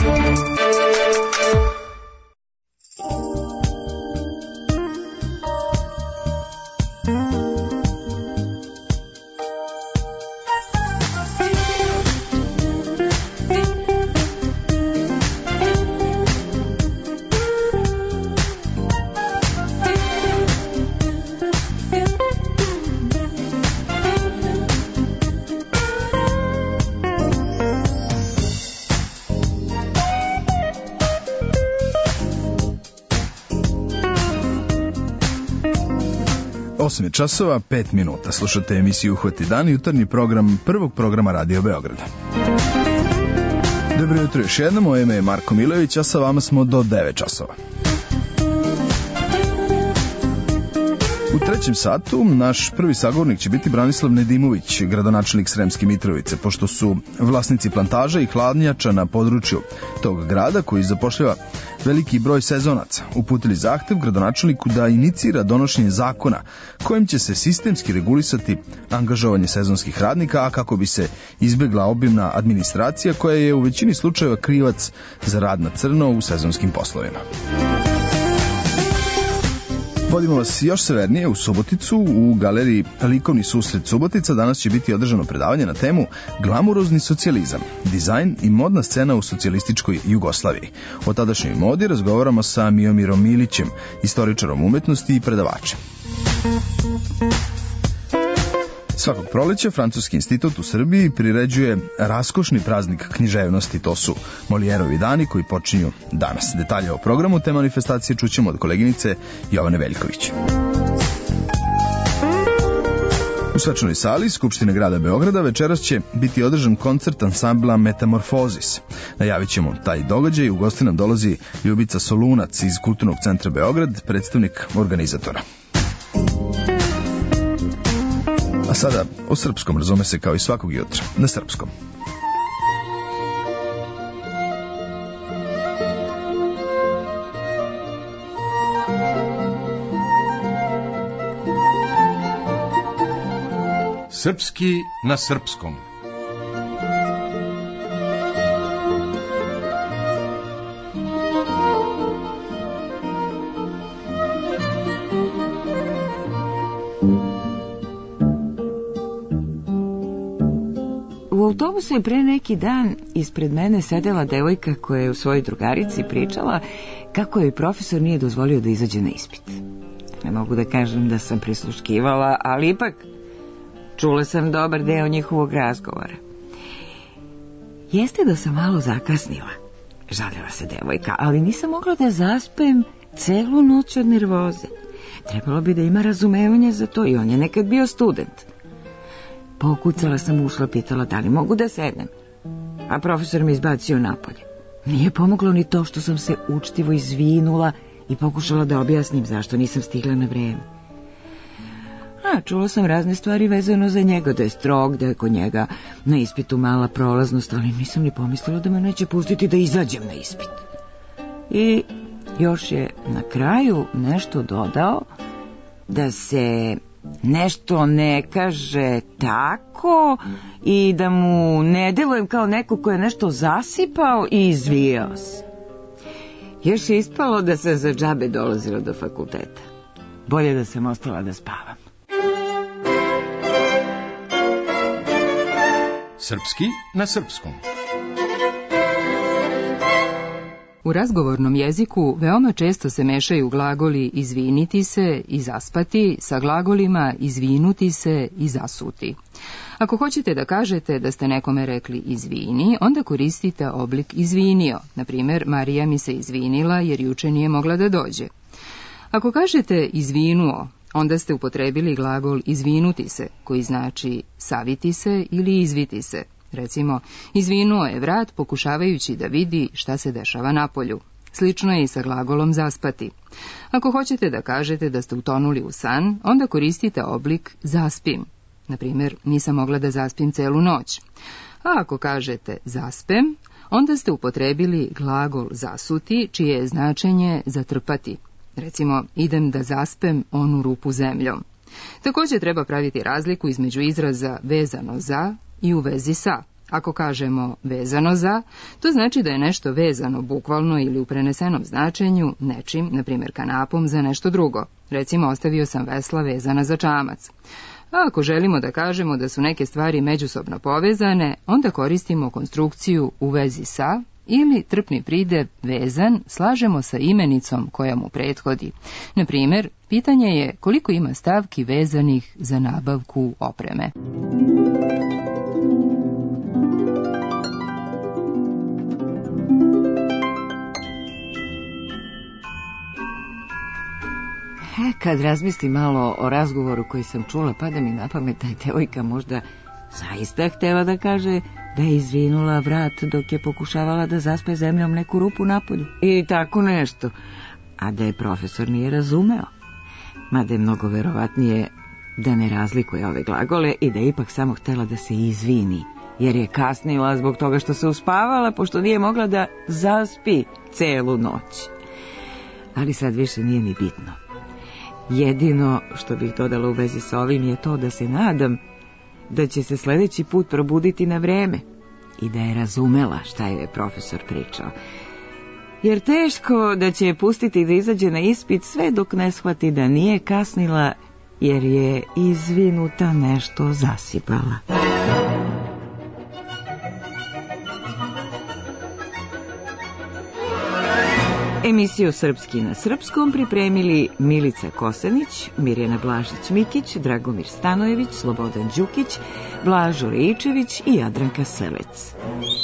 Časova 5 minuta. Slušate emisiju Uhvati dan, jutarnji program prvog programa Radio Beograda. Dobro jutro još jednom, moje ime je Marko Milović, a sa vama smo do 9 časova. U trećem satu naš prvi sagovornik će biti Branislav Nedimović, gradonačelnik Sremske Mitrovice, pošto su vlasnici plantaža i hladnjača na području tog grada, koji zapošljava veliki broj sezonaca, uputili zahtev gradonačelniku da inicira donošenje zakona kojim će se sistemski regulisati angažovanje sezonskih radnika, a kako bi se izbegla obimna administracija koja je u većini slučajeva krivac za rad na crno u sezonskim poslovima. Vodimo vas još severnije u Suboticu, u galeriji Likovni susret Subotica. Danas će biti održano predavanje na temu Glamurozni socijalizam, dizajn i modna scena u socijalističkoj Jugoslaviji. O tadašnjoj modi razgovaramo sa Miomirom Milićem, istoričarom umetnosti i predavačem. Svakog proleća Francuski institut u Srbiji priređuje raskošni praznik književnosti, to su Molijerovi dani koji počinju danas. Detalje o programu te manifestacije čućemo od koleginice Jovane Veljković. U svečanoj sali Skupštine grada Beograda večeras će biti održan koncert ansambla Metamorfozis. Najavit ćemo taj događaj, u gosti nam dolazi Ljubica Solunac iz Kulturnog centra Beograd, predstavnik organizatora. A sada o srpskom, razume se, kao i svakog jutra, na srpskom. Srpski na srpskom. U autobusu je pre neki dan ispred mene sedela devojka koja je u svojoj drugarici pričala kako joj profesor nije dozvolio da izađe na ispit. Ne mogu da kažem da sam prisluškivala, ali ipak čula sam dobar deo njihovog razgovora. Jeste da sam malo zakasnila, žalila se devojka, ali nisam mogla da zaspem celu noć od nervoze. Trebalo bi da ima razumevanja za to i on je nekad bio student. Pokucala sam ušla, pitala da li mogu da sednem, a profesor me izbacio napolje. Nije pomoglo ni to što sam se učtivo izvinula i pokušala da objasnim zašto nisam stigla na vreme. Čula sam razne stvari vezano za njega, da je strog, da je kod njega na ispitu mala prolaznost, ali nisam ni pomislila da me neće pustiti da izađem na ispit. I još je na kraju nešto dodao, da se nešto ne kaže tako i da mu ne delujem kao neko ko je nešto zasipao i izvijao se. Još je ispalo da sam za džabe dolazila do fakulteta. Bolje da sam ostala da spavam. Srpski na srpskom. U razgovornom jeziku veoma često se mešaju glagoli izviniti se i zaspati sa glagolima izvinuti se i zasuti. Ako hoćete da kažete da ste nekome rekli izvini, onda koristite oblik izvinio. Na primjer, Marija mi se izvinila jer juče nije mogla da dođe. Ako kažete izvinuo, onda ste upotrebili glagol izvinuti se, koji znači saviti se ili izviti se. Recimo, izvinuo je vrat pokušavajući da vidi šta se dešava napolju. Slično je i sa glagolom zaspati. Ako hoćete da kažete da ste utonuli u san, onda koristite oblik zaspim. Na primjer, nisam mogla da zaspim celu noć. A ako kažete zaspem, onda ste upotrebili glagol zasuti, čije je značenje zatrpati. Recimo, idem da zaspem onu rupu zemljom. Također treba praviti razliku između izraza vezano za i u vezi sa. Ako kažemo vezano za, to znači da je nešto vezano bukvalno ili u prenesenom značenju nečim, na primjer kanapom, za nešto drugo. Recimo, ostavio sam vesla vezana za čamac. A ako želimo da kažemo da su neke stvari međusobno povezane, onda koristimo konstrukciju u vezi sa ili trpni pridev vezan slažemo sa imenicom koja mu prethodi. Na primjer, pitanje je koliko ima stavki vezanih za nabavku opreme. Kad razmislim malo o razgovoru koji sam čula, pada mi na pamet da je devojka možda zaista htjela da kaže da je izvinula vrat dok je pokušavala da zaspe zemljom neku rupu napolju. I tako nešto. A da je profesor nije razumeo. mada je mnogo verovatnije da ne razlikuje ove glagole i da je ipak samo htela da se izvini, jer je kasnila zbog toga što se uspavala, pošto nije mogla da zaspi celu noć. Ali sad više nije ni bitno. Jedino što bih dodala u vezi sa ovim je to da se nadam da će se sledeći put probuditi na vreme i da je razumela šta je profesor pričao. Jer teško da će je pustiti da izađe na ispit sve dok ne shvati da nije kasnila, jer je izvinuta nešto zasipala. Emisiju Srpski na srpskom pripremili Milica Kosanić, Mirjana Blažić-Mikić, Dragomir Stanojević, Slobodan Đukić, Blažo Reičević i Jadranka Selec.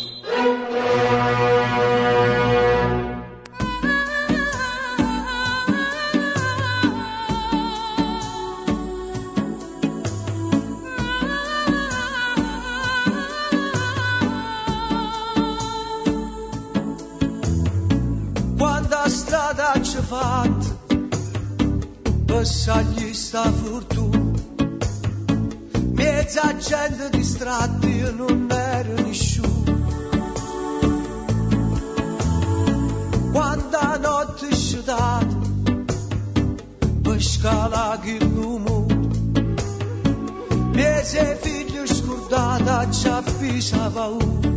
Passagli sta fortuna, mezza gente distratti e non era nessuno. Quando a notte sciutata, per scalare il lume, mezza figlia scordata ci avvisava uno.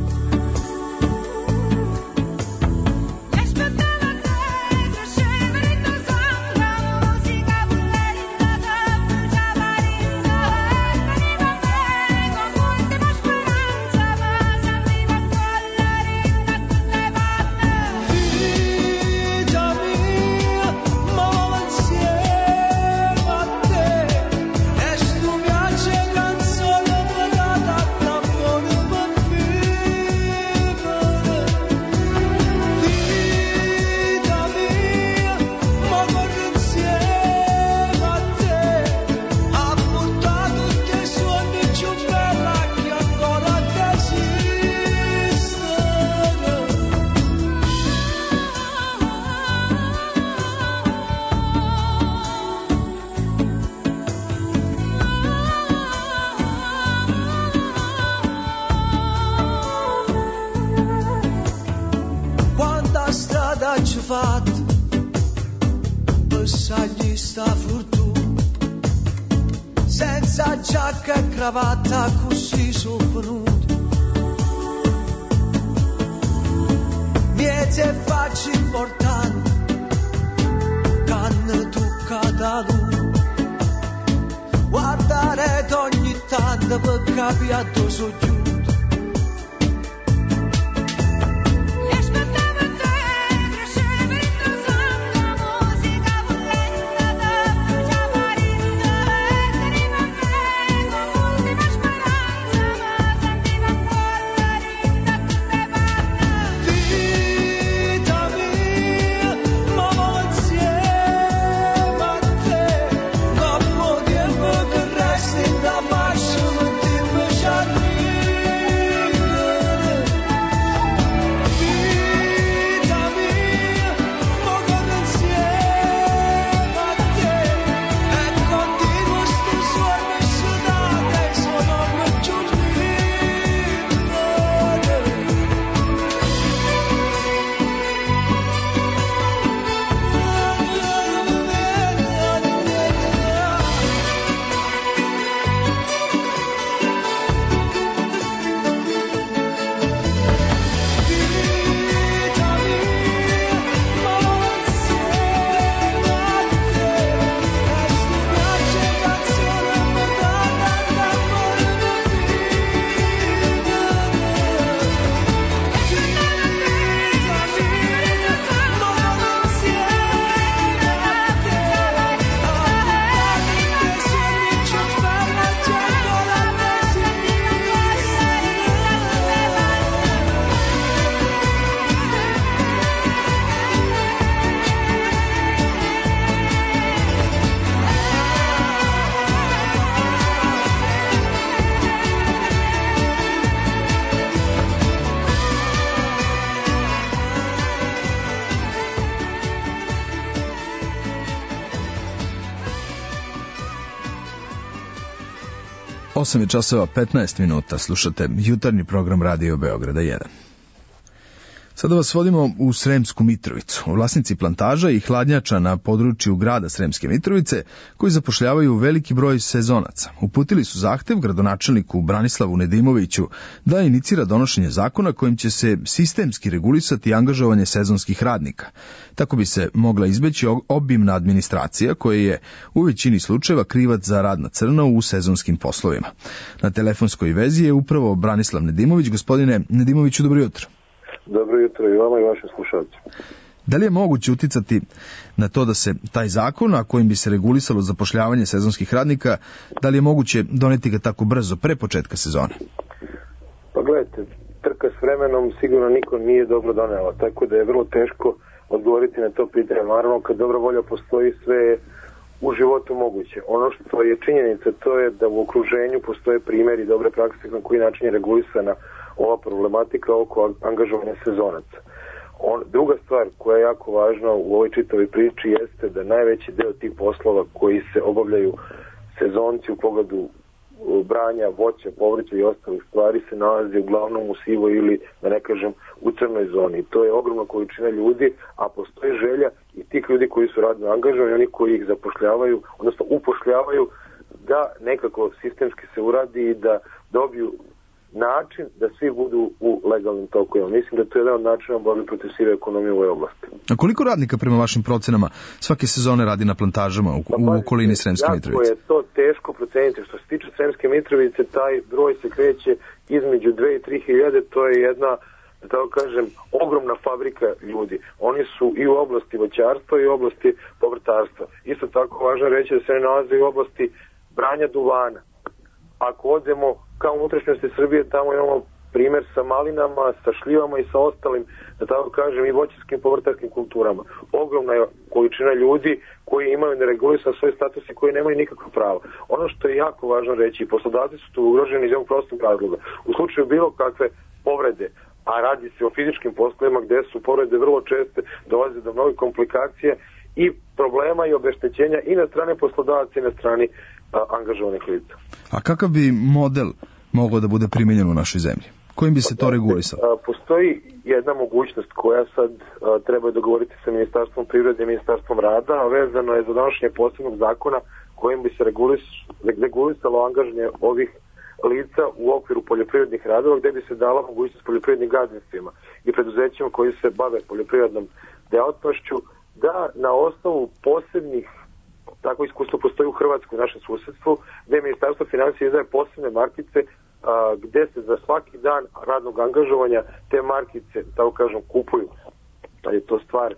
Passagli sta fortuna, senza giacca e cravatta così sovvenuta, miete facce importanti, canne tocca da lui, guardare ogni tanto per capire a dove sono giù. Resti da baixo, não te vejo ali. 8 je časova 15 minuta, slušate jutarnji program Radio Beograda 1. Sada vas vodimo u Sremsku Mitrovicu. Vlasnici plantaža i hladnjača na području grada Sremske Mitrovice, koji zapošljavaju veliki broj sezonaca, uputili su zahtev gradonačelniku Branislavu Nedimoviću da inicira donošenje zakona kojim će se sistemski regulisati angažovanje sezonskih radnika. Tako bi se mogla izbeći obimna administracija koja je u većini slučajeva krivac za rad na crno u sezonskim poslovima. Na telefonskoj vezi je upravo Branislav Nedimović. Gospodine Nedimoviću, dobro jutro. Dobro jutro i vama i vašim slušalcima. Da li je moguće uticati na to da se taj zakon, a kojim bi se regulisalo zapošljavanje sezonskih radnika, da li je moguće doneti ga tako brzo, pre početka sezone? Pa gledajte, trka s vremenom sigurno niko nije dobro donela, tako da je vrlo teško odgovoriti na to pitanje. Naravno, kad dobra volja postoji, sve je u životu moguće. Ono što je činjenica, to je da u okruženju postoje primjeri dobre prakse na koji način je regulisana ova problematika oko angažovanja sezonaca. Druga stvar koja je jako važna u ovoj čitavoj priči jeste da najveći deo tih poslova koji se obavljaju sezonci u pogledu branja, voća, povrća i ostalih stvari se nalazi uglavnom u sivoj ili, da ne kažem, u crnoj zoni. To je ogromna količina ljudi, a postoji želja i tih ljudi koji su radno angažovani, oni koji ih zapošljavaju, odnosno upošljavaju, da nekako sistemski se uradi i da dobiju način da svi budu u legalnim tokovima. Mislim da to je jedan od načina borbe protiv sive ekonomije u ovoj oblasti. A koliko radnika prema vašim procenama svake sezone radi na plantažama u okolini Sremske Mitrovice? Jako je to teško proceniti. Što se tiče Sremske Mitrovice, taj broj se kreće između 2 i 3 hiljade. To je jedna, da tako kažem, ogromna fabrika ljudi. Oni su i u oblasti voćarstva i u oblasti povrtarstva. Isto tako važno reći da se ne nalaze u oblasti branja duvana. Ako odemo kao unutrašnjosti Srbije, tamo imamo primjer sa malinama, sa šljivama i sa ostalim, da tako kažem, i voćarskim povrtarskim kulturama. Ogromna je količina ljudi koji imaju neregulisan svoj status i koji nemaju nikakva prava. Ono što je jako važno reći, poslodavci su tu ugroženi iz ovog prostog razloga. U slučaju bilo kakve povrede, a radi se o fizičkim poslovima gde su povrede vrlo česte, dolaze do mnogih komplikacija i problema i obeštećenja i na strane poslodavaca i na strani angažovanih lica. A kakav bi model mogao da bude primjenjen u našoj zemlji? Kojim bi se to regulisalo? Postoji jedna mogućnost koja sad treba dogovoriti sa Ministarstvom privrede i Ministarstvom rada, a vezano je za donošenje posebnog zakona kojim bi se regulisalo angažovanje ovih lica u okviru poljoprivrednih radova, gde bi se dala mogućnost poljoprivrednim gazdinstvima i preduzećima koji se bave poljoprivrednom delatnošću da na osnovu posebnih, tako iskustvo postoji u Hrvatskoj, u našem susjedstvu, gde Ministarstvo financija izdaje posebne markice gde se za svaki dan radnog angažovanja te markice, tako kažem, kupuju. Da je to stvar,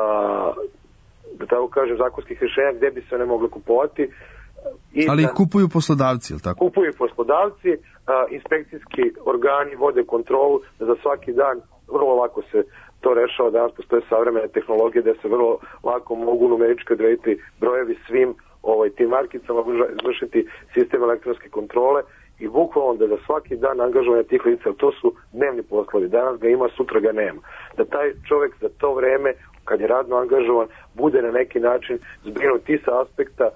da tako kažem, zakonskih rješenja gde bi se one mogle kupovati. Ali ih kupuju poslodavci, ili tako? Kupuju poslodavci, inspekcijski organi vode kontrolu da za svaki dan vrlo lako se to rešava. Danas postoje savremene tehnologije da se vrlo lako mogu numerički odrediti brojevi svim tim markicama, izvršiti sistem elektronske kontrole i bukvalno da za svaki dan angažovanja tih lica, to su dnevni poslovi, danas ga ima, sutra ga nema. Da taj čovjek za to vreme, kad je radno angažovan, bude na neki način zbrinut i sa aspekta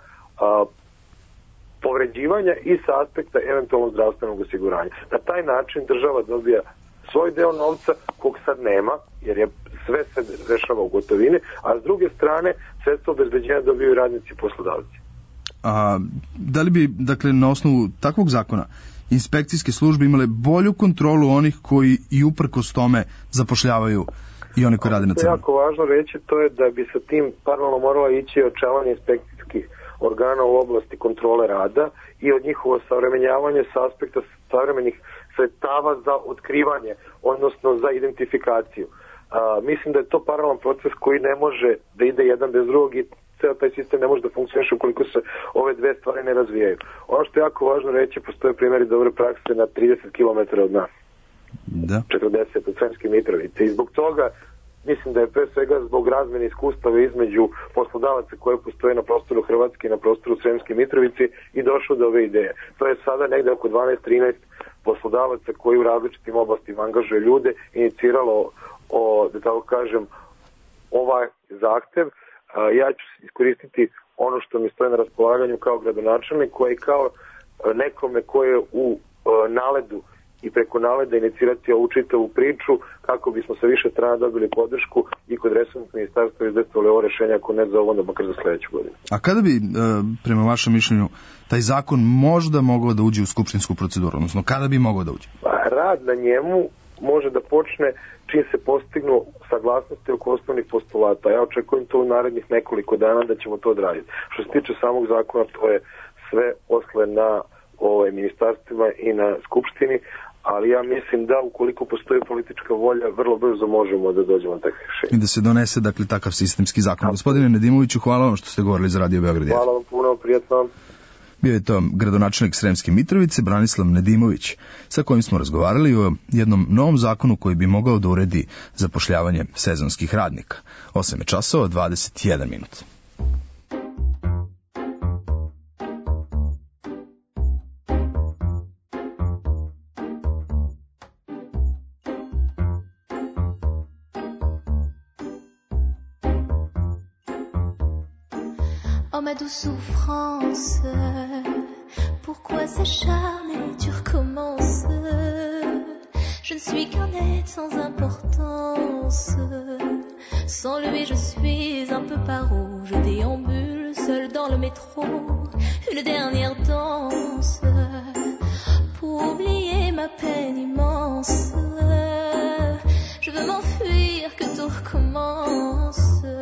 povređivanja i sa aspekta eventualno zdravstvenog osiguranja. Na taj način država dobija svoj deo novca kog sad nema, jer je sve se rešava u gotovini, a s druge strane sredstvo obezbeđenja dobiju radnici i poslodavci. A da li bi, dakle, na osnovu takvog zakona inspekcijske službe imale bolju kontrolu onih koji i uprkos tome zapošljavaju i oni koji rade na crno? Jako važno reći, to je da bi sa tim paralelno morala ići očavanje inspekcijskih organa u oblasti kontrole rada i od njihovo savremenjavanje sa aspekta savremenih sredstava za otkrivanje, odnosno za identifikaciju. Mislim da je to paralelan proces koji ne može da ide jedan bez drugog i ceo taj sistem ne može da funkcioniše ukoliko se ove dve stvari ne razvijaju. Ono što je jako važno reći, postoje primjeri dobre prakse na 30 km od nas. Da. 40 od Sremske Mitrovice. I zbog toga mislim da je pre svega zbog razmene iskustava između poslodavaca koje postoje na prostoru Hrvatske i na prostoru Sremske Mitrovice i došlo do ove ideje. To je sada negde oko 12-13 poslodavaca koji u različitim oblastima angažuje ljude, iniciralo da tako kažem, ovaj zahtev. Ja ću iskoristiti ono što mi stoje na raspolaganju kao gradonačelnik, koji kao nekome ko je u naledu i preko naleda inicirati ovu čitavu priču kako bismo sa više strana dobili podršku i kod resornog ministarstva izdestovali ovo rešenje, ako ne za ovo, onda makar za sledeću godinu. A kada bi, prema vašem mišljenju, taj zakon možda mogao da uđe u skupštinsku proceduru, odnosno kada bi mogao da uđe? Rad na njemu može da počne čim se postignu saglasnosti oko osnovnih postulata. Ja očekujem to u narednih nekoliko dana da ćemo to odraditi. Što se tiče samog zakona, to je sve posle na ministarstvima i na skupštini, ali ja mislim da ukoliko postoji politička volja, vrlo brzo možemo da dođemo na takve rešenje. I da se donese, dakle, takav sistemski zakon. Gospodine Nedimoviću, hvala vam što ste govorili za Radio Beograd. Hvala vam puno, prijatno vam. Bio je to gradonačelnik Sremske Mitrovice, Branislav Nedimović, sa kojim smo razgovarali o jednom novom zakonu koji bi mogao da uredi zapošljavanje sezonskih radnika. 8 časova, 21 minut. Oh ma douce souffrance, pourquoi s'acharner, tu recommences. Je ne suis qu'un être sans importance. Sans lui je suis un peu paro. Je déambule seul dans le métro. Une dernière danse pour oublier ma peine immense. Je veux m'enfuir, que tout recommence.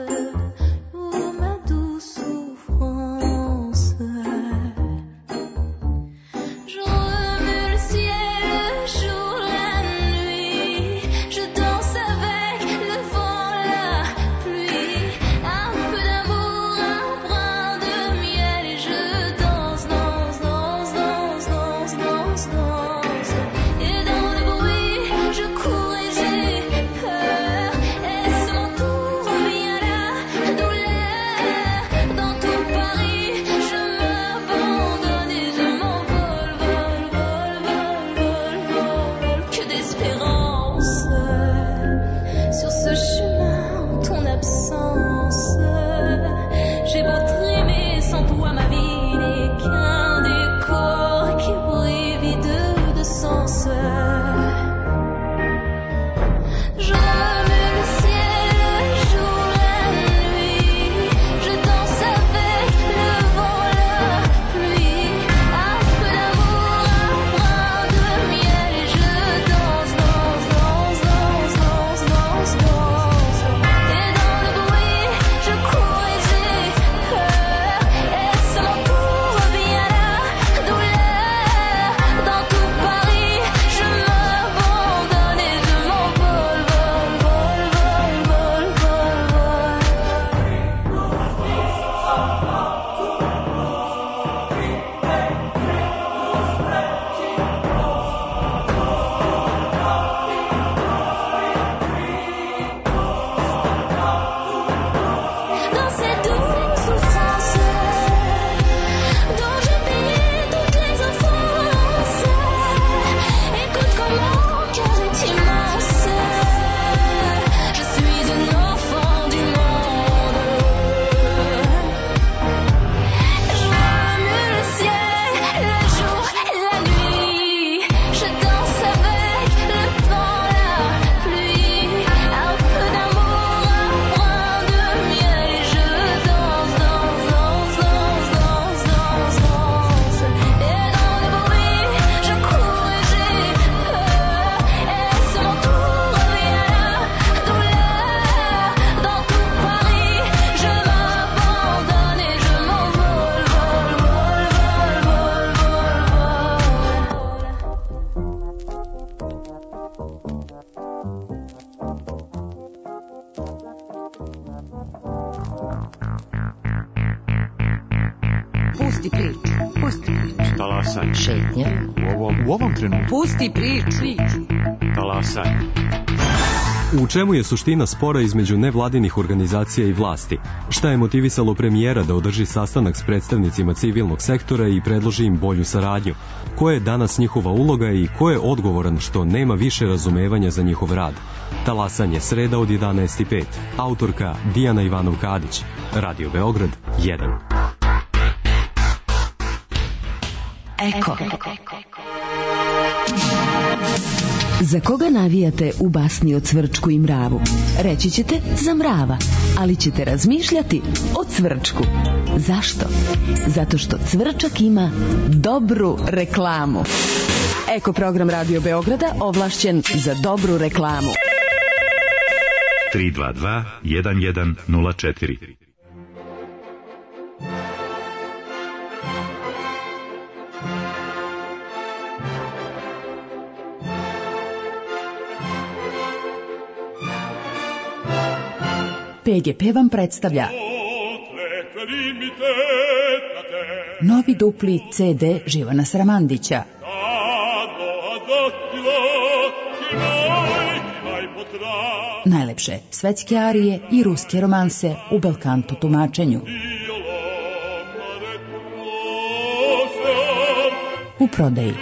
Šetnja. U ovom trenutku. Pusti priču. Talasaj. U čemu je suština spora između nevladinih organizacija i vlasti? Šta je motivisalo premijera da održi sastanak s predstavnicima civilnog sektora i predloži im bolju saradnju? Koja je danas njihova uloga i ko je odgovoran što nema više razumevanja za njihov rad? Talasanje, sreda od 11:05. Autorka Dijana Ivanov-Kadić. Radio Beograd 1. Eko. Za koga navijate u basni o Cvrčku i mravu? Reći ćete za mrava, ali ćete razmišljati o Cvrčku. Zašto? Zato što Cvrčak ima dobru reklamu. Eko program Radio Beograda ovlašćen za dobru reklamu. 322 1104. PGP vam predstavlja novi dupli CD Živana Sramandića. Najlepše svetske arije i ruske romanse u belkanto tumačenju. U prodaji.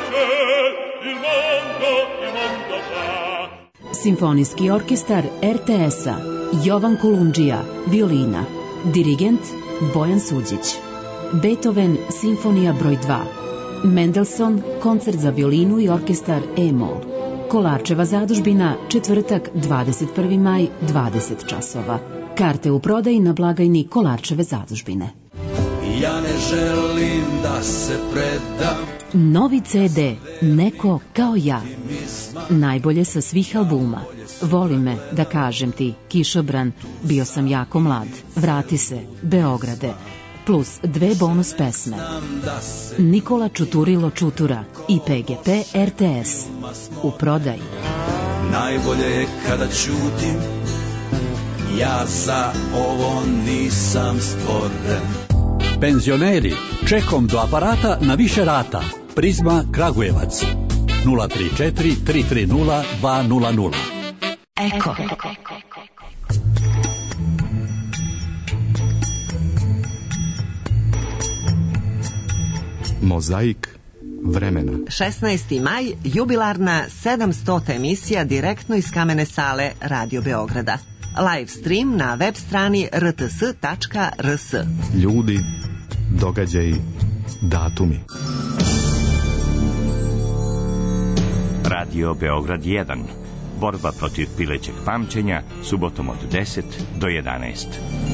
Simfonijski orkestar RTS-a Jovan Kolundžija, violina. Dirigent Bojan Suđić. Beethoven, simfonija broj 2. Mendelssohn, koncert za violinu i orkestar E-mol. Kolarčeva zadužbina, četvrtak, 21. maj, 20 časova. Karte u prodaji na blagajni Kolarčeve zadužbine. Ja ne želim da se predam. Novi CD Neko kao ja. Najbolje sa svih albuma. Voli me, da kažem ti, Kišobran, Bio sam jako mlad, Vrati se, Beograde, plus 2 bonus pesme. Nikola Čuturilo Čutura i PGP RTS. U prodaji. Najbolje je kada ćutim, ja za ovo nisam stvoren. Penzioneri, čekom do aparata na više rata. Prizma Kragujevac 034 330 200. Eko. Mozaik vremena. 16. maj, jubilarna 700. emisija direktno iz kamene sale Radio Beograda. Live stream na web strani rts.rs. Ljudi, događaji, datumi. Radio Beograd 1. Borba protiv pilećeg pamćenja, subotom od 10 do 11.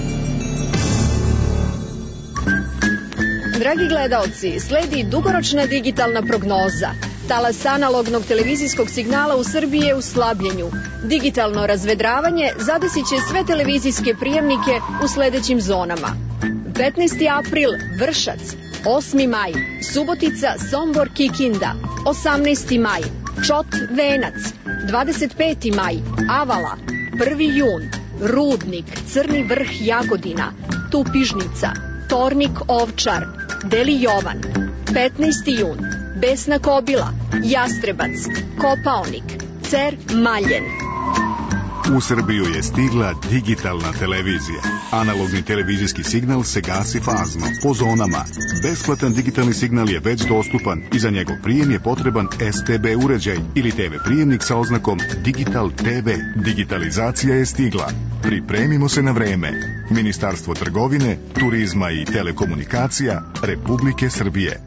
Dragi gledaoci, sledi dugoročna digitalna prognoza. Talas analognog televizijskog signala u Srbiji je u slabljenju. Digitalno razvedravanje zadesit će sve televizijske prijemnike u sledećim zonama. 15. april, Vršac. 8. maj, Subotica, Sombor, Kikinda. 18. maj, Čot, Venac. 25. maj, Avala. 1. jun, Rudnik, Crni vrh, Jagodina. Tupižnica, Tornik, Ovčar. Deli Jovan. 15. jun, Besna Kobila, Jastrebac, Kopaonik, Cer, Maljen. U Srbiju je stigla digitalna televizija. Analogni televizijski signal se gasi fazno, po zonama. Besplatan digitalni signal je već dostupan i za njegov prijem je potreban STB uređaj ili TV prijemnik sa oznakom Digital TV. Digitalizacija je stigla. Pripremimo se na vreme. Ministarstvo trgovine, turizma i telekomunikacija Republike Srbije.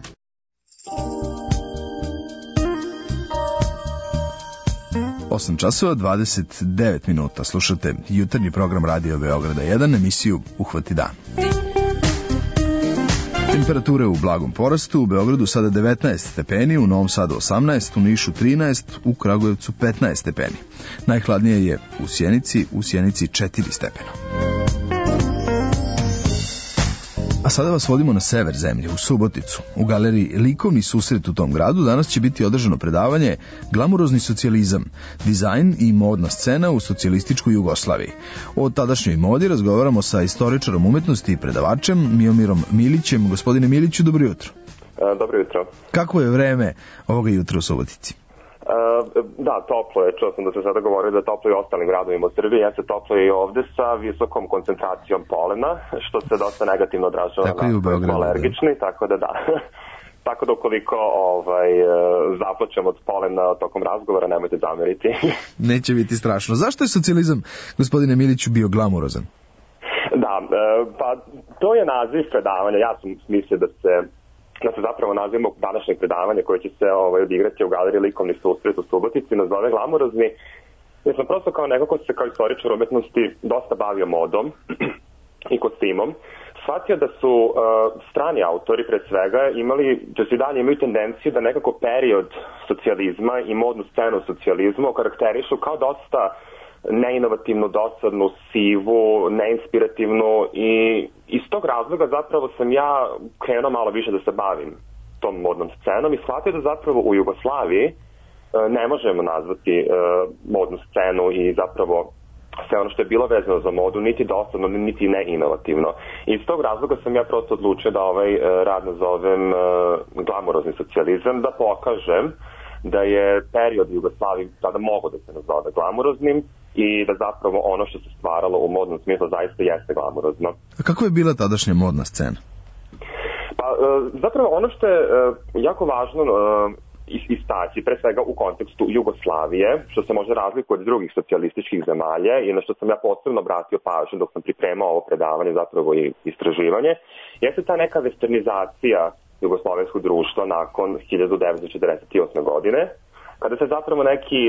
Osam časova, 29 minuta. Slušate jutarnji program Radio Beograda 1, emisiju Uhvati dan. Temperature u blagom porastu, u Beogradu sada 19 stepeni, u Novom Sadu 18, u Nišu 13, u Kragujevcu 15 stepeni. Najhladnije je u Sjenici 4 stepena. A sada vas vodimo na sever zemlje, u Suboticu. U galeriji Likovni susret u tom gradu danas će biti održano predavanje Glamurozni socijalizam, dizajn i modna scena u socijalističkoj Jugoslaviji. O tadašnjoj modi razgovaramo sa istoričarom umetnosti i predavačem Miomirom Milićem. Gospodine Miliću, dobro jutro. Dobro jutro. Kako je vreme ovoga jutra u Subotici? Da, toplo je. Čuo sam da se sada govori da je toplo i u ostalim gradovima u Srbiji. Jeste toplo i ovde sa visokom koncentracijom polena, što se dosta negativno odražava na alergični, tako da da. Tako da ukoliko zaplaćemo od polena tokom razgovora, nemojte zameriti. Neće biti strašno. Zašto je socijalizam, gospodine Miliću, bio glamurozan? Da, pa to je naziv predavanja. Ja sam mislio da se da se zapravo nazivamo današnje predavanje koje će se odigrati u galeriji Likovni susret u Subotici, nazove Glamurozni. Ja sam prosto kao neko ko se kao istoričar umetnosti dosta bavio modom i kostimom, shvatio da su strani autori pre svega imali, da se i dalje imaju tendenciju da nekako period socijalizma i modnu scenu socijalizma okarakterišu kao dosta neinovativnu, dosadnu, sivu, neinspirativnu i iz tog razloga zapravo sam ja krenuo malo više da se bavim tom modnom scenom i shvatio da zapravo u Jugoslaviji ne možemo nazvati modnu scenu i zapravo sve ono što je bilo vezano za modu, niti dosadno, niti neinovativno. I iz tog razloga sam ja prosto odlučio da ovaj rad nazovem glamurozni socijalizam, da pokažem da je period Jugoslavije tada mogo da se nazove glamuroznim i da zapravo ono što se stvaralo u modnom smislu zaista jeste glamurozno. A kako je bila tadašnja modna scena? Pa zapravo ono što je jako važno istaći, pre svega u kontekstu Jugoslavije, što se može razlikuje od drugih socijalističkih zemalja i na što sam ja posebno obratio pažnju dok sam pripremao ovo predavanje, zapravo i istraživanje, jeste ta neka westernizacija jugoslovenskog društva nakon 1948. godine, kada se zapravo neki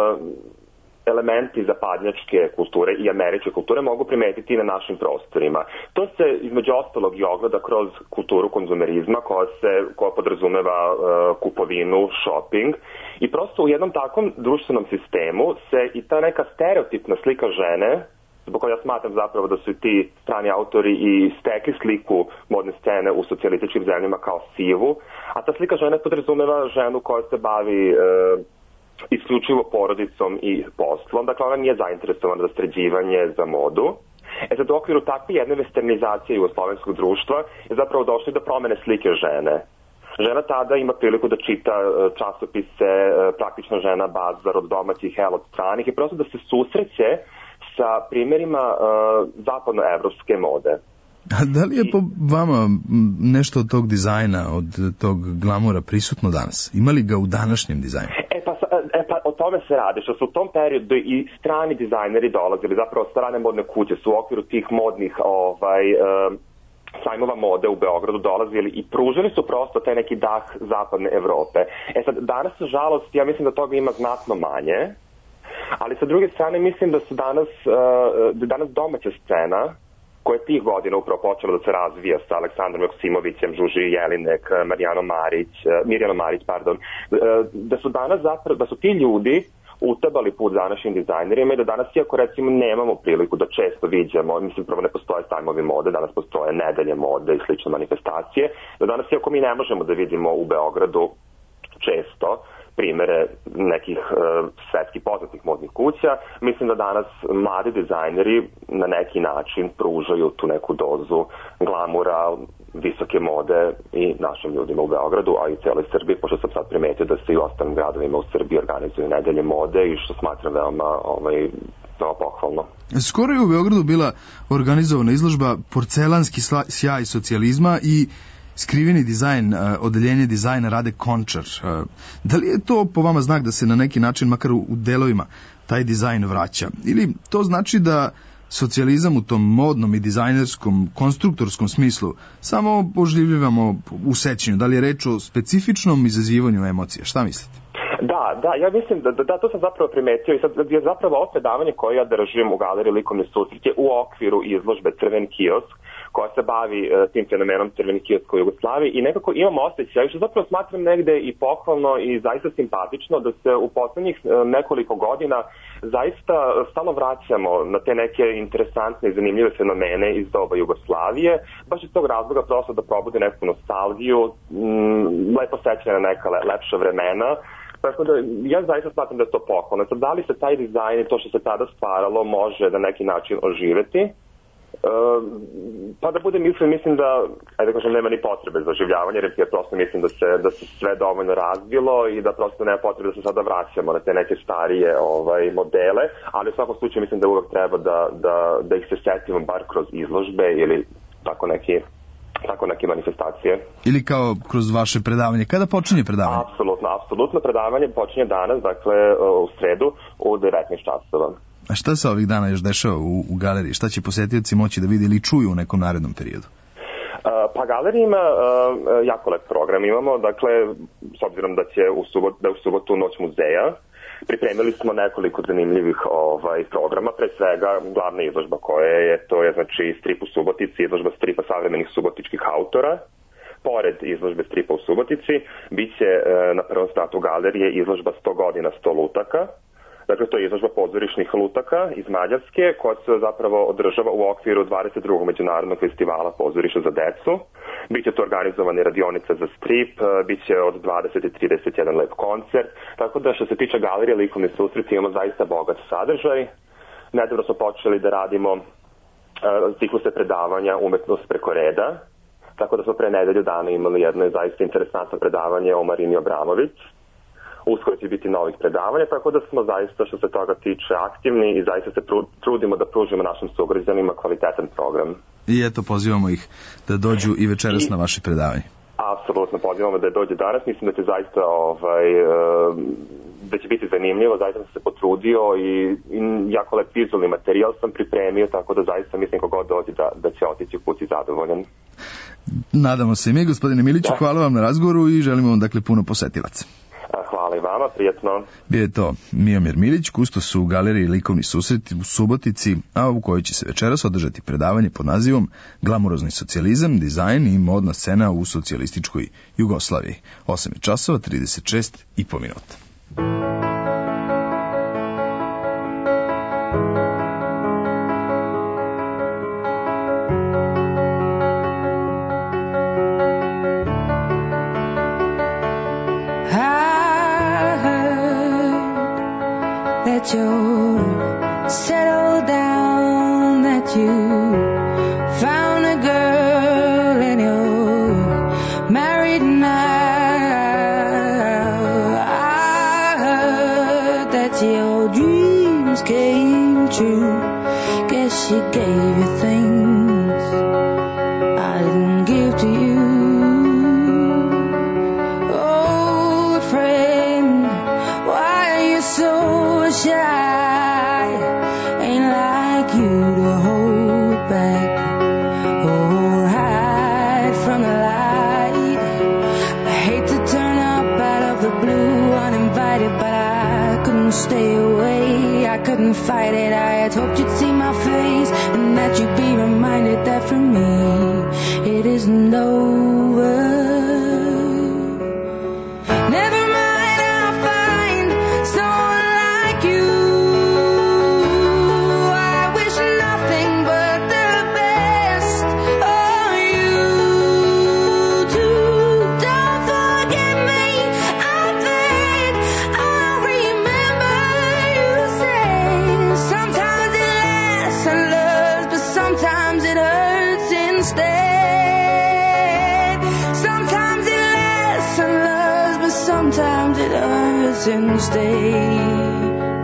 elementi zapadnjačke kulture i američke kulture mogu primetiti na našim prostorima. To se između ostalog i ogleda kroz kulturu konzumerizma koja podrazumeva kupovinu, shopping i prosto u jednom takvom društvenom sistemu se i ta neka stereotipna slika žene, zbog koja ja smatram zapravo da su ti strani autori i stekli sliku modne scene u socijalističkim zemljama kao sivu, a ta slika žene podrazumeva ženu koja se bavi isključivo porodicom i poslom, dakle ona nije zainteresovana za sređivanje, za modu. Sad u okviru takve jedne westernizacije jugoslovenskog društva je zapravo došlo do promene slike žene. Žena tada ima priliku da čita časopise, praktično žena bazar od domaćih, od stranih i prosto da se susreće sa primjerima zapadnoevropske mode. A da li je po vama nešto od tog dizajna, od tog glamura prisutno danas? Ima li ga u današnjem dizajnu? Pa o tome se radi, što su u tom periodu i strani dizajneri dolazili, zapravo strane modne kuće su u okviru tih modnih sajmova mode u Beogradu dolazili i pružili su prosto taj neki dah zapadne Evrope. Sad, danas, žalost, ja mislim da toga ima znatno manje, ali sa druge strane mislim da su danas domaća scena, koja je tih godina upravo počela da se razvija sa Aleksandrom Joksimovićem, Žuži Jelinek, Mirjanom Marić, da su danas zapravo, da su ti ljudi utabali put današnjim dizajnerima i da danas, iako recimo nemamo priliku da često viđamo, mislim prvo ne postoje sajmovi mode, danas postoje nedelje mode i slične manifestacije, da danas, iako mi ne možemo da vidimo u Beogradu često primere nekih svetskih poznatih modnih kuća, mislim da danas mladi dizajneri na neki način pružaju tu neku dozu glamura, visoke mode i našim ljudima u Beogradu, a i cijeloj Srbiji, pošto sam sad primetio da se i u ostalim gradovima u Srbiji organizuju nedelje mode i što smatram veoma pohvalno. Skoro je u Beogradu bila organizovana izložba Porcelanski sjaj socijalizma i skriveni dizajn, odeljenje dizajna Rade Končar. Da li je to po vama znak da se na neki način, makar u delovima, taj dizajn vraća? Ili to znači da socijalizam u tom modnom i dizajnerskom, konstruktorskom smislu samo oživljavamo u sećanju? Da li je reč o specifičnom izazivanju emocija? Šta mislite? Da, ja mislim da to sam zapravo primetio i sad je zapravo ovo predavanje koje ja držim u galeriji Likovni susret u okviru izložbe Crven kiosk, koja se bavi tim fenomenom Crveni kiosk u Jugoslaviji i nekako imam osjećaj, što zapravo smatram negde i pohvalno i zaista simpatično da se u poslednjih nekoliko godina zaista stalno vraćamo na te neke interesantne i zanimljive fenomene iz doba Jugoslavije, baš iz tog razloga prosto da probude neku nostalgiju, lepo sećanje na neka lepša vremena. Tako da ja zaista smatram da je to pohvalno. Sad, da li se taj dizajn i to što se tada stvaralo može na neki način oživeti? Pa da budem mislim da, nema ni potrebe za oživljavanje, jer ja prosto mislim da se sve dovoljno razvilo i da prosto nema potrebe da se sada vraćamo na te neke starije modele, ali u svakom slučaju mislim da uvek treba da ih se setimo bar kroz izložbe ili tako neke manifestacije. Ili kao kroz vaše predavanje. Kada počinje predavanje? Apsolutno. Predavanje počinje danas, dakle u sredu u 19 časova. A šta se ovih dana još dešava u galeriji? Šta će posetioci moći da vide ili čuju u nekom narednom periodu? Pa galerija ima jako lep program. Imamo, dakle, s obzirom da će u subotu noć muzeja, pripremili smo nekoliko zanimljivih programa, pre svega glavna izložba koja je, to je znači strip u Subotici, izložba stripa savremenih subotičkih autora. Pored izložbe stripa u Subotici, bit će na prvom spratu galerije izložba 100 godina 100 lutaka. Dakle, to je izložba pozorišnih lutaka iz Mađarske, koja se zapravo održava u okviru 22. međunarodnog festivala pozorišta za decu. Biće to organizovane radionice za strip, bit će od 20:30 jedan lep koncert. Tako da što se tiče galerije likovni susreti imamo zaista bogat sadržaj. Nedavno smo počeli da radimo cikluse predavanja Umetnost preko reda. Tako da smo pre nedelju dana imali jedno zaista interesantno predavanje o Marini Abramović. Uskoro će biti novih predavanja, tako da smo zaista što se toga tiče aktivni i zaista se trudimo da pružimo našim sugrađanima kvalitetan program. I eto, pozivamo ih da dođu i večeras na vaše predavanje. Apsolutno, pozivamo da dođe danas. Mislim da će zaista da će biti zanimljivo, zaista sam se potrudio i jako lep vizualni materijal sam pripremio, tako da zaista mislim kogod dođe da će otići kući zadovoljan. Nadamo se i mi, gospodine Miliću, hvala vam na razgovoru i želimo vam dakle puno posetilaca. Hvala i vama, prijetno. Bio je to Miomir Milić, kustos u galeriji Likovni susreti u Subotici, a u kojoj će se večeras održati predavanje pod nazivom Glamurozni socijalizam, dizajn i modna scena u socijalističkoj Jugoslaviji. 8:36:30. That you settled down, that you found a girl and you're married now. I heard that your dreams came true. Guess she gave you things I didn't give to you. Old friend, why are you so shy? Ain't like you to hold back or hide from the light. I hate to turn up out of the blue uninvited, but I couldn't stay away. I couldn't fight it. I had hoped you'd see my face and that you'd be reminded that for me it isn't over. Never mind, I'll find someone like you. I wish nothing but the best of you too. Don't forget me, I beg. I'll remember you say sometimes it lasts and loves, but sometimes it hurts instead. Sometimes it lasts and loves, but sometimes it hurts instead.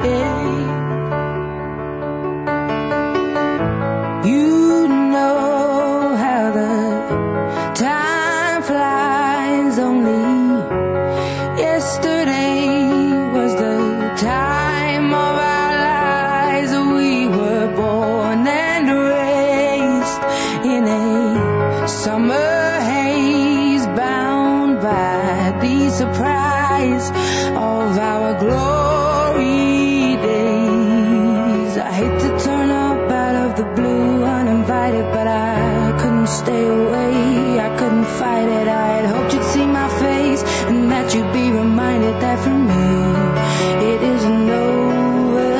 You know how the time flies. Only yesterday was the time of our lives. We were born and raised in a summer haze, bound by the surprise of our glory days. I hate to turn up out of the blue uninvited, but I couldn't stay away. I couldn't fight it. I had hoped you'd see my face and that you'd be reminded that for me it isn't over.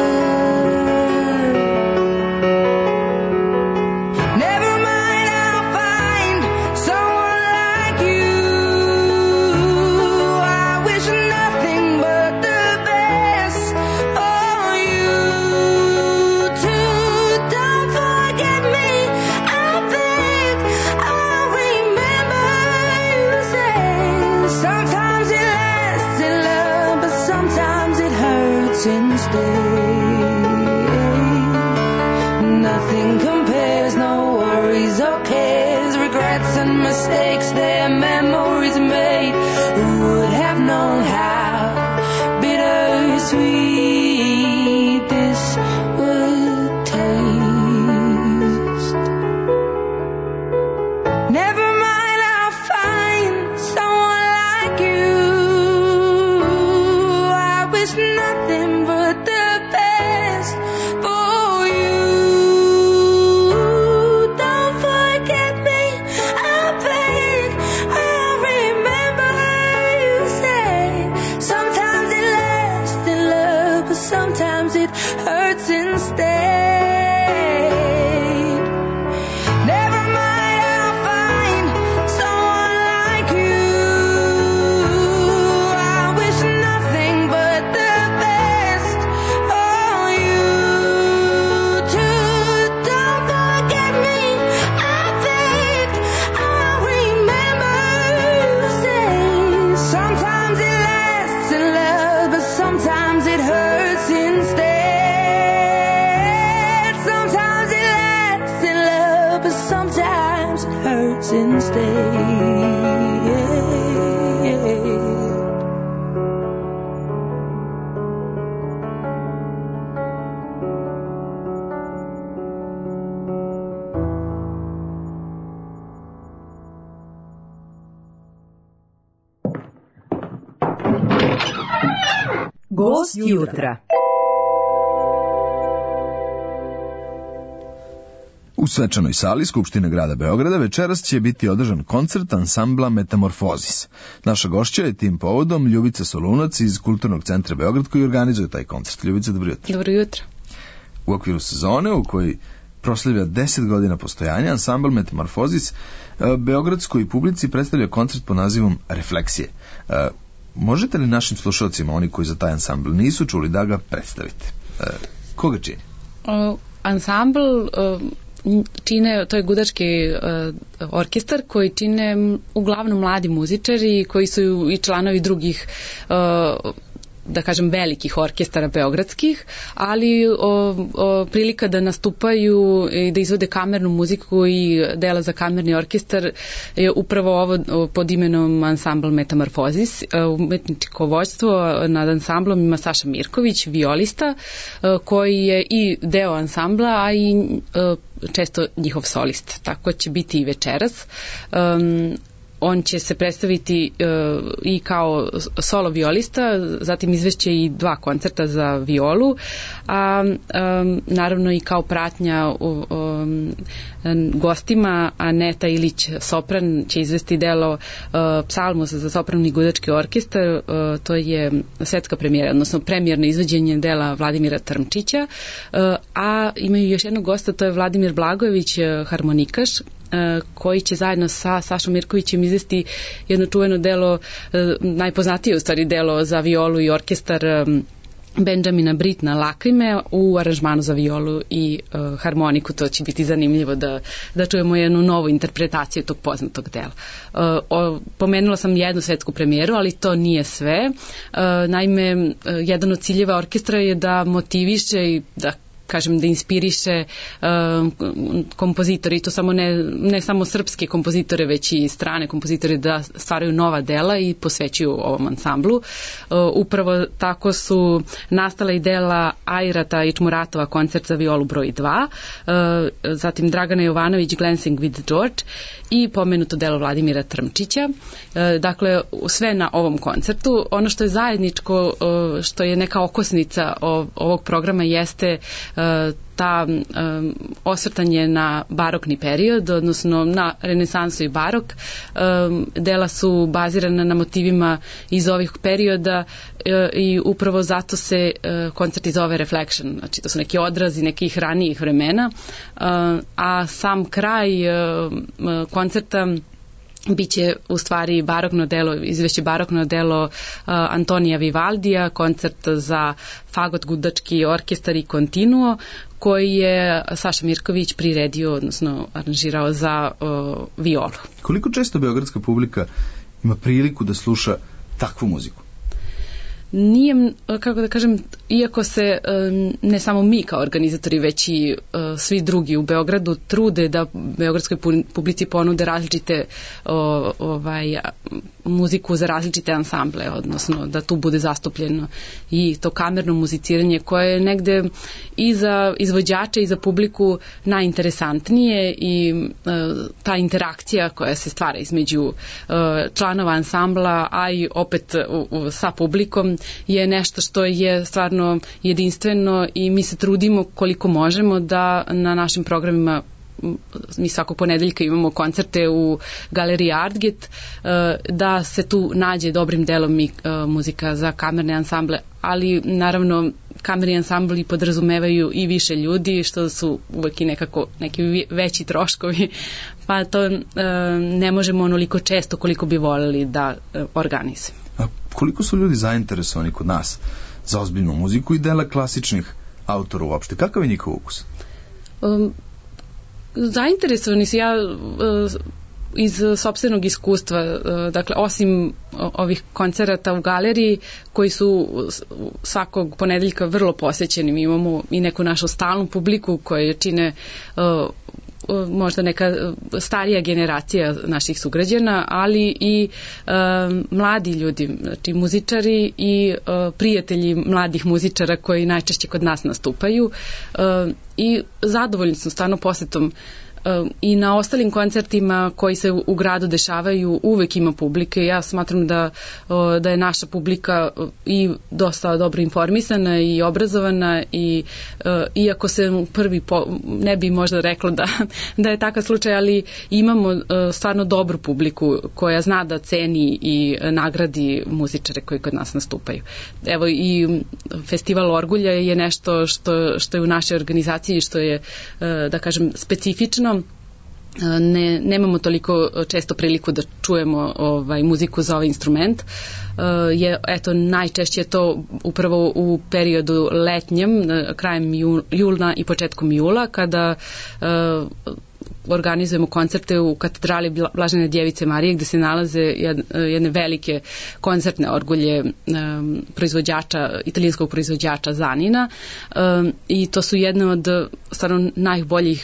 Never mind, I'll find someone like you. I wish nothing but the best of you too. Don't forget me, I beg. I'll remember you say sometimes it lasts in love, but sometimes it hurts instead. Nothing compares, no worries or cares, regrets and mistakes, their memories made. Who would have known how bittersweet this would taste? Never hurts instead. Gost jutra. U svečanoj sali Skupštine grada Beograda večeras će biti održan koncert ansambla Metamorfozis. Naša gošća je tim povodom Ljubica Solunac iz Kulturnog centra Beograd koji organizuje taj koncert. Ljubica, dobro jutro. Dobro jutro. U okviru sezone u kojoj proslavlja 10 godina postojanja, ansambl Metamorfozis beogradskoj publici predstavlja koncert pod nazivom Refleksije. Možete li našim slušalcima, oni koji za taj ansambl nisu čuli, da ga predstavite? Koga čini? Ansambl čine, to je gudački orkestar koji čine uglavnom mladi muzičari koji su i članovi drugih da kažem velikih orkestara beogradskih, ali prilika da nastupaju i da izvode kamernu muziku i dela za kamerni orkestar je upravo ovo pod imenom ansambl Metamorfozis. Umetničko vođstvo nad ansamblom ima Saša Mirković, violista, koji je i deo ansambla, a i često njihov solist. Tako će biti i večeras. On će se predstaviti i kao solo violista, zatim izvešće i 2 koncerta za violu, a naravno i kao pratnja gostima. Aneta Ilić, sopran, će izvesti delo Psalmus za sopran i gudački orkestar. To je svetska premijera, odnosno premijerno izvođenje dela Vladimira Trmčića, a imaju još jednog gosta, to je Vladimir Blagojević, harmonikaš, koji će zajedno sa Sašom Mirkovićem izvesti jedno čuveno delo, najpoznatije u stvari delo za violu i orkestar Benjamina Britna Lakrime u aranžmanu za violu i harmoniku. To će biti zanimljivo da čujemo jednu novu interpretaciju tog poznatog dela. Pomenula sam jednu svetsku premijeru, ali to nije sve. Naime, jedan od ciljeva orkestra je da motiviše i da inspiriše kompozitori, i to samo ne samo srpske kompozitore, već i strane kompozitore da stvaraju nova dela i posvećuju ovom ansamblu. Upravo tako su nastala i dela Ajrata i Čmuratova koncert za violu broj 2, zatim Dragana Jovanović Glancing with George i pomenuto delo Vladimira Trmčića. Dakle, sve na ovom koncertu. Ono što je zajedničko, što je neka okosnica ovog programa jeste ta osvrtanje na barokni period, odnosno na renesansu i barok. Dela su bazirana na motivima iz ovih perioda i upravo zato se koncert i zove Reflection. Znači, to su neki odrazi nekih ranijih vremena, a sam kraj koncerta biće u stvari barokno delo, izvešće barokno delo Antonija Vivaldija, koncert za fagot, gudački orkestar i kontinuo, koji je Saša Mirković priredio, odnosno aranžirao za violu. Koliko često beogradska publika ima priliku da sluša takvu muziku? Nije, kako da kažem, iako se ne samo mi kao organizatori, već i svi drugi u Beogradu trude da beogradskoj publici ponude različite muziku za različite ansamble, odnosno da tu bude zastupljeno i to kamerno muziciranje koje je negde i za izvođače i za publiku najinteresantnije i ta interakcija koja se stvara između članova ansambla, a i opet sa publikom je nešto što je stvarno jedinstveno i mi se trudimo koliko možemo da na našim programima, mi svakog ponedeljka imamo koncerte u galeriji Artget, da se tu nađe dobrim delom i muzika za kamerne ansamble, ali naravno kamerni ansambli podrazumevaju i više ljudi, što su uvek i nekako neki veći troškovi, pa to ne možemo onoliko često koliko bi voljeli da organizujemo. A koliko su ljudi zainteresovani kod nas za ozbiljnu muziku i dela klasičnih autora uopšte? Kakav je njihov ukus? Zainteresovani su, ja iz sopstvenog iskustva, dakle osim ovih koncerata u galeriji koji su svakog ponedeljka vrlo posećeni, mi imamo i neku našu stalnu publiku koje čine možda neka starija generacija naših sugrađana, ali i mladi ljudi, znači muzičari i prijatelji mladih muzičara koji najčešće kod nas nastupaju i zadovoljni smo stvarno posetom i na ostalim koncertima koji se u gradu dešavaju uvek ima publike. Ja smatram da je naša publika i dosta dobro informisana i obrazovana i iako se prvi ne bi možda reklo da je takav slučaj, ali imamo stvarno dobru publiku koja zna da ceni i nagradi muzičare koji kod nas nastupaju. Evo i Festival Orgulja je nešto što je u našoj organizaciji, što je, da kažem, specifično. Nemamo toliko često priliku da čujemo muziku za ovaj instrument. Eto, najčešće je to upravo u periodu letnjem, krajem juna i početkom jula, kada organizujemo koncerte u katedrali Blažene Djevice Marije, gde se nalaze jedne velike koncertne orgulje italijanskog proizvođača Zanina, i to su jedne od stvarno najboljih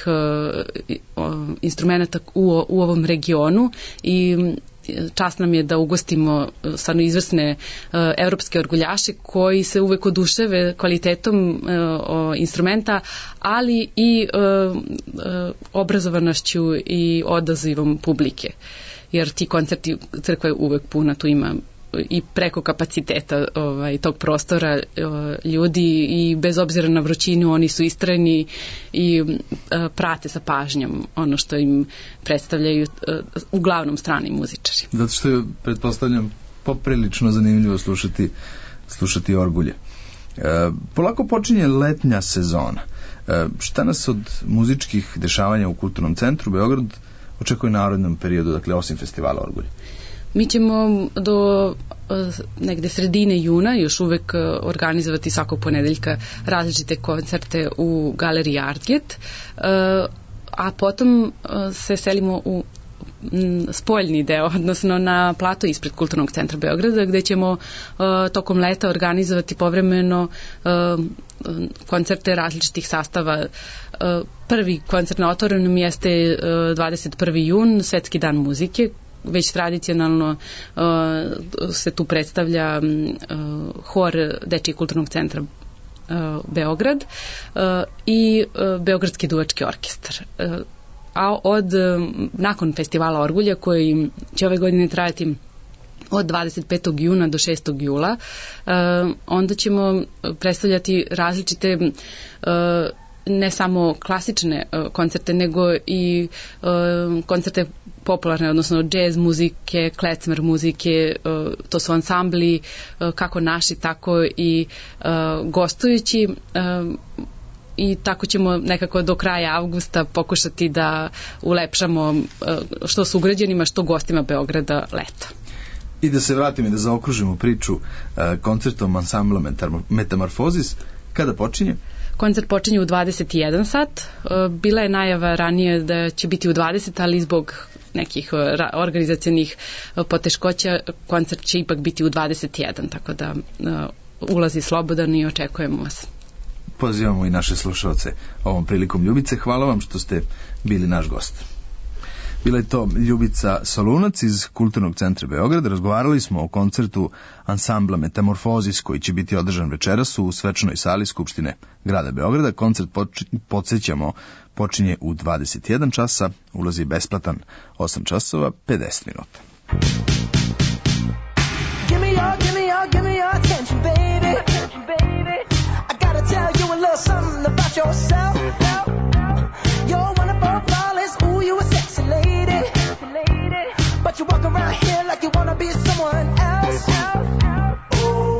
instrumenta u ovom regionu i čast nam je da ugostimo stvarno izvrsne evropske orguljaše koji se uvek oduševe kvalitetom instrumenta, ali i obrazovanošću i odazivom publike. Jer ti koncerti, crkva je uvek puna, tu ima i preko kapaciteta tog prostora ljudi i bez obzira na vrućinu oni su istrajni i prate sa pažnjom ono što im predstavljaju uglavnom strani muzičari. Zato što je, pretpostavljam, poprilično zanimljivo slušati orgulje. Polako počinje letnja sezona. Šta nas od muzičkih dešavanja u Kulturnom centru Beograd očekuje u narednom periodu, dakle osim festivala Orgulje? Mi ćemo do negde sredine juna još uvek organizovati svakog ponedeljka različite koncerte u galeriji Artget, a potom se selimo u spoljni deo, odnosno na plato ispred Kulturnog centra Beograda, gde ćemo tokom leta organizovati povremeno koncerte različitih sastava. Prvi koncert na otvorenom jeste 21. jun, Svetski dan muzike. Već tradicionalno se tu predstavlja hor Dečijeg kulturnog centra Beograd i Beogradski duvački orkestar. A nakon festivala Orgulja, koji će ove godine trajati od 25. juna do 6. jula, onda ćemo predstavljati različite ne samo klasične koncerte, nego i koncerte popularne, odnosno džez muzike, klecmer muzike, to su ansambli kako naši, tako i gostujući, i tako ćemo nekako do kraja avgusta pokušati da ulepšamo što sugrađanima, što gostima Beograda leto. I da se vratim i da zaokružimo priču koncertom ansambla Metamorfozis, kada počinje? Koncert počinje u 21 sat. Bila je najava ranije da će biti u 20, ali zbog nekih organizacionih poteškoća koncert će ipak biti u 21, tako da ulazi slobodan i očekujemo vas. Pozivamo i naše slušalce ovom prilikom. Ljubice, hvala vam što ste bili naš gost. Bila je to Ljubica Solunac iz Kulturnog centra Beograda. Razgovarali smo o koncertu ansambla Metamorfozis koji će biti održan večeras u svečanoj sali Skupštine grada Beograda. Koncert, podsjećamo, počinje u 21 časa, ulazi besplatan, 8 časova, 50 minuta. Give me your attention, baby. I gotta tell you a little something about yourself. You're wonderful, flawless, ooh, you a sexy lady. But you walk around here like you wanna be someone else. Oh,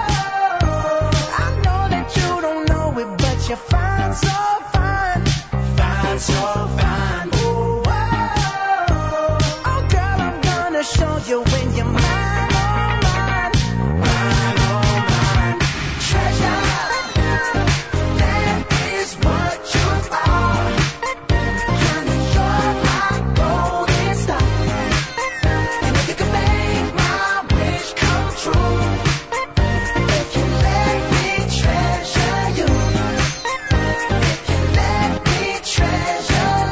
I know that you don't know it, but you're fine, so fine. Fine, so fine. Oh, girl, I'm gonna show you when you're mine. Treasure you.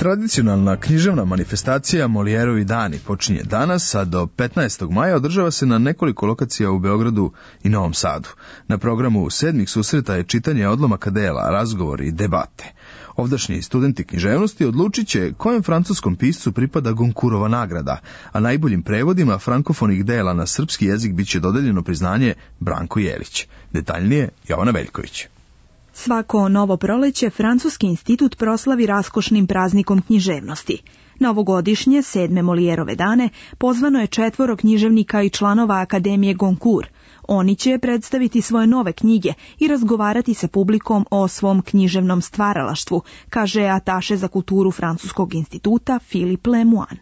Tradicionalna književna manifestacija Molijerovi dani počinje danas, a do 15. maja održava se na nekoliko lokacija u Beogradu i Novom Sadu. Na programu 7. susreta je čitanje odlomaka dela, razgovori i debate. Ovdašnji studenti književnosti odlučit će kojem francuskom piscu pripada Goncourtova nagrada, a najboljim prevodima frankofonih dela na srpski jezik biće dodeljeno priznanje Branko Jelić. Detaljnije Jovana Veljković. Svako novo proleće Francuski institut proslavi raskošnim praznikom književnosti. Na ovogodišnje 7. Molijerove dane pozvano je 4 književnika i članova Akademije Goncourt. Oni će predstaviti svoje nove knjige i razgovarati sa publikom o svom književnom stvaralaštvu, kaže ataše za kulturu Francuskog instituta Philippe Lemoine.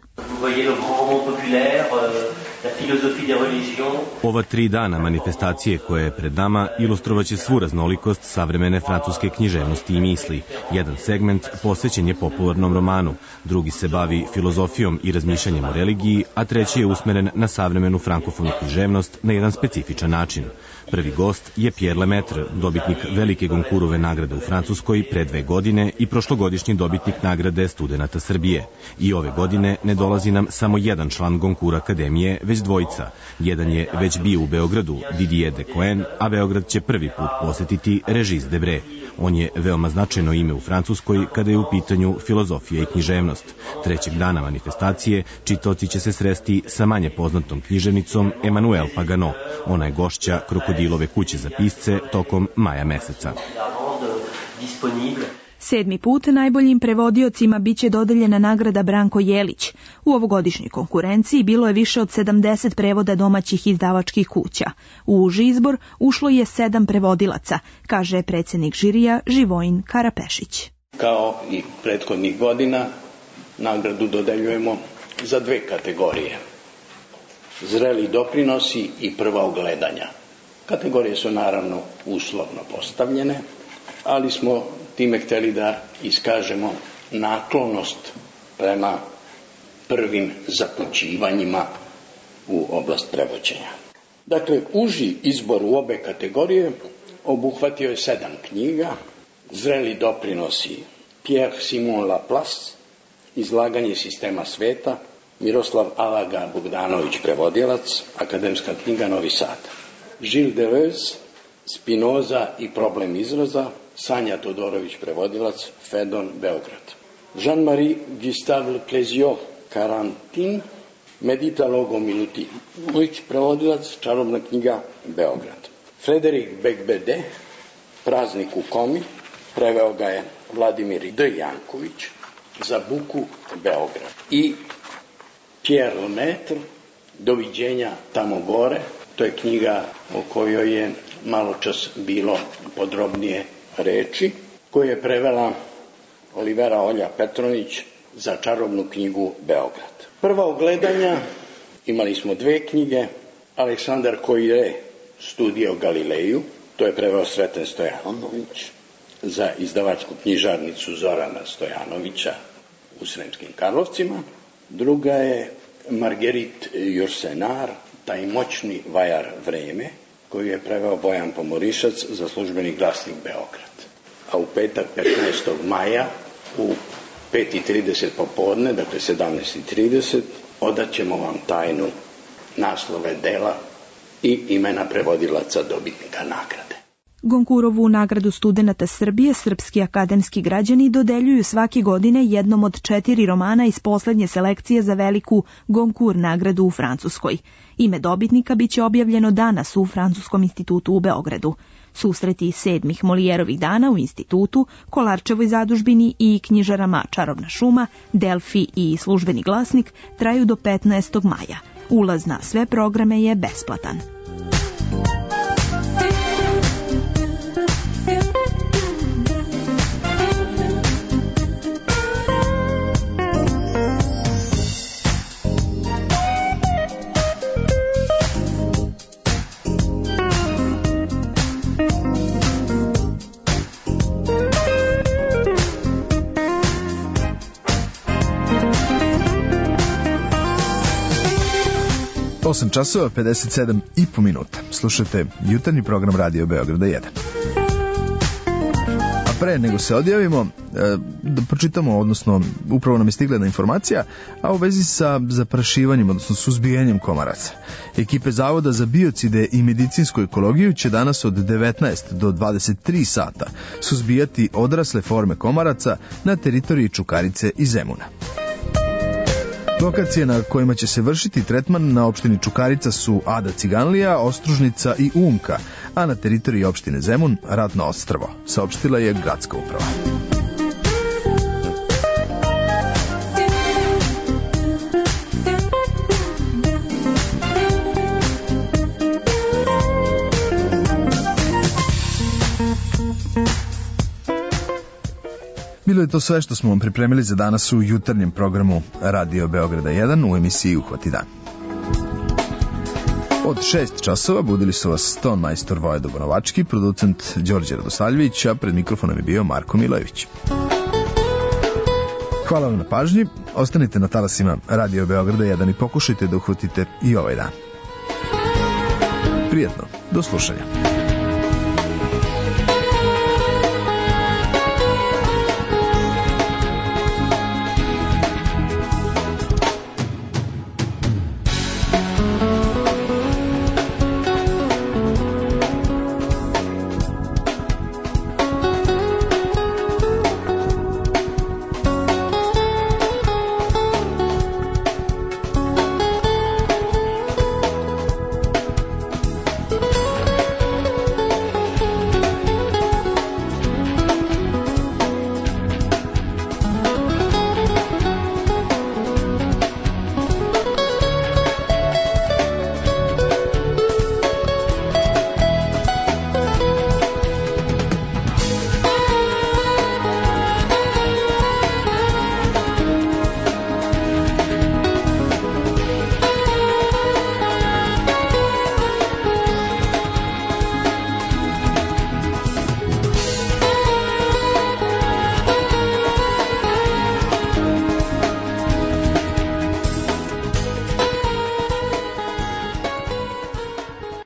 Ova 3 dana manifestacije koja je pred nama ilustrovaće svu raznolikost savremene francuske književnosti i misli. Jedan segment posvećen je popularnom romanu, drugi se bavi filozofijom i razmišljanjem o religiji, a treći je usmeren na savremenu frankofonu književnost na jedan specifičan način. Prvi gost je Pierre Lemaitre, dobitnik velike Goncourtove nagrade u Francuskoj pre 2 godine i prošlogodišnji dobitnik nagrade studenata Srbije. I ove godine ne dolazi nam samo jedan član Goncourt Akademije, već 2. Jedan je već bio u Beogradu, Didier de Coen, a Beograd će prvi put posetiti Regis Debray. On je veoma značajno ime u Francuskoj kada je u pitanju filozofija i književnost. 3. dana manifestacije čitaoci će se sresti sa manje poznatom književnicom Emmanuelle Pagano. Ona je gošća Krokodilove kuće za pisce tokom maja meseca. 7. put najboljim prevodiocima biće dodeljena nagrada Branko Jelić. U ovogodišnjoj konkurenciji bilo je više od 70 prevoda domaćih izdavačkih kuća. U uži izbor ušlo je 7 prevodilaca, kaže predsjednik žirija Živojin Karapešić. Kao i prethodnih godina, nagradu dodeljujemo za 2 kategorije. Zreli doprinosi i prva ogledanja. Kategorije su naravno uslovno postavljene, ali smo time htjeli da iskažemo naklonost prema prvim zapućivanjima u oblast prevođenja. Dakle, uži izbor u obe kategorije obuhvatio je 7 knjiga. Zreli doprinosi Pierre Simon Laplace, Izlaganje sistema sveta, Miroslav Alaga Bogdanović prevodilac, akademska knjiga Novi Sad. Gilles Deleuze, Spinoza i problem izraza, Sanja Todorović prevodilac, Fedon, Beograd. Jean-Marie Gustave Le Plesio, Karantin, Medita Logo Milutinović prevodilac, čarobna knjiga, Beograd. Frederik Bekbede, Praznik u komi, preveo ga je Vladimir D. Janković, Za buku, Beograd. I Pierre Lemaitre, Doviđenja tamo gore, to je knjiga o kojoj je malo čas bilo podrobnije reči, koju je prevela Olivera Olja Petronić za čarobnu knjigu Beograd. Prva ogledanja, imali smo 2 knjige, Aleksandar Koire, Studije o Galileju, to je preveo Sreten Stojanović za izdavačku knjižarnicu Zorana Stojanovića u Sremskim Karlovcima. Druga je Marguerite Yourcenar, Taj moćni vajar vreme, koju je preveo Bojan Pomorišac za Službeni glasnik Beograd. A u petak 15. maja u 5:30 popodne, dakle 17:30, odaćemo vam tajnu naslove dela i imena prevodilaca dobitnika nagrade. Goncourtovu nagradu studenata Srbije srpski akademski građani dodeljuju svake godine jednom od 4 romana iz poslednje selekcije za veliku Goncourt nagradu u Francuskoj. Ime dobitnika biće objavljeno danas u Francuskom institutu u Beogradu. Susreti 7. Molijerovih dana u institutu, Kolarčevoj zadužbini i knjižarama Čarobna šuma, Delfi i Službeni glasnik traju do 15. maja. Ulaz na sve programe je besplatan. Osam časova, 57,5 minuta. Slušajte jutarnji program Radio Beograda 1. pre nego se odjavimo, da pročitamo, odnosno upravo nam je stigla jedna informacija, a u vezi sa zaprašivanjem, odnosno suzbijanjem komaraca. Ekipe Zavoda za biocide i medicinsku ekologiju će danas od 19 do 23 sata suzbijati odrasle forme komaraca na teritoriji Čukarice i Zemuna. Lokacije na kojima će se vršiti tretman na opštini Čukarica su Ada Ciganlija, Ostružnica i Umka, a na teritoriji opštine Zemun Ratno ostrvo, saopštila je gradska uprava. Bilo je to sve što smo vam pripremili za danas u jutarnjem programu Radio Beograda 1 u emisiji Uhvati dan. Od 6 časova budili su vas ton majstor Vojedo Bonovački, producent Đorđe Radosavljević, a pred mikrofonom je bio Marko Milojević. Hvala vam na pažnji, ostanite na talasima Radio Beograda 1 i pokušajte da uhvatite i ovaj dan. Prijetno, do slušanja.